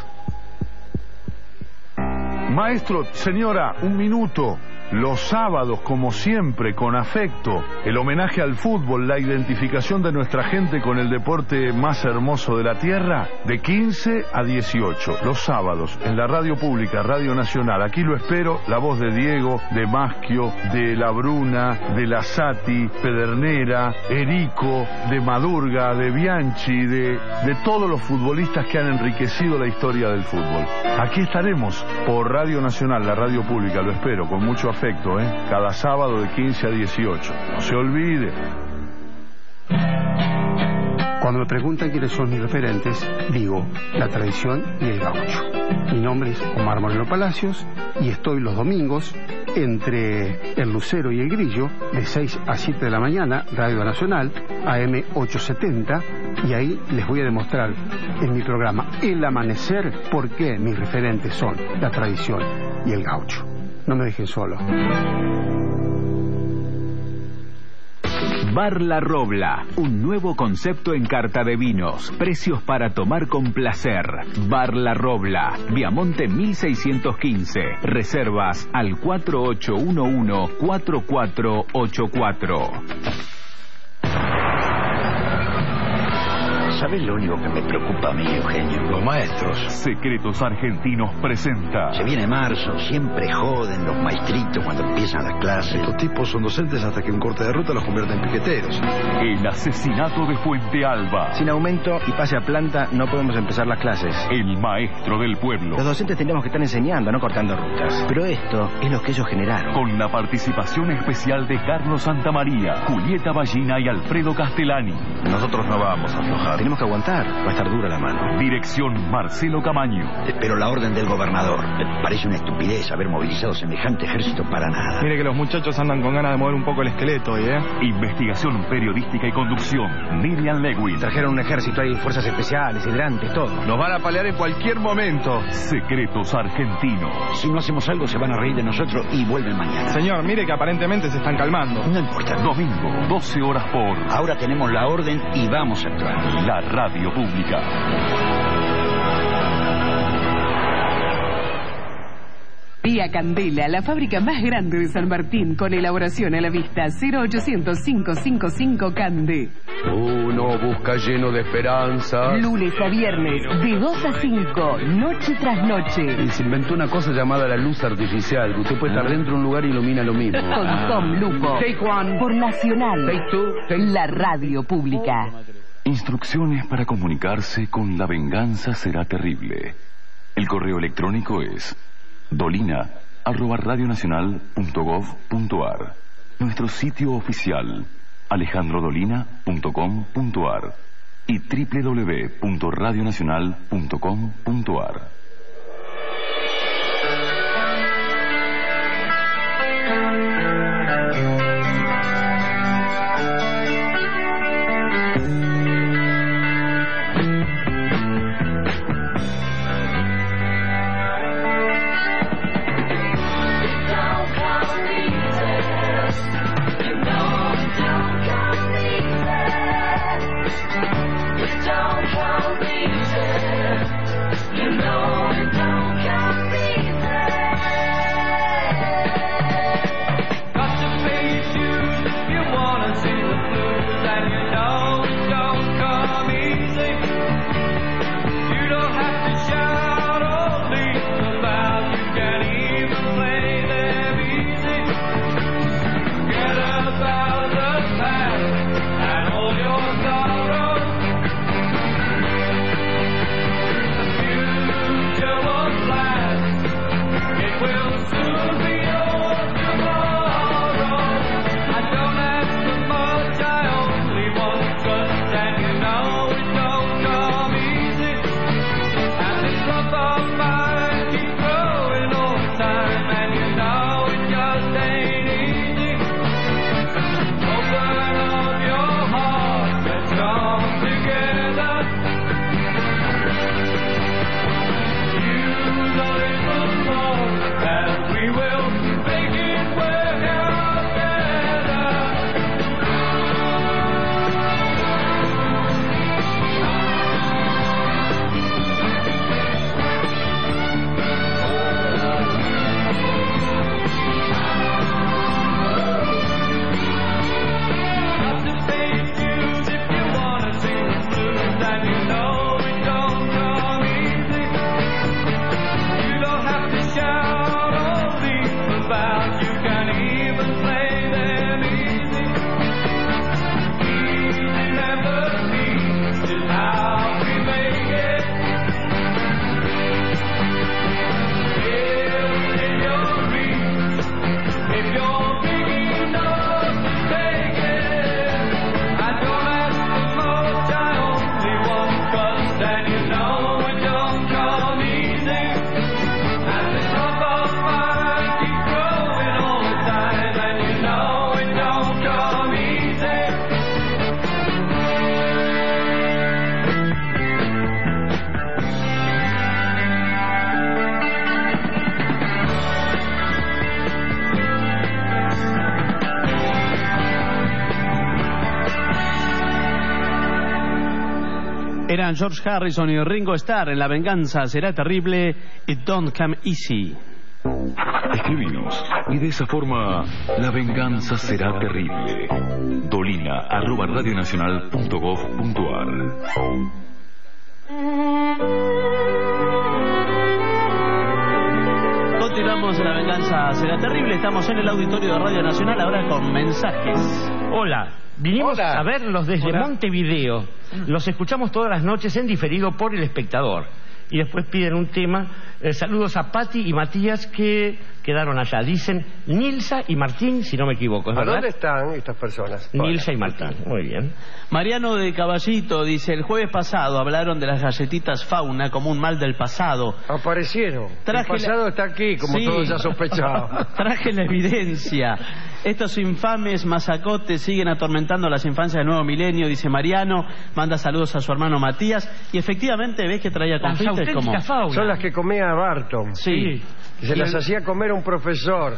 Maestro, señora, un minuto. Los sábados, como siempre, con afecto, el homenaje al fútbol, la identificación de nuestra gente con el deporte más hermoso de la tierra, de quince a dieciocho. Los sábados, en la radio pública, Radio Nacional. Aquí lo espero, la voz de Diego, de Maschio, de La Bruna, de La Sati, Pedernera, Erico, de Madurga, de Bianchi, de, de todos los futbolistas que han enriquecido la historia del fútbol. Aquí estaremos por Radio Nacional, la radio pública, lo espero, con mucho afecto, ¿eh? Cada sábado de quince a dieciocho. No se olvide. Cuando me preguntan quiénes son mis referentes, digo la tradición y el gaucho. Mi nombre es Omar Moreno Palacios y estoy los domingos entre el Lucero y el Grillo de seis a siete de la mañana, Radio Nacional, A M ochocientos setenta, y ahí les voy a demostrar en mi programa El Amanecer por qué mis referentes son la tradición y el gaucho. No me dejen solo. Bar La Robla, un nuevo concepto en carta de vinos, precios para tomar con placer. Bar La Robla, Viamonte mil seiscientos quince, reservas al cuatro ocho uno uno cuatro cuatro ocho cuatro. ¿Sabes lo único que me preocupa a mí, Eugenio? Los maestros. Secretos Argentinos presenta. Se viene marzo, siempre joden los maestritos cuando empiezan las clases. Estos tipos son docentes hasta que un corte de ruta los convierte en piqueteros. El asesinato de Fuente Alba. Sin aumento y pase a planta no podemos empezar las clases. El maestro del pueblo. Los docentes tendríamos que estar enseñando, no cortando rutas. Pero esto es lo que ellos generaron. Con la participación especial de Carlos Santamaría, Julieta Ballina y Alfredo Castellani. Nosotros no vamos a aflojar. Tenemos que aguantar, va a estar dura la mano. Dirección Marcelo Camaño. Espero la orden del gobernador. Me parece una estupidez haber movilizado semejante ejército para nada. Mire que los muchachos andan con ganas de mover un poco el esqueleto hoy, ¿eh? Investigación periodística y conducción, Miriam Lewin. Trajeron un ejército, hay fuerzas especiales, hidrantes, todo. Nos van a palear en cualquier momento. Secretos Argentinos. Si no hacemos algo se van a reír de nosotros y vuelven mañana. Señor, mire que aparentemente se están calmando. No importa. Domingo, doce horas por... Ahora tenemos la orden y vamos a actuar. La radio pública. Vía Candela, la fábrica más grande de San Martín, con elaboración a la vista. Cero ochocientos cinco cinco cinco Cande. Uno busca lleno de esperanza. Lunes a viernes, de dos a cinco, noche tras noche. Y se inventó una cosa llamada la luz artificial, que usted puede estar dentro de un lugar y ilumina lo mismo. Con Tom Lupo. Take one. Por Nacional. Take two. Take... La radio pública. Instrucciones para comunicarse con La Venganza Será Terrible. El correo electrónico es dolina arroba radionacional punto gov punto ar. Nuestro sitio oficial alejandro dolina punto com punto ar y doble u doble u doble u punto radionacional punto com punto ar. Eran George Harrison y Ringo Starr en La venganza será terrible, It Don't Come Easy. Escribinos y de esa forma la venganza será terrible. Dolina arroba radionacional punto gov punto ar. Continuamos en La venganza será terrible. Estamos en el auditorio de Radio Nacional ahora con mensajes. Hola, vinimos Hola. a verlos desde Hola. Montevideo. Los escuchamos todas las noches en diferido por El Espectador. Y después piden un tema. Eh, saludos a Patti y Matías que quedaron allá. Dicen Nilsa y Martín, si no me equivoco, ¿es ¿A verdad? dónde están estas personas? Nilsa y Martín, muy bien. Mariano de Caballito dice: el jueves pasado hablaron de las galletitas Fauna como un mal del pasado. Aparecieron. Traje El pasado la- está aquí, como Sí. todos ya sospechaban. Traje la evidencia. Estos infames mazacotes siguen atormentando las infancias del nuevo milenio, dice Mariano. Manda saludos a su hermano Matías. Y efectivamente ves que traía Las confites como... auténticas Fauna. Son las que comía Barton. Sí. Y se Y las el- hacía comer un profesor.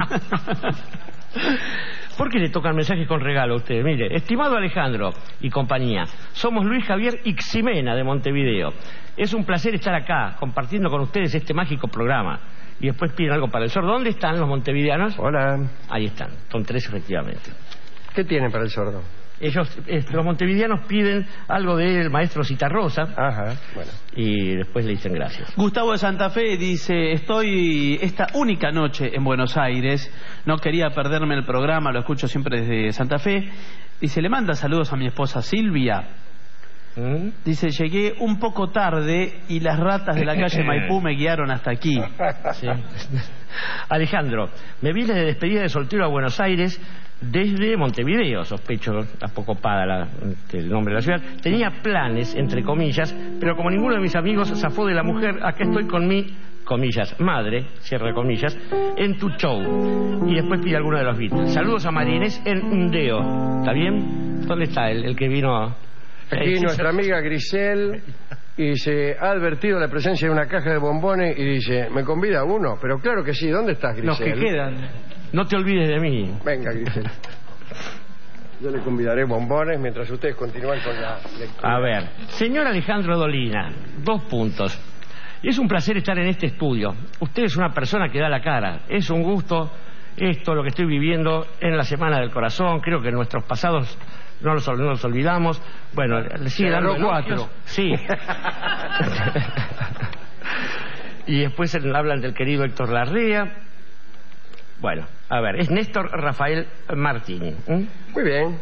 ¿Por qué le tocan mensajes con regalo a ustedes? Mire, estimado Alejandro y compañía, somos Luis Javier Iximena de Montevideo. Es un placer estar acá compartiendo con ustedes este mágico programa. Y después piden algo para el sordo. ¿Dónde están los montevideanos? Hola. Ahí están, son tres efectivamente. ¿Qué tienen para el sordo? Ellos, eh, los montevideanos piden algo del maestro Citarrosa. Ajá, bueno. Y después le dicen gracias. Gustavo de Santa Fe dice: estoy esta única noche en Buenos Aires, no quería perderme el programa, lo escucho siempre desde Santa Fe. Dice: le manda saludos a mi esposa Silvia. ¿Mm? Dice: llegué un poco tarde y las ratas de la calle Maipú me guiaron hasta aquí. Sí. Alejandro, me vine de despedida de soltero a Buenos Aires desde Montevideo, sospecho, tampoco paga la, el nombre de la ciudad. Tenía planes, entre comillas, pero como ninguno de mis amigos zafó de la mujer, acá estoy con mi, comillas, madre, cierre comillas, en tu show. Y después pide alguno de los Beatles. Saludos a María Inés en Undeo. ¿Está bien? ¿Dónde está el, el que vino? a- Aquí nuestra amiga Grisel y se ha advertido la presencia de una caja de bombones y dice: ¿me convida uno? Pero claro que sí. ¿Dónde estás, Grisel? Los que quedan. No te olvides de mí. Venga, Grisel. Yo le convidaré bombones mientras ustedes continúan con la lectura. A ver, señor Alejandro Dolina, dos puntos. Es un placer estar en este estudio. Usted es una persona que da la cara. Es un gusto esto, lo que estoy viviendo en la Semana del Corazón. Creo que nuestros pasados no los, no los olvidamos. Bueno, le sigue Se dando agarró elogios. cuatro. Sí. Y después hablan del querido Héctor Larrea. Bueno, a ver, es Néstor Rafael Martini. ¿Mm? Muy bien.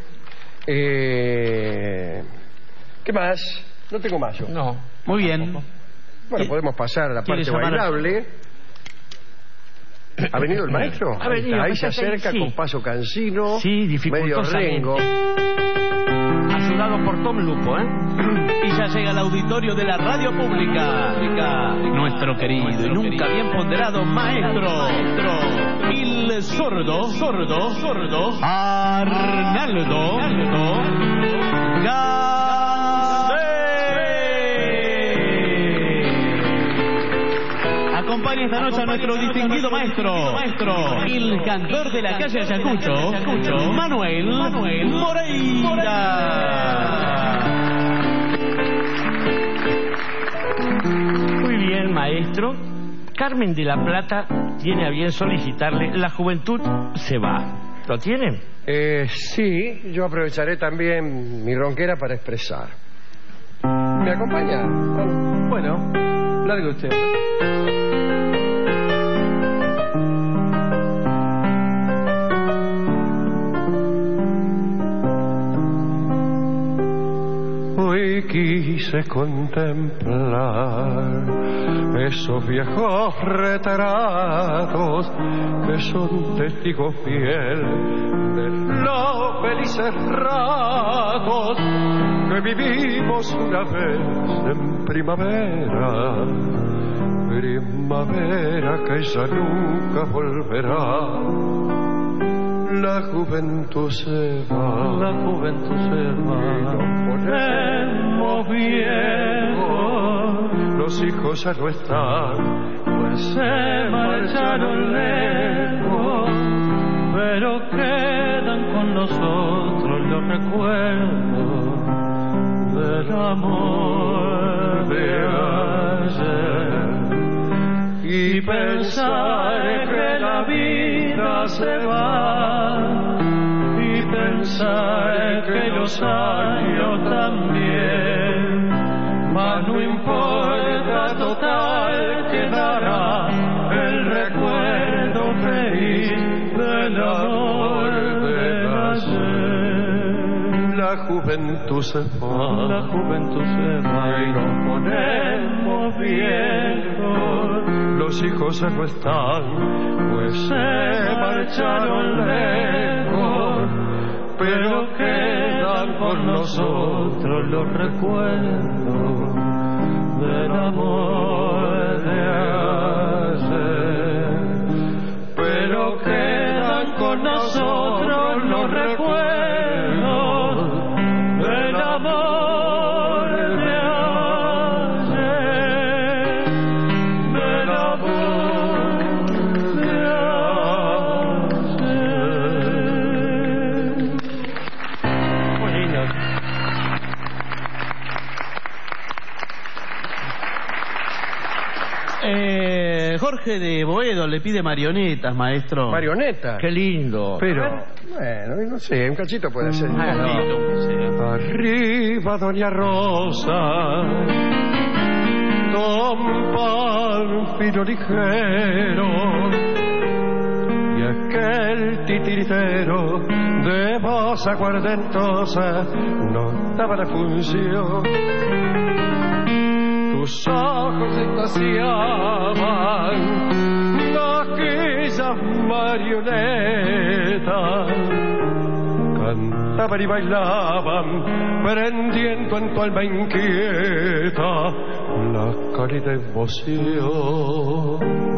Eh, ¿Qué más? No tengo más yo. No. Muy bien. Bueno, podemos pasar a la ¿Quiere parte llamar a- bailable. ¿Ha venido el maestro? Ha venido, Ahí pues se está ahí, acerca sí. con paso cansino, Sí, medio dificultosamente. rengo. Ayudado por Tom Lupo, ¿eh? Y ya llega al auditorio de la radio pública. Nuestro querido y nunca bien ponderado maestro, el sordo, sordo, sordo, Arnaldo, Gacé. Acompaña esta noche a nuestro distinguido maestro, el cantor de la calle Ayacucho, Manuel, Manuel Moreira. Muy bien, maestro. Carmen de la Plata tiene a bien solicitarle La juventud se va. ¿Lo tienen? Eh, sí, yo aprovecharé también mi ronquera para expresar. ¿Me acompaña? Bueno, largue usted. Hoy quise contemplar esos viejos retratos que son testigos fiel de los felices ratos que vivimos una vez en primavera, primavera que ya nunca volverá. La juventud se va, La juventud se va. ponemos viejos, los hijos ya no están, pues Se marcharon lejos, pero quedan con nosotros los recuerdos del amor. vida se va y pensar que los años también, mas no importa, total quedará el recuerdo feliz del amor de ayer. La juventud se va, la juventud se va y nos ponemos viejos. Los hijos se no están, pues se marcharon lejos, pero quedan con nosotros los recuerdos del amor de ayer. Pero quedan con nosotros los recuerdos del amor de ayer, del amor de ayer. Muy lindo. Eh, Jorge de Boedo le pide marionetas, maestro. ¿Marionetas? Qué lindo. Pero, bueno, no sé, un cachito puede ser. Ah, no. Arriba, doña Rosa, don Pánfilo ligero, y aquel titiritero de voz aguardentosa no daba la función. Tus ojos extasiaban aquellas marionetas, cantaban y bailaban, prendiendo en tu alma inquieta la cálida emoción.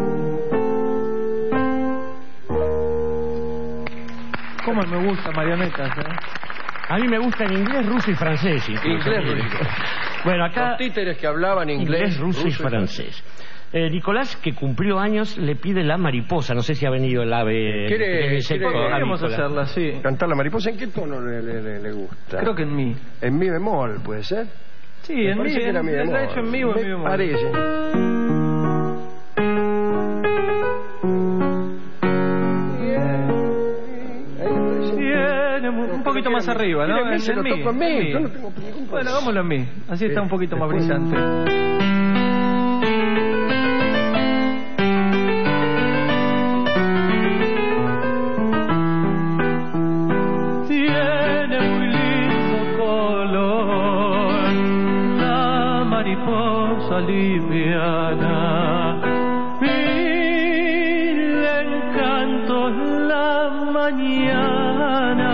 ¿Cómo me gusta marionetas, eh? A mí me gusta en inglés, ruso y francés. Inglés, ruso. Bueno, acá... Los títeres que hablaban inglés, inglés ruso, ruso y francés. Eh, Nicolás, que cumplió años, le pide la mariposa. No sé si ha venido el ave... ¿Quiere, quiere podríamos hacerla, sí. ¿Cantar la mariposa en qué tono le, le, le, le gusta? Creo que en mi. En mi bemol, ¿puede ser? Sí, me en mi. Que era mi bemol. ¿La he hecho en mi o en mi bemol? Parece. Un poquito más arriba, ¿no? En, se en lo mí, toco en mí. en mí. Yo no tengo ningún Bueno, hagámoslo en mí. Así está un poquito más brillante. Tiene muy lindo color la mariposa liviana. Mil encantos la mañana.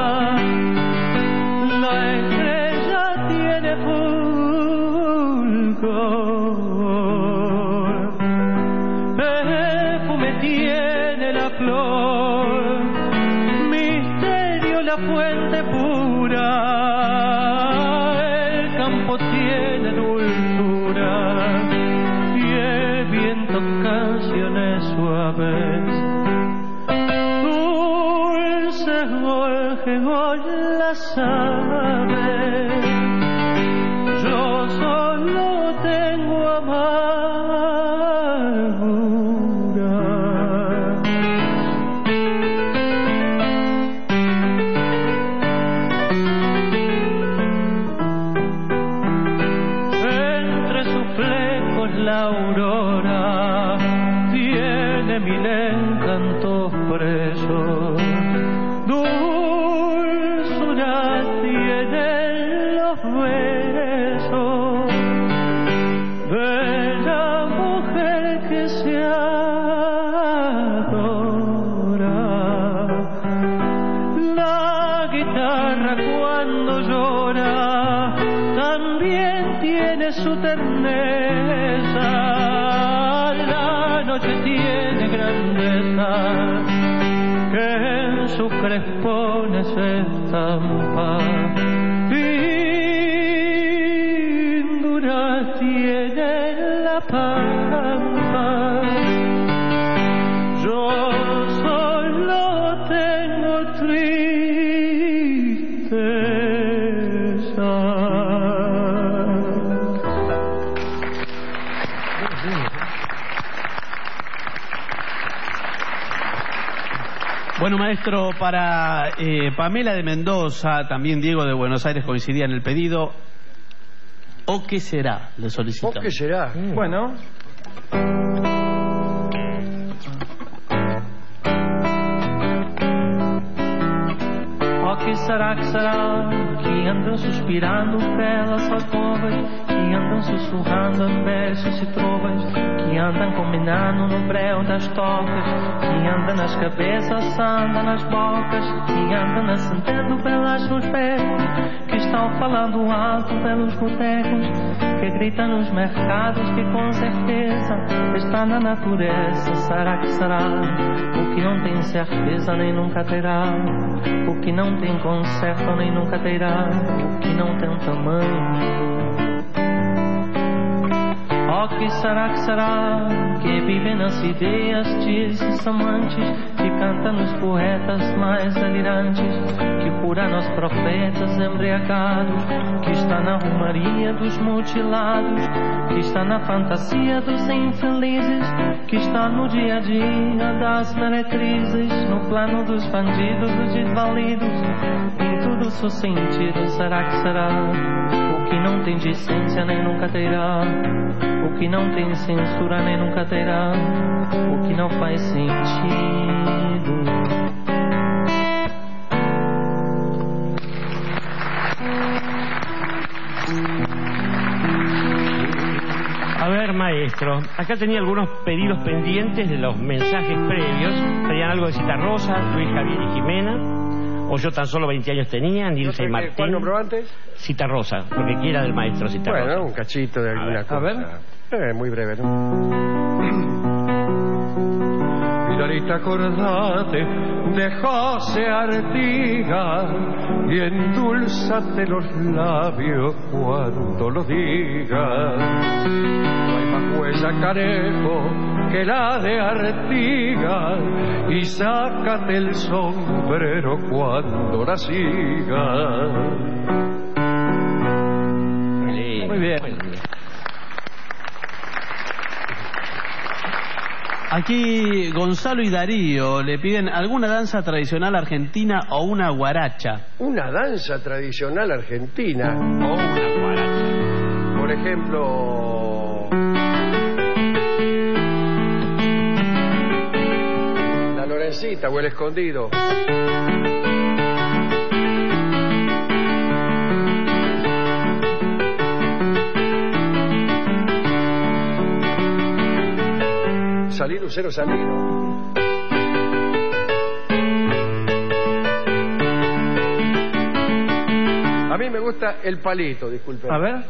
La estrella tiene fulgor, perfume tiene la flor, misterio la fuente pura, el campo tiene dulzura y el viento canciones suaves. Dulces gorjeos las aves, yo solo tengo amargura. Entre sus flecos la aurora tiene mil encantos presos. Dulzura tienen los besos de la mujer que se adora. La guitarra cuando llora también tiene su terneza. La noche tiene grandeza que en sus crespones estampa. Lindura tiene la pampa. Yo solo tengo tristeza. Maestro, para eh, Pamela de Mendoza, también Diego de Buenos Aires coincidía en el pedido. ¿O qué será? Le solicitamos. ¿O qué será? Mm. Bueno. O que será, que será, que andam suspirando pelas alcovas, que andam sussurrando em versos e trovas, que andam combinando no breu das tocas, que andam nas cabeças, andam nas bocas, que andam acendendo velas nos becos, que estão falando alto pelos botecos, que gritam nos mercados, que com certeza está na natureza. Será que será? O que não tem certeza nem nunca terá, o que não tem conserto nem nunca terá, o que não tem tamanho. Oh, que será, que será, que vive nas ideias desses amantes, que canta nos poetas mais delirantes, que cura nos profetas embriagados, que está na rumaria dos mutilados, que está na fantasia dos infelizes, que está no dia a dia das meretrizes, no plano dos bandidos, dos desvalidos, em todo o seu sentido. Será que será? O que não tem decência nem nunca terá, o que não tem censura nem nunca terá, o que não faz sentido. A ver, maestro, acá tenía algunos pedidos pendientes de los mensajes previos. Pedían algo de Citarrosa, Luis Javier y Jimena. O yo tan solo veinte años tenía, Nilsa y Martín. ¿Cuál nombró antes? Citarrosa, lo que quiera del maestro Citarrosa. Bueno, un cachito de alguna cosa. A ver. Eh, muy breve, ¿no? Mirarita, acordate de José Artigas y endulzate los labios cuando lo digas. No hay más huella, carejo, que la de Artigas, y sácate el sombrero cuando la sigas. Muy bien. Aquí Gonzalo y Darío le piden alguna danza tradicional argentina o una guaracha. Una danza tradicional argentina. O una guaracha. Por ejemplo, la Lorencita o el Escondido. Salir Lucero Salino. A mí me gusta el palito, disculpe. A ver.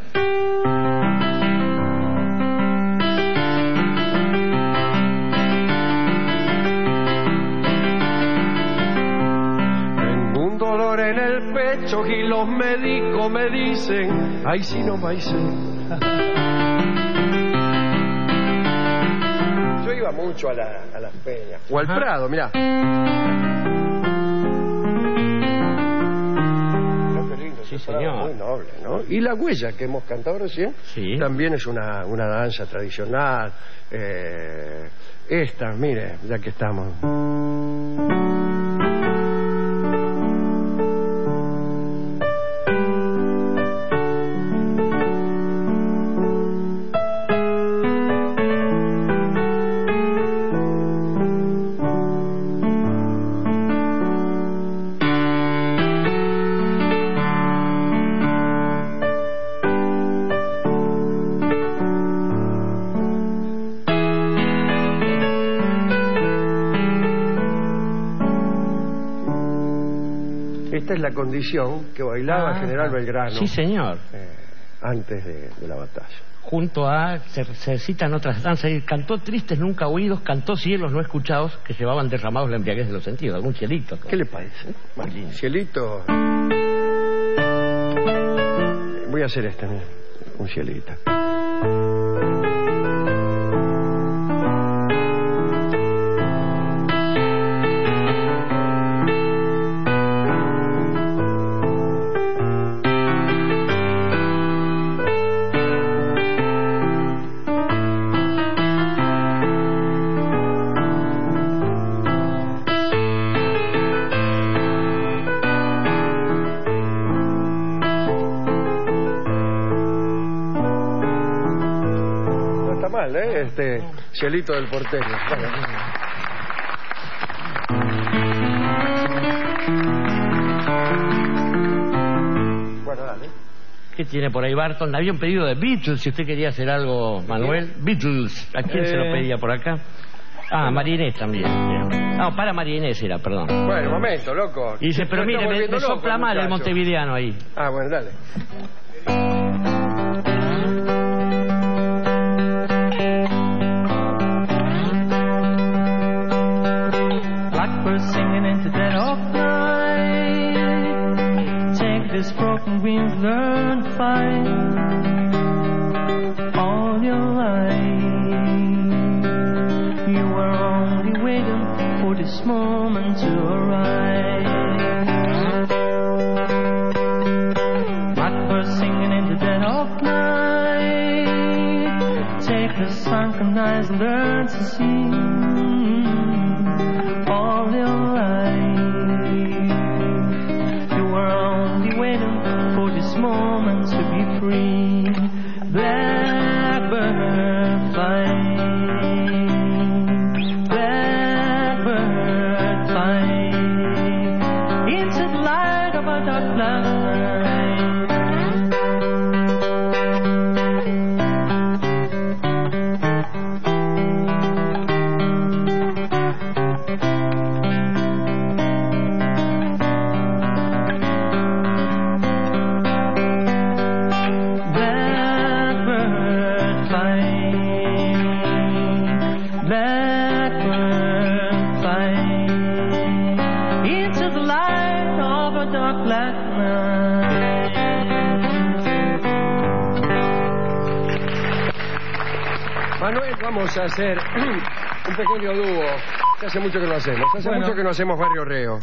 Tengo un dolor en el pecho y los médicos me dicen, ay, si no maíz. Yo iba mucho a, la, a las peñas. O al Ajá. Prado, mirá. Sí, señor. Muy noble, ¿no? Y la huella que hemos cantado recién sí. También es una, una danza tradicional. Eh, esta, mire, ya que estamos. Esta es la condición que bailaba Ah, General Belgrano. Sí, señor. Eh, antes de, de la batalla. Junto a, se, se citan otras danzas, y cantó Tristes Nunca Oídos, cantó Cielos No Escuchados, que llevaban derramados la embriaguez de los sentidos, algún cielito. ¿Qué le parece? Bueno, cielito. Voy a hacer este, mira, un cielito. mal, ¿eh? Este cielito del porteño. Bueno. Bueno, dale. ¿Qué tiene por ahí Barton? Había un pedido de Beatles, si usted quería hacer algo, Manuel. Beatles, ¿a quién Eh. se lo pedía por acá? Ah, María Inés también. No, para María Inés era, perdón. Bueno, un momento, loco. Y dice, pero Me mire, está me, volviendo me loco, sopla mal el muchacho. montevideano ahí. Ah, bueno, dale. Blackbird singing in the dead of night. Take this broken wings, learn to fly all your life. You were only waiting for this moment to arrive. Blackbird singing in the dead of night. Take the sunken eyes, learn to see all your life. You were only waiting for this moment to be free. Blackbird fly, blackbird fly into the light of a dark night. Blackbird fly, blackbird fly into the light of a dark black night. Manuel, vamos a hacer un pequeño dúo. Que hace mucho que no hacemos. Hace Bueno. mucho que no hacemos Barrio Reo.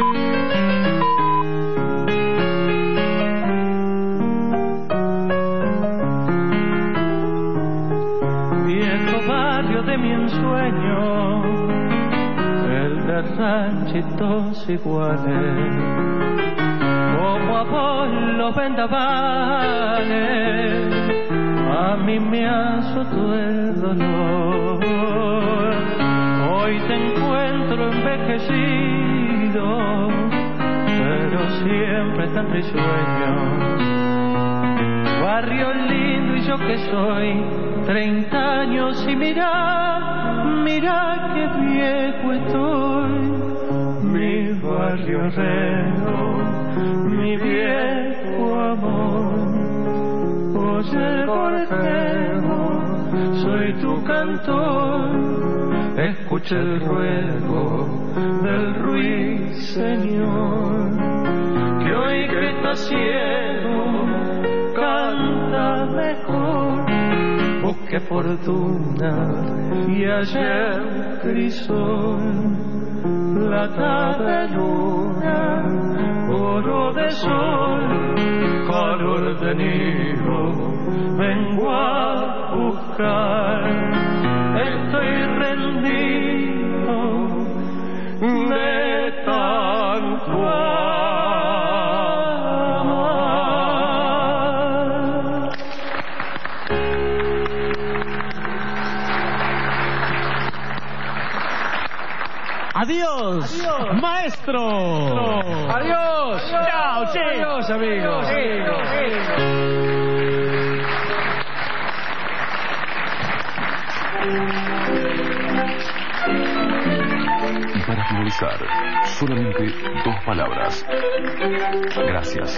Viejo barrio de mi ensueño, el de ranchitos iguales, como a vos los vendavales, a mí me azotó el dolor. Hoy te encuentro envejecido, pero siempre tan risueño. Barrio lindo y yo que soy treinta años y mira, mira qué viejo estoy. Mi barrio Reo, mi viejo amor. Oye Borgeo, soy tu cantor. Escucha el ruego del ruiseñor, que hoy que está ciego canta mejor. Busque fortuna y ayer crisol, plata de luna, oro de sol, calor de nido, vengo a buscar. Estoy rendido de tanto amar. Adiós, Adiós. maestro. Adiós. Chao, che. Adiós, amigos. amigos. Y para finalizar, solamente dos palabras. Gracias.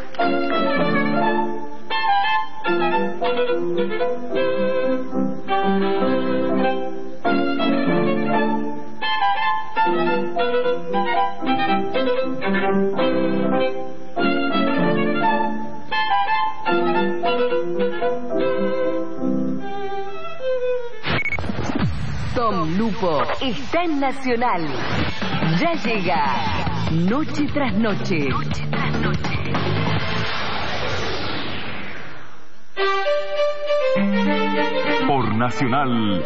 Tom Lupo está en Nacional. Ya llega Noche tras Noche. Noche tras Noche. Por Nacional,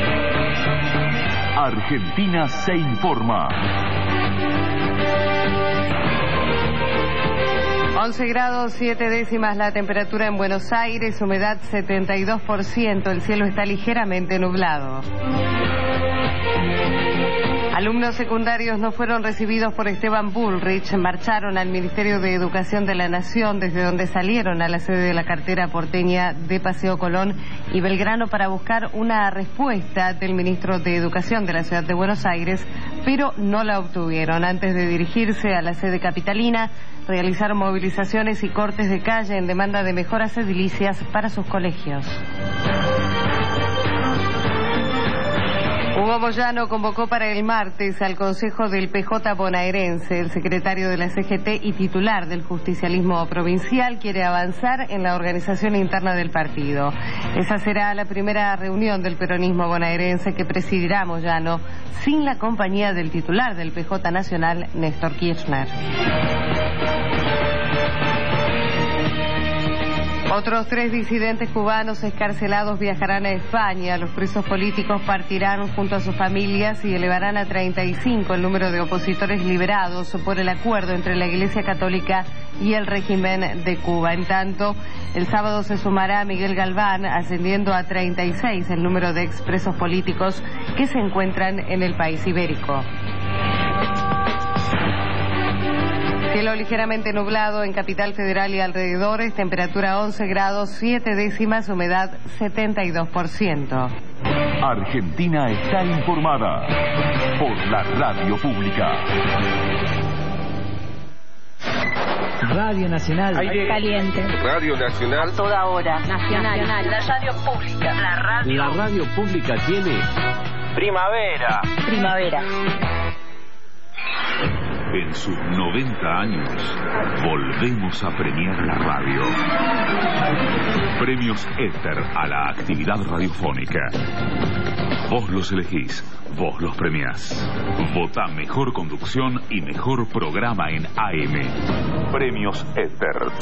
Argentina se informa. once grados siete décimas la temperatura en Buenos Aires, humedad setenta y dos por ciento, el cielo está ligeramente nublado. Alumnos secundarios no fueron recibidos por Esteban Bullrich, marcharon al Ministerio de Educación de la Nación, desde donde salieron a la sede de la cartera porteña de Paseo Colón y Belgrano para buscar una respuesta del ministro de Educación de la Ciudad de Buenos Aires, pero no la obtuvieron. Antes de dirigirse a la sede capitalina, realizaron movilizaciones y cortes de calle en demanda de mejoras edilicias para sus colegios. Hugo Moyano convocó para el martes al Consejo del P J bonaerense. El secretario de la C G T y titular del justicialismo provincial quiere avanzar en la organización interna del partido. Esa será la primera reunión del peronismo bonaerense que presidirá Moyano, sin la compañía del titular del P J nacional, Néstor Kirchner. Otros tres disidentes cubanos escarcelados viajarán a España. Los presos políticos partirán junto a sus familias y elevarán a treinta y cinco el número de opositores liberados por el acuerdo entre la Iglesia Católica y el régimen de Cuba. En tanto, el sábado se sumará Miguel Galván, ascendiendo a treinta y seis el número de expresos políticos que se encuentran en el país ibérico. Cielo ligeramente nublado en Capital Federal y alrededores, temperatura once grados siete décimas, humedad setenta y dos por ciento. Argentina está informada por la radio pública. Radio Nacional. Aire caliente. Radio Nacional. A toda hora. Nacional. Nacional. La radio pública. La radio. La radio pública tiene primavera. Primavera. En sus noventa años, volvemos a premiar la radio. Premios Éter a la actividad radiofónica. Vos los elegís, vos los premiás. Votá mejor conducción y mejor programa en A M. Premios Éter.